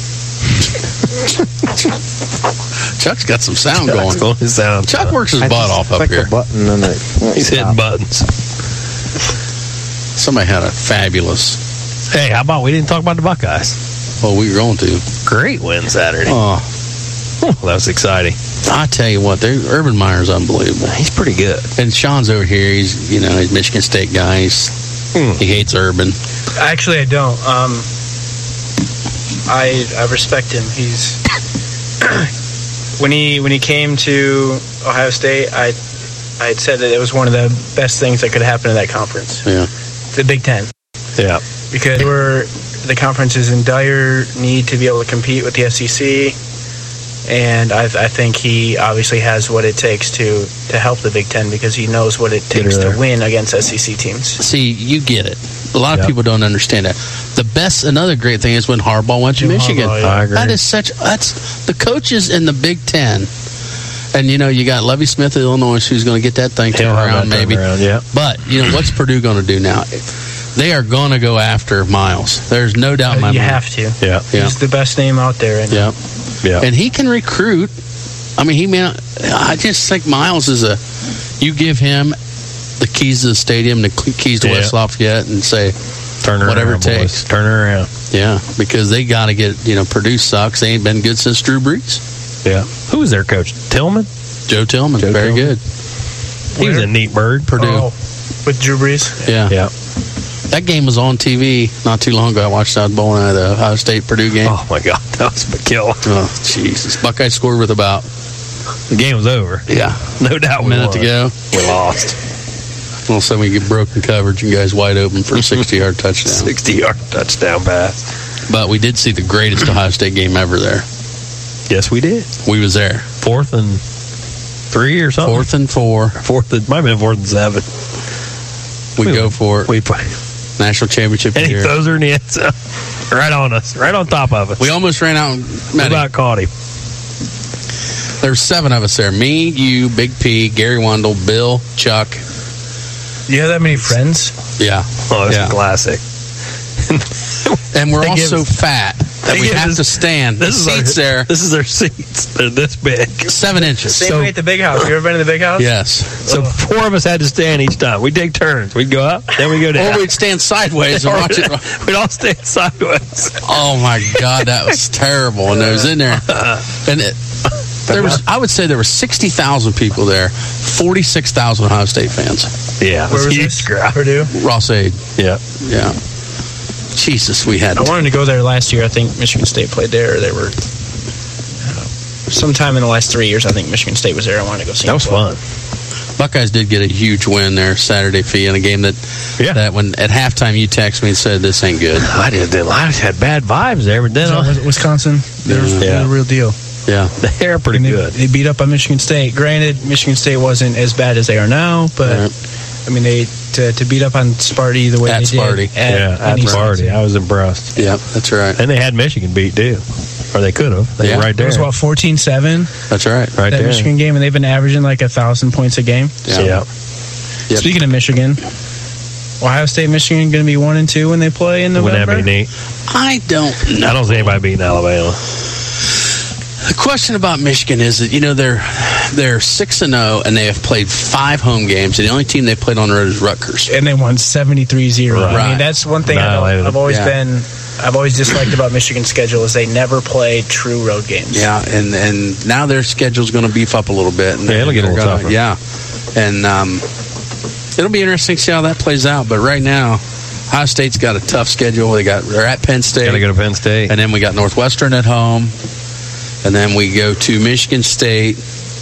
Speaker 1: Chuck's got some sound going. Chuck works his butt off up here.
Speaker 11: Button and
Speaker 2: He's hitting buttons.
Speaker 1: Somebody had a fabulous...
Speaker 2: Hey, how about we didn't talk about the Buckeyes?
Speaker 1: Well, we were going to.
Speaker 2: Great win Saturday.
Speaker 1: Oh,
Speaker 2: that was exciting.
Speaker 1: I tell you what, Urban Meyer's unbelievable.
Speaker 2: He's pretty good.
Speaker 1: And Sean's over here. He's a Michigan State guy. He hates Urban.
Speaker 10: Actually, I don't. I respect him. He's when he came to Ohio State, I had said that it was one of the best things that could happen in that conference.
Speaker 1: Yeah,
Speaker 10: the Big Ten.
Speaker 2: Yeah,
Speaker 10: because the conference is in dire need to be able to compete with the SEC. And I think he obviously has what it takes to help the Big Ten because he knows what it takes to win against SEC teams.
Speaker 1: See, you get it. A lot of people don't understand that. Another great thing is when Harbaugh went to Michigan.
Speaker 2: I agree.
Speaker 1: That's the coaches in the Big Ten. And, you got Lovie Smith of Illinois who's going to get that thing turned around maybe. But, what's Purdue going to do now? They are going to go after Miles. There's no doubt in my mind.
Speaker 10: You have to.
Speaker 2: Yeah.
Speaker 10: He's the best name out there.
Speaker 2: Yeah.
Speaker 1: And he can recruit. I mean, I just think Miles is you give him the keys to the stadium, the keys to West Lafayette, and say,
Speaker 2: turn her
Speaker 1: whatever
Speaker 2: around,
Speaker 1: it takes.
Speaker 2: Boys. Turn her around.
Speaker 1: Yeah, because they got to get, Purdue sucks. They ain't been good since Drew Brees.
Speaker 2: Yeah. Who was their coach? Tillman?
Speaker 1: Joe Tillman. Very good.
Speaker 2: He was a neat bird.
Speaker 1: Purdue.
Speaker 10: With Drew Brees?
Speaker 1: Yeah. That game was on TV not too long ago. I watched South Bowl night, the Ohio State-Purdue game.
Speaker 2: Oh, my God. That was a kill.
Speaker 1: Oh, Jesus. Buckeyes scored with about...
Speaker 2: The game was over.
Speaker 1: Yeah.
Speaker 2: No doubt
Speaker 1: a minute to go.
Speaker 2: We lost.
Speaker 1: All of a sudden we get broken coverage and guys wide open for a 60-yard touchdown.
Speaker 2: 60-yard touchdown pass.
Speaker 1: But we did see the greatest Ohio State game ever there.
Speaker 2: Yes, we did.
Speaker 1: We was there.
Speaker 2: 4th and 3 or something?
Speaker 1: 4th and 4.
Speaker 2: Might have been 4th and 7.
Speaker 1: We go for it.
Speaker 2: We play.
Speaker 1: National championship
Speaker 2: and he
Speaker 1: year.
Speaker 2: throws her in the end zone. Right on us. Right on top of us.
Speaker 1: We almost ran out.
Speaker 2: We about caught him.
Speaker 1: There's 7 of us there. Me, you, Big P, Gary Wendell, Bill, Chuck.
Speaker 10: You have that many friends?
Speaker 1: Yeah.
Speaker 2: Oh, that's a classic.
Speaker 1: And we're all so fat that we have to stand. This is
Speaker 2: their seats. They're this big.
Speaker 1: 7 inches.
Speaker 10: Same way at the big house. You ever been to the big house?
Speaker 1: Yes.
Speaker 2: So 4 of us had to stand each time. We'd take turns. We'd go up, then we'd go down.
Speaker 1: Or we'd stand sideways and watch it.
Speaker 2: We'd all stand sideways.
Speaker 1: Oh, my God. That was terrible. And it was in there. And I would say there were 60,000 people there, 46,000 Ohio State fans.
Speaker 2: Yeah.
Speaker 10: Where was this? Purdue?
Speaker 1: Ross-Ade.
Speaker 2: Yeah.
Speaker 1: Yeah. Jesus, we had.
Speaker 10: I wanted to go there last year. I think Michigan State played there. They were sometime in the last 3 years. I think Michigan State was there. I wanted to go see.
Speaker 2: That was fun.
Speaker 1: Buckeyes did get a huge win there Saturday, Fee, in a game that when at halftime you texted me and said this ain't good.
Speaker 2: I did. I had bad vibes there, but then
Speaker 10: Wisconsin, they're the real deal.
Speaker 1: Yeah,
Speaker 2: they're pretty good.
Speaker 10: They beat up on Michigan State. Granted, Michigan State wasn't as bad as they are now, but I mean, to beat up on Sparty the way they did.
Speaker 2: At Sparty. I was impressed.
Speaker 1: Yeah, that's right.
Speaker 2: And they had Michigan beat, too. Or they could have. They were right there.
Speaker 10: It was, 14-7?
Speaker 1: That's right.
Speaker 2: Right there.
Speaker 10: That Michigan game, and they've been averaging like 1,000 points a game.
Speaker 2: Yeah.
Speaker 10: Speaking of Michigan, Ohio State, Michigan going to be 1-2 when they play in November?
Speaker 2: Wouldn't that be neat?
Speaker 1: I don't know.
Speaker 2: I don't see anybody beating Alabama.
Speaker 1: The question about Michigan is that, they're 6-0 and they have played 5 home games, and the only team they played on the road is Rutgers.
Speaker 10: And they won 73-0.
Speaker 1: Right.
Speaker 10: I mean, that's one thing I've always disliked about Michigan's schedule is they never play true road games.
Speaker 1: Yeah, and now their schedule's going to beef up a little bit. And
Speaker 2: it'll get a little tougher.
Speaker 1: Yeah, and it'll be interesting to see how that plays out. But right now, Ohio State's got a tough schedule. They're at Penn State.
Speaker 2: Got to go to Penn State.
Speaker 1: And then we got Northwestern at home. And then we go to Michigan State.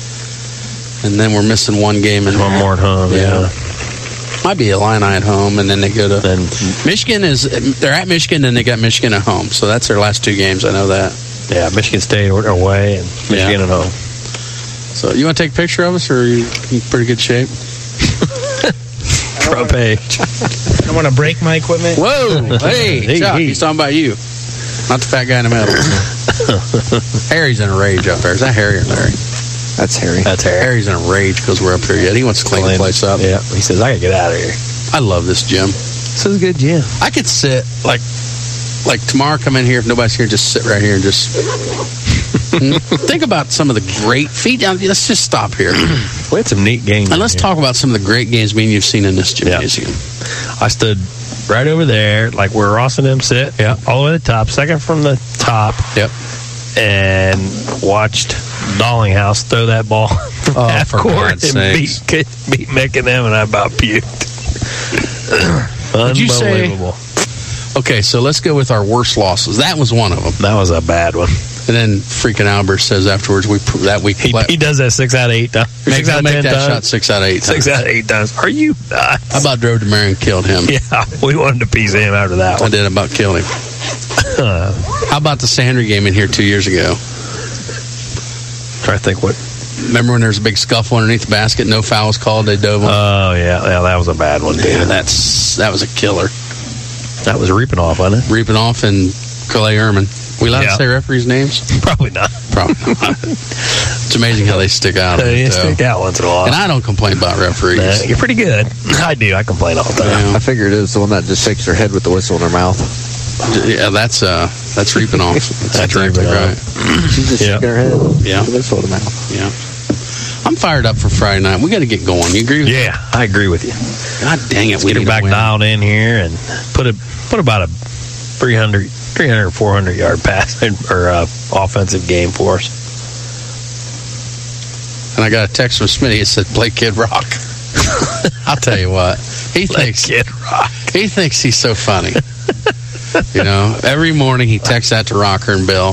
Speaker 1: And then we're missing one game.
Speaker 2: One more at home, yeah.
Speaker 1: Might be Illini at home, and then they go to Michigan. They're at Michigan, and they got Michigan at home. So that's their last 2 games. I know that.
Speaker 2: Yeah, Michigan State away and Michigan at home.
Speaker 1: So you want to take a picture of us, or are you in pretty good shape?
Speaker 2: Front page.
Speaker 10: I want to break my equipment.
Speaker 1: Whoa! Hey, Chuck, he's talking about you, not the fat guy in the middle. Harry's in a rage up there. Is that Harry or Larry?
Speaker 11: That's Harry.
Speaker 2: That's Harry.
Speaker 1: Harry's in a rage because we're up here yet. He wants to clean the place up.
Speaker 2: Yeah, he says, I gotta get out of here.
Speaker 1: I love this gym.
Speaker 2: This is a good gym.
Speaker 1: I could sit, like tomorrow, come in here, if nobody's here, just sit right here and just think about some of the great feet down. Let's just stop here.
Speaker 2: We had some neat games.
Speaker 1: And let's talk about some of the great games me and you've seen in this gymnasium.
Speaker 2: Yeah. I stood right over there, like where Ross and them sit.
Speaker 1: Yeah.
Speaker 2: All the way to the top, second from the top.
Speaker 1: Yep.
Speaker 2: And watched Dallinghouse throw that ball from half court and beat Mick and them, and I about puked. Unbelievable.
Speaker 1: Okay, so let's go with our worst losses. That was one of them.
Speaker 2: That was a bad one.
Speaker 1: And then freaking Albert says afterwards,
Speaker 2: he does that 6 out of 8 times.
Speaker 1: Make that shot 6 out of 8 times.
Speaker 2: 6 out of 8 times. Are you nuts?
Speaker 1: I about drove to Marion and killed him.
Speaker 2: Yeah, we wanted to piece him after that one.
Speaker 1: I did about kill him. How about the Sandry game in here 2 years ago?
Speaker 2: Try to think what.
Speaker 1: Remember when there was a big scuffle underneath the basket, no foul was called, they dove on?
Speaker 2: Oh, yeah, that was a bad one, dude.
Speaker 1: Yeah, that was a killer.
Speaker 2: That was Reaping Off, wasn't it?
Speaker 1: Reaping Off and Clay Ehrman. We allowed to say referees' names?
Speaker 2: Probably not.
Speaker 1: It's amazing how they stick out.
Speaker 2: They stick out once in a while.
Speaker 1: And I don't complain about referees.
Speaker 2: You're pretty good. I do. I complain all the time.
Speaker 11: I figured it was the one that just shakes her head with the whistle in her mouth.
Speaker 1: Yeah, that's Reaping Off. That's
Speaker 2: Reaping
Speaker 1: right.
Speaker 11: She's just shaking her head.
Speaker 1: Yeah.
Speaker 11: With the whistle in her mouth.
Speaker 1: Yeah. I'm fired up for Friday night. We got to get going. You agree with
Speaker 2: me? Yeah, I agree with you.
Speaker 1: God dang it.
Speaker 2: Let's get it back dialed in here and put about a 300 or 400 yard pass or offensive game for us.
Speaker 1: And I got a text from Smitty. It said, play Kid Rock. I'll tell you what. He thinks he's so funny. You know, every morning he texts that to Rocker and Bill,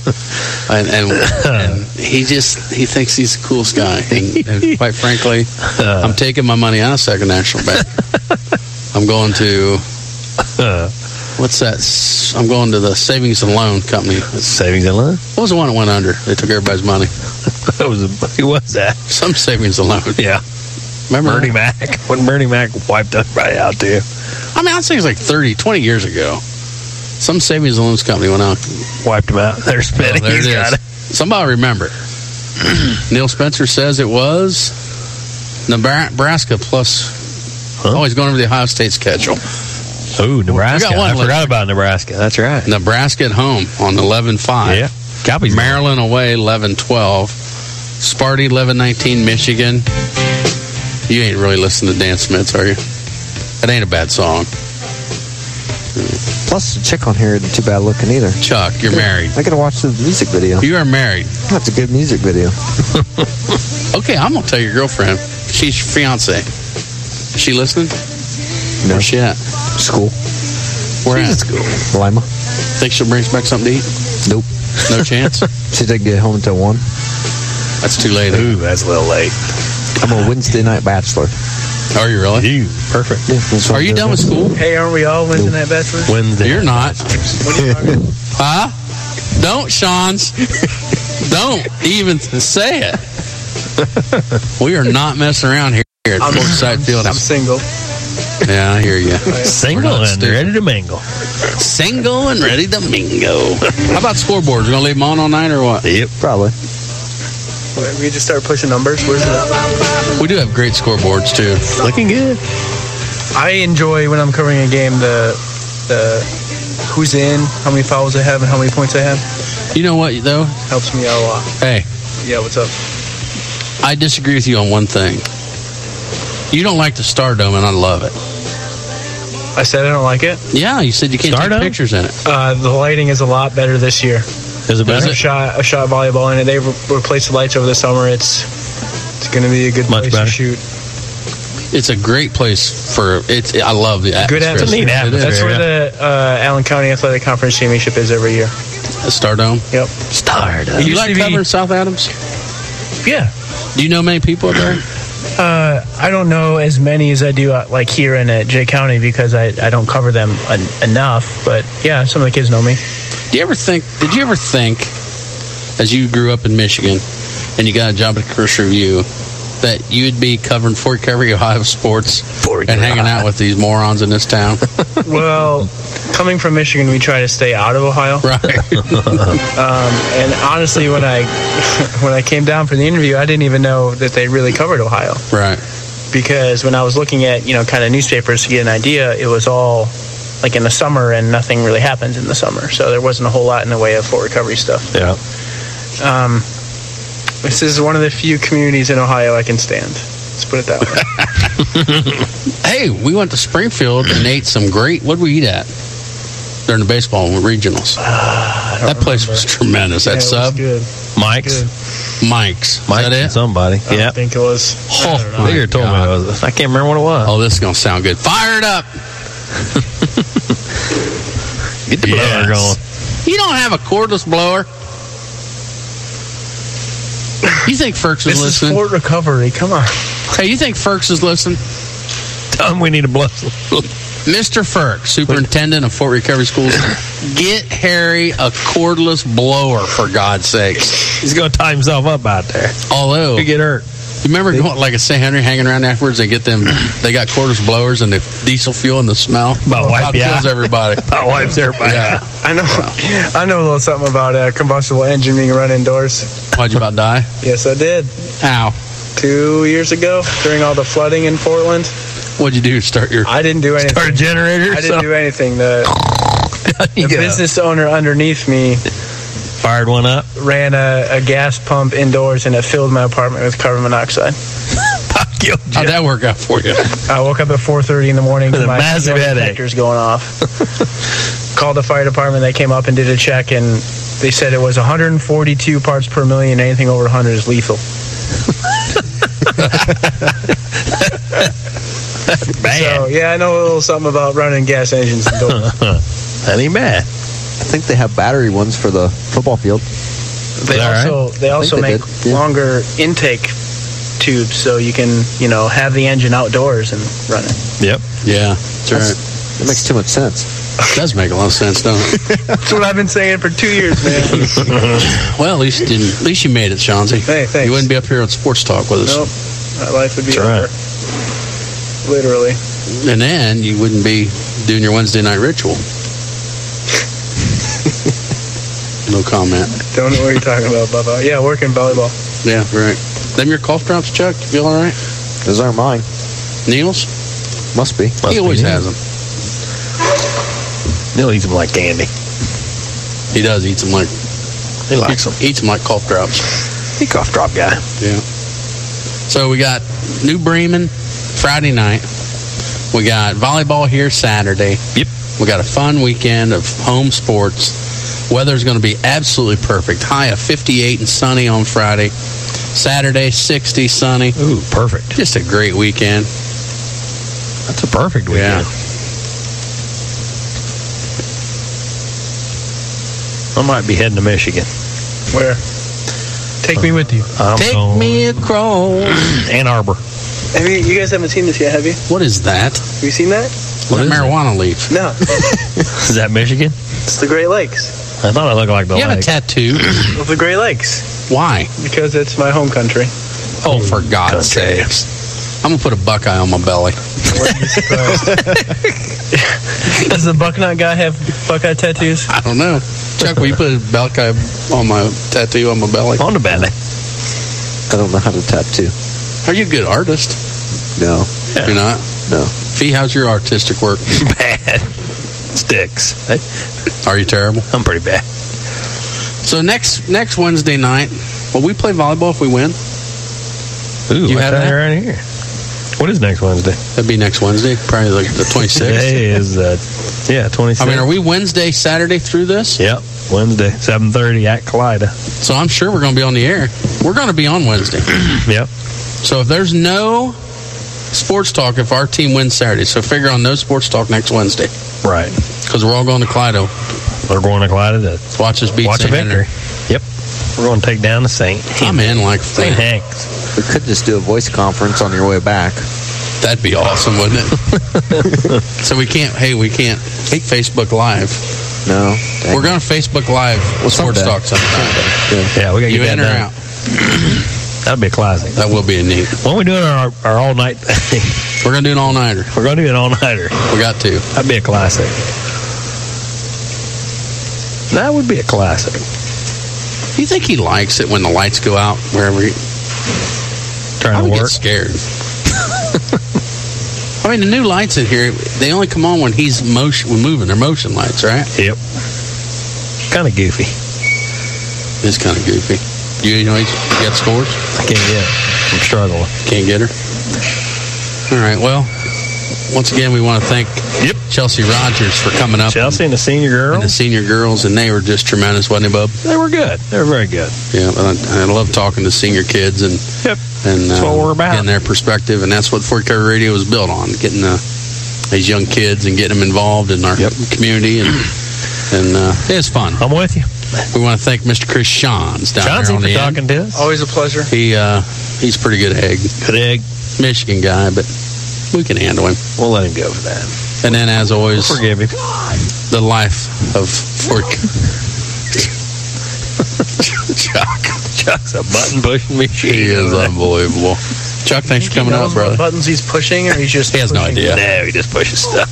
Speaker 1: and he thinks he's the coolest guy. And quite frankly, I'm taking my money out of Second National Bank. I'm going to what's that? I'm going to the Savings and Loan Company.
Speaker 2: Savings and Loan?
Speaker 1: What was the one that went under? They took everybody's money.
Speaker 2: Who was that?
Speaker 1: Some Savings and Loan.
Speaker 2: Yeah.
Speaker 1: Remember
Speaker 2: Bernie Mac? When Bernie Mac wiped everybody out too.
Speaker 1: I mean, I'd say it was like 20 years ago. Some savings and loans company went out.
Speaker 2: Wiped them out. They're spending.
Speaker 1: There it is. Somebody remember it. Neil Spencer says it was Nebraska plus... Huh? Oh, he's going over the Ohio State schedule.
Speaker 2: Oh, Nebraska. I forgot about Nebraska. That's right.
Speaker 1: Nebraska at home on 11-5.
Speaker 2: Yeah. Cowboys.
Speaker 1: Maryland away 11-12. Sparty 11-19. Michigan. You ain't really listening to Dan Smits, are you? That ain't a bad song.
Speaker 11: Plus, the chick on here isn't too bad looking either.
Speaker 1: Chuck, you're married.
Speaker 11: I gotta watch the music video.
Speaker 1: You are married.
Speaker 11: That's a good music video.
Speaker 1: Okay, I'm gonna tell your girlfriend. She's your fiance. Is she listening?
Speaker 11: No.
Speaker 1: Where's she at?
Speaker 11: School.
Speaker 1: Where
Speaker 11: She's
Speaker 1: at?
Speaker 11: School. Lima.
Speaker 1: Think she'll bring us back something to eat?
Speaker 11: Nope.
Speaker 1: No chance?
Speaker 11: She didn't get home until 1.
Speaker 1: That's too late.
Speaker 2: Ooh, that's a little late.
Speaker 11: I'm a Wednesday night bachelor.
Speaker 1: Are you really?
Speaker 2: Perfect.
Speaker 11: Yeah,
Speaker 1: are you done with school?
Speaker 10: Hey, aren't we all Wednesday night bachelors?
Speaker 2: Wednesday.
Speaker 1: You're not.
Speaker 10: What are you talking about?
Speaker 1: Huh? Don't, Sean's. Don't even say it. We are not messing around here at Forsyth Field.
Speaker 10: I'm single.
Speaker 1: Yeah, I hear you.
Speaker 2: Single and ready to mingle.
Speaker 1: Single and ready to mingle. How about scoreboards? We're going to leave them on all night or what?
Speaker 2: Yep.
Speaker 11: Probably.
Speaker 10: We just start pushing numbers. Where's it?
Speaker 1: We do have great scoreboards, too.
Speaker 2: Looking good.
Speaker 10: I enjoy when I'm covering a game the who's in, how many fouls they have, and how many points they have.
Speaker 1: You know what, though?
Speaker 10: Helps me out a lot.
Speaker 1: Hey.
Speaker 10: Yeah, what's up?
Speaker 1: I disagree with you on one thing. You don't like the Stardome, and I love it.
Speaker 10: I said I don't like it?
Speaker 1: Yeah, you said you can't take pictures in it.
Speaker 10: The lighting is a lot better this year.
Speaker 2: Is it better?
Speaker 10: I shot volleyball in it. They replaced the lights over the summer. It's going to be a good place to shoot.
Speaker 1: It's a great place for it. I love the atmosphere.
Speaker 10: Good atmosphere. That's where the Allen County Athletic Conference Championship is every year.
Speaker 1: Stardome?
Speaker 10: Yep.
Speaker 1: Stardome. Do you like covering South Adams?
Speaker 10: Yeah.
Speaker 1: Do you know many people up there?
Speaker 10: I don't know as many as I do like here in Jay County because I don't cover them enough. But yeah, some of the kids know me.
Speaker 1: Did you ever think, as you grew up in Michigan and you got a job at Curse Review, that you'd be covering Fort Recovery, Ohio sports and hanging out with these morons in this town?
Speaker 10: Well, coming from Michigan, we try to stay out of Ohio.
Speaker 1: Right.
Speaker 10: And honestly, when I came down for the interview, I didn't even know that they really covered Ohio.
Speaker 1: Right.
Speaker 10: Because when I was looking at, kind of newspapers to get an idea, it was all like in the summer, and nothing really happens in the summer. So there wasn't a whole lot in the way of Fort Recovery stuff.
Speaker 2: Yeah.
Speaker 10: This is one of the few communities in Ohio I can stand. Let's put it that way.
Speaker 1: Hey, we went to Springfield and ate some great. What did we eat at during the baseball regionals? That place was tremendous. That sub,
Speaker 10: good.
Speaker 2: Mike's.
Speaker 1: Is that it?
Speaker 2: Somebody.
Speaker 10: I don't think it was.
Speaker 1: Oh,
Speaker 2: Digger told me it was. I can't remember what it was.
Speaker 1: Oh, this is gonna sound good. Fire it up.
Speaker 2: Get the blower going.
Speaker 1: You don't have a cordless blower. You think Ferks is listening?
Speaker 10: This is Fort Recovery. Come on.
Speaker 1: Hey, you think Ferks is listening?
Speaker 2: Tell him we need a blower.
Speaker 1: Mr. Ferks, superintendent of Fort Recovery Schools, get Harry a cordless blower, for God's sakes.
Speaker 2: He's going to tie himself up out there.
Speaker 1: Although,
Speaker 2: He'll get hurt.
Speaker 1: You remember going like at St. Henry, hanging around afterwards? They got cordless blowers and the diesel fuel and the smell.
Speaker 2: About
Speaker 1: kills everybody.
Speaker 2: About wipes everybody out.
Speaker 10: I know a little something about a combustible engine being run indoors.
Speaker 1: Why'd you about die?
Speaker 10: Yes, I did.
Speaker 1: How?
Speaker 10: 2 years ago, during all the flooding in Portland.
Speaker 1: What'd you do to start your...
Speaker 10: I didn't do anything.
Speaker 2: Start a generator?
Speaker 10: I didn't do anything. The business owner underneath me
Speaker 2: fired one up,
Speaker 10: ran a gas pump indoors, and it filled my apartment with carbon monoxide.
Speaker 1: How'd that work out for you?
Speaker 10: I woke up at 4:30 in the morning with
Speaker 2: a
Speaker 10: my
Speaker 2: massive headache.
Speaker 10: detectors going off. Called the fire department. They came up and did a check, and they said it was 142 parts per million. Anything over 100 is lethal.
Speaker 2: Bad.
Speaker 10: So, yeah, I know a little something about running gas engines indoors.
Speaker 2: That ain't bad.
Speaker 11: I think they have battery ones for the football field.
Speaker 10: They also make longer intake tubes, so you can have the engine outdoors and run it.
Speaker 2: Yep.
Speaker 1: Yeah, that's right.
Speaker 11: That makes too much sense.
Speaker 1: It does make a lot of sense, don't it?
Speaker 10: That's what I've been saying for 2 years, man.
Speaker 1: Well, at least you made it, Chauncey.
Speaker 10: Hey, thanks.
Speaker 1: You wouldn't be up here on Sports Talk with us.
Speaker 10: Nope. My life would be over. Literally.
Speaker 1: And then you wouldn't be doing your Wednesday night ritual. No comment.
Speaker 10: Don't know what you're talking about, Bubba. Yeah, working volleyball.
Speaker 1: Yeah, right. Them your cough drops, Chuck? You feel all right?
Speaker 11: Those aren't mine.
Speaker 1: Neil's?
Speaker 11: Must be.
Speaker 1: He always has them.
Speaker 2: Neil eats them like candy.
Speaker 1: He does eat them like...
Speaker 2: He likes them.
Speaker 1: Eats them like cough drops.
Speaker 2: He cough drop guy.
Speaker 1: Yeah. So we got New Bremen Friday night. We got volleyball here Saturday.
Speaker 2: Yep.
Speaker 1: We got a fun weekend of home sports. Weather's going to be absolutely perfect. High of 58 and sunny on Friday. Saturday, 60, sunny.
Speaker 2: Ooh, perfect.
Speaker 1: Just a great weekend.
Speaker 2: That's a perfect weekend.
Speaker 1: Yeah.
Speaker 2: I might be heading to Michigan.
Speaker 10: Where? Take me with you.
Speaker 1: Take me across
Speaker 2: Ann Arbor.
Speaker 10: You guys haven't seen this yet, have you?
Speaker 1: What is that?
Speaker 10: Have you seen that?
Speaker 1: What is marijuana leaf?
Speaker 10: No.
Speaker 2: Is that Michigan?
Speaker 10: It's the Great Lakes.
Speaker 2: I thought it looked like the
Speaker 1: You have a
Speaker 2: lake.
Speaker 1: tattoo.
Speaker 10: Of the Great Lakes.
Speaker 1: Why?
Speaker 10: Because it's my home country.
Speaker 1: Oh, for God's sakes. I'm going to put a Buckeye on my belly.
Speaker 10: Does the Bucknut guy have Buckeye tattoos?
Speaker 1: I don't know. Chuck, will you put a Buckeye on my tattoo on my belly?
Speaker 2: On the belly.
Speaker 11: I don't know how to tattoo.
Speaker 1: Are you a good artist?
Speaker 11: No.
Speaker 1: Yeah. You're not?
Speaker 11: No.
Speaker 1: Fee, how's your artistic work?
Speaker 2: Bad. Sticks.
Speaker 1: Are you terrible?
Speaker 2: I'm pretty bad.
Speaker 1: So next Wednesday night, will we play volleyball if we win?
Speaker 2: Ooh,
Speaker 1: You have that?
Speaker 2: right here. What is next Wednesday?
Speaker 1: That'd be next Wednesday, probably like the 26th.
Speaker 2: Today is 26th.
Speaker 1: I mean, are we Wednesday, Saturday through this?
Speaker 2: Yep, Wednesday, 7:30 at Kalida.
Speaker 1: So I'm sure we're going to be on the air. We're going to be on Wednesday.
Speaker 2: Yep.
Speaker 1: So if there's no sports talk, if our team wins Saturday, so figure on no sports talk next Wednesday.
Speaker 2: Right.
Speaker 1: Because we're all going to Clydo.
Speaker 2: We're going to Kalida to
Speaker 1: watch us beat
Speaker 2: watch
Speaker 1: St.
Speaker 2: a victory.
Speaker 1: Henry.
Speaker 2: Yep. We're going to take down the St.
Speaker 1: I'm in like
Speaker 2: St. Hank's.
Speaker 11: We could just do a voice conference on your way back.
Speaker 1: That'd be awesome, wouldn't it? So we can't Facebook Live.
Speaker 11: No. Dang.
Speaker 1: We're going to Facebook Live sports talk sometime.
Speaker 11: Yeah,
Speaker 2: we got to
Speaker 1: you
Speaker 2: get
Speaker 1: in
Speaker 2: that
Speaker 1: or
Speaker 2: done.
Speaker 1: out?
Speaker 2: That'll be a classic.
Speaker 1: That will be a neat.
Speaker 2: When we doing our all-night thing?
Speaker 1: We're going to do an all-nighter.
Speaker 2: We're going to do an all-nighter.
Speaker 1: We got to.
Speaker 2: That'd be a classic. That would be a classic.
Speaker 1: You think he likes it when the lights go out wherever he...
Speaker 2: Trying to work?
Speaker 1: Get scared. I mean, the new lights in here, they only come on when he's moving. They're motion lights, right?
Speaker 2: Yep. Kind of goofy.
Speaker 1: It's kind of goofy. You know, you got scores?
Speaker 2: I can't get it. I'm struggling.
Speaker 1: Can't get her? All right, well, once again, we want to thank Chelsea Rogers for coming up.
Speaker 2: Chelsea and the senior girls.
Speaker 1: And they were just tremendous, wasn't they, Bub?
Speaker 2: They were good. They were very good.
Speaker 1: Yeah, I love talking to senior kids and
Speaker 2: that's what we're about.
Speaker 1: Getting their perspective, and that's what Fort Recovery Radio was built on, getting these young kids and getting them involved in our community, and it's fun.
Speaker 2: I'm with you.
Speaker 1: We want to thank Mr. Chris Shawns down there on the end.
Speaker 2: Talking to us.
Speaker 10: Always a pleasure.
Speaker 1: He's a pretty good egg.
Speaker 2: Good egg.
Speaker 1: Michigan guy, but we can handle him.
Speaker 2: We'll let him go for that.
Speaker 1: And then, as always,
Speaker 2: we'll forgive him.
Speaker 1: The life of Fort.
Speaker 2: Chuck's a button pushing machine.
Speaker 1: He is unbelievable. Chuck, thanks for coming out, brother.
Speaker 10: What buttons he's pushing, or he's just
Speaker 1: he has no idea.
Speaker 2: No, he just pushes stuff.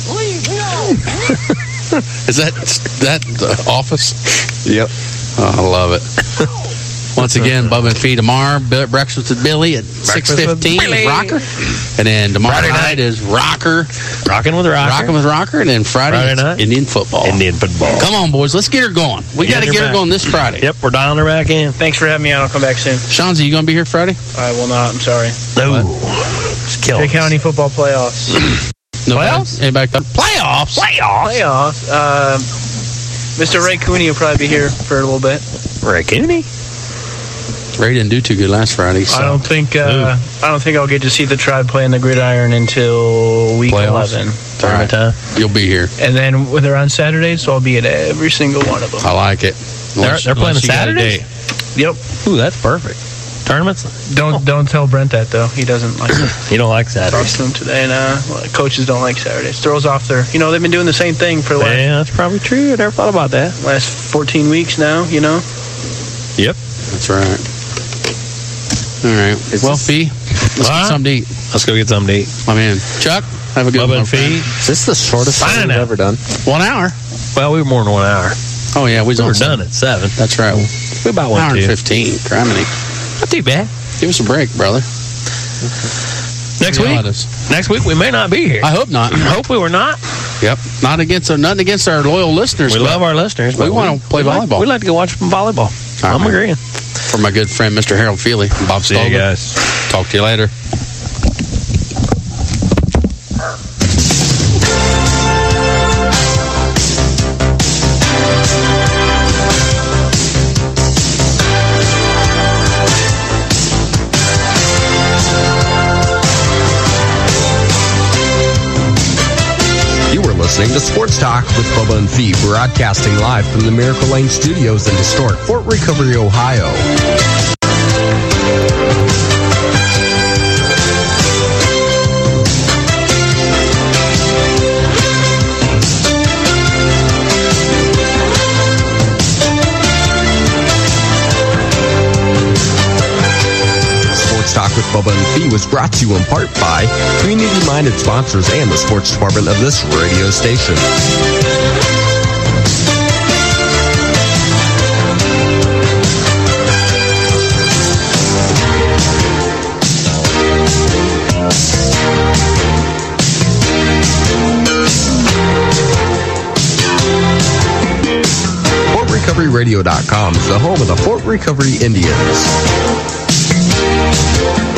Speaker 1: Is that the office?
Speaker 11: Yep.
Speaker 1: Oh, I love it. Once again, Bubba and Fee tomorrow. Breakfast with Billy at 6:15. Rocker. And then tomorrow night is Rocker.
Speaker 2: Rocking with Rocker.
Speaker 1: And then Friday
Speaker 2: night,
Speaker 1: Indian football. Come on, boys. Let's get her going. We got to get her going this Friday.
Speaker 2: Yep, we're dialing her back in.
Speaker 10: Thanks for having me on. I'll come back soon.
Speaker 1: Shanzi, you going to be here Friday?
Speaker 10: I will not. I'm sorry.
Speaker 2: No. It's killing
Speaker 10: Big County football playoffs.
Speaker 1: No playoffs? Anybody come? Playoffs?
Speaker 10: Mr. Ray Cooney will probably be here for a little bit.
Speaker 2: Ray Cooney?
Speaker 1: Ray didn't do too good last Friday. So.
Speaker 10: I don't think I'll get to see the Tribe play in the Gridiron until week 11.
Speaker 1: Tournament time. You'll be here.
Speaker 10: And then they're on Saturdays, so I'll be at every single one of them.
Speaker 1: I like it.
Speaker 2: They're playing on Saturday?
Speaker 10: Yep.
Speaker 2: Ooh, that's perfect. Tournaments?
Speaker 10: Don't tell Brent that, though. He doesn't like it.
Speaker 2: He don't like Saturdays.
Speaker 10: Talked to him today, and coaches don't like Saturdays. Throws off their... You know, they've been doing the same thing for the last...
Speaker 2: Yeah, that's probably true. I never thought about that.
Speaker 10: Last 14 weeks now, you know?
Speaker 2: Yep.
Speaker 1: That's right. All right. Fee, let's get something to eat.
Speaker 2: Let's go get something to eat.
Speaker 1: My man. Chuck, have a good one.
Speaker 2: Fee.
Speaker 11: Is this the shortest time we've ever done?
Speaker 1: 1 hour.
Speaker 2: Well, we were more than 1 hour.
Speaker 1: Oh, yeah. We
Speaker 2: were done at 7.
Speaker 1: That's right.
Speaker 2: We about 1
Speaker 1: hour and 15. Criminy.
Speaker 2: Not too bad.
Speaker 1: Give us a break, brother.
Speaker 2: Next week we may not be here.
Speaker 1: I hope not.
Speaker 2: Hopefully we're not.
Speaker 1: Yep. Nothing against our loyal listeners.
Speaker 2: We love our listeners.
Speaker 1: We want to play volleyball.
Speaker 2: We'd like to go watch some volleyball. I'm agreeing.
Speaker 1: For my good friend, Mr. Harold Feely and Bob Stolber.
Speaker 2: See you guys.
Speaker 1: Talk to you later.
Speaker 18: Listening to Sports Talk with Bubba and Fee, broadcasting live from the Miracle Lane Studios in historic Fort Recovery, Ohio. Talk with Bubba and Fee was brought to you in part by community-minded sponsors and the sports department of this radio station. FortRecoveryRadio.com is the home of the Fort Recovery Indians.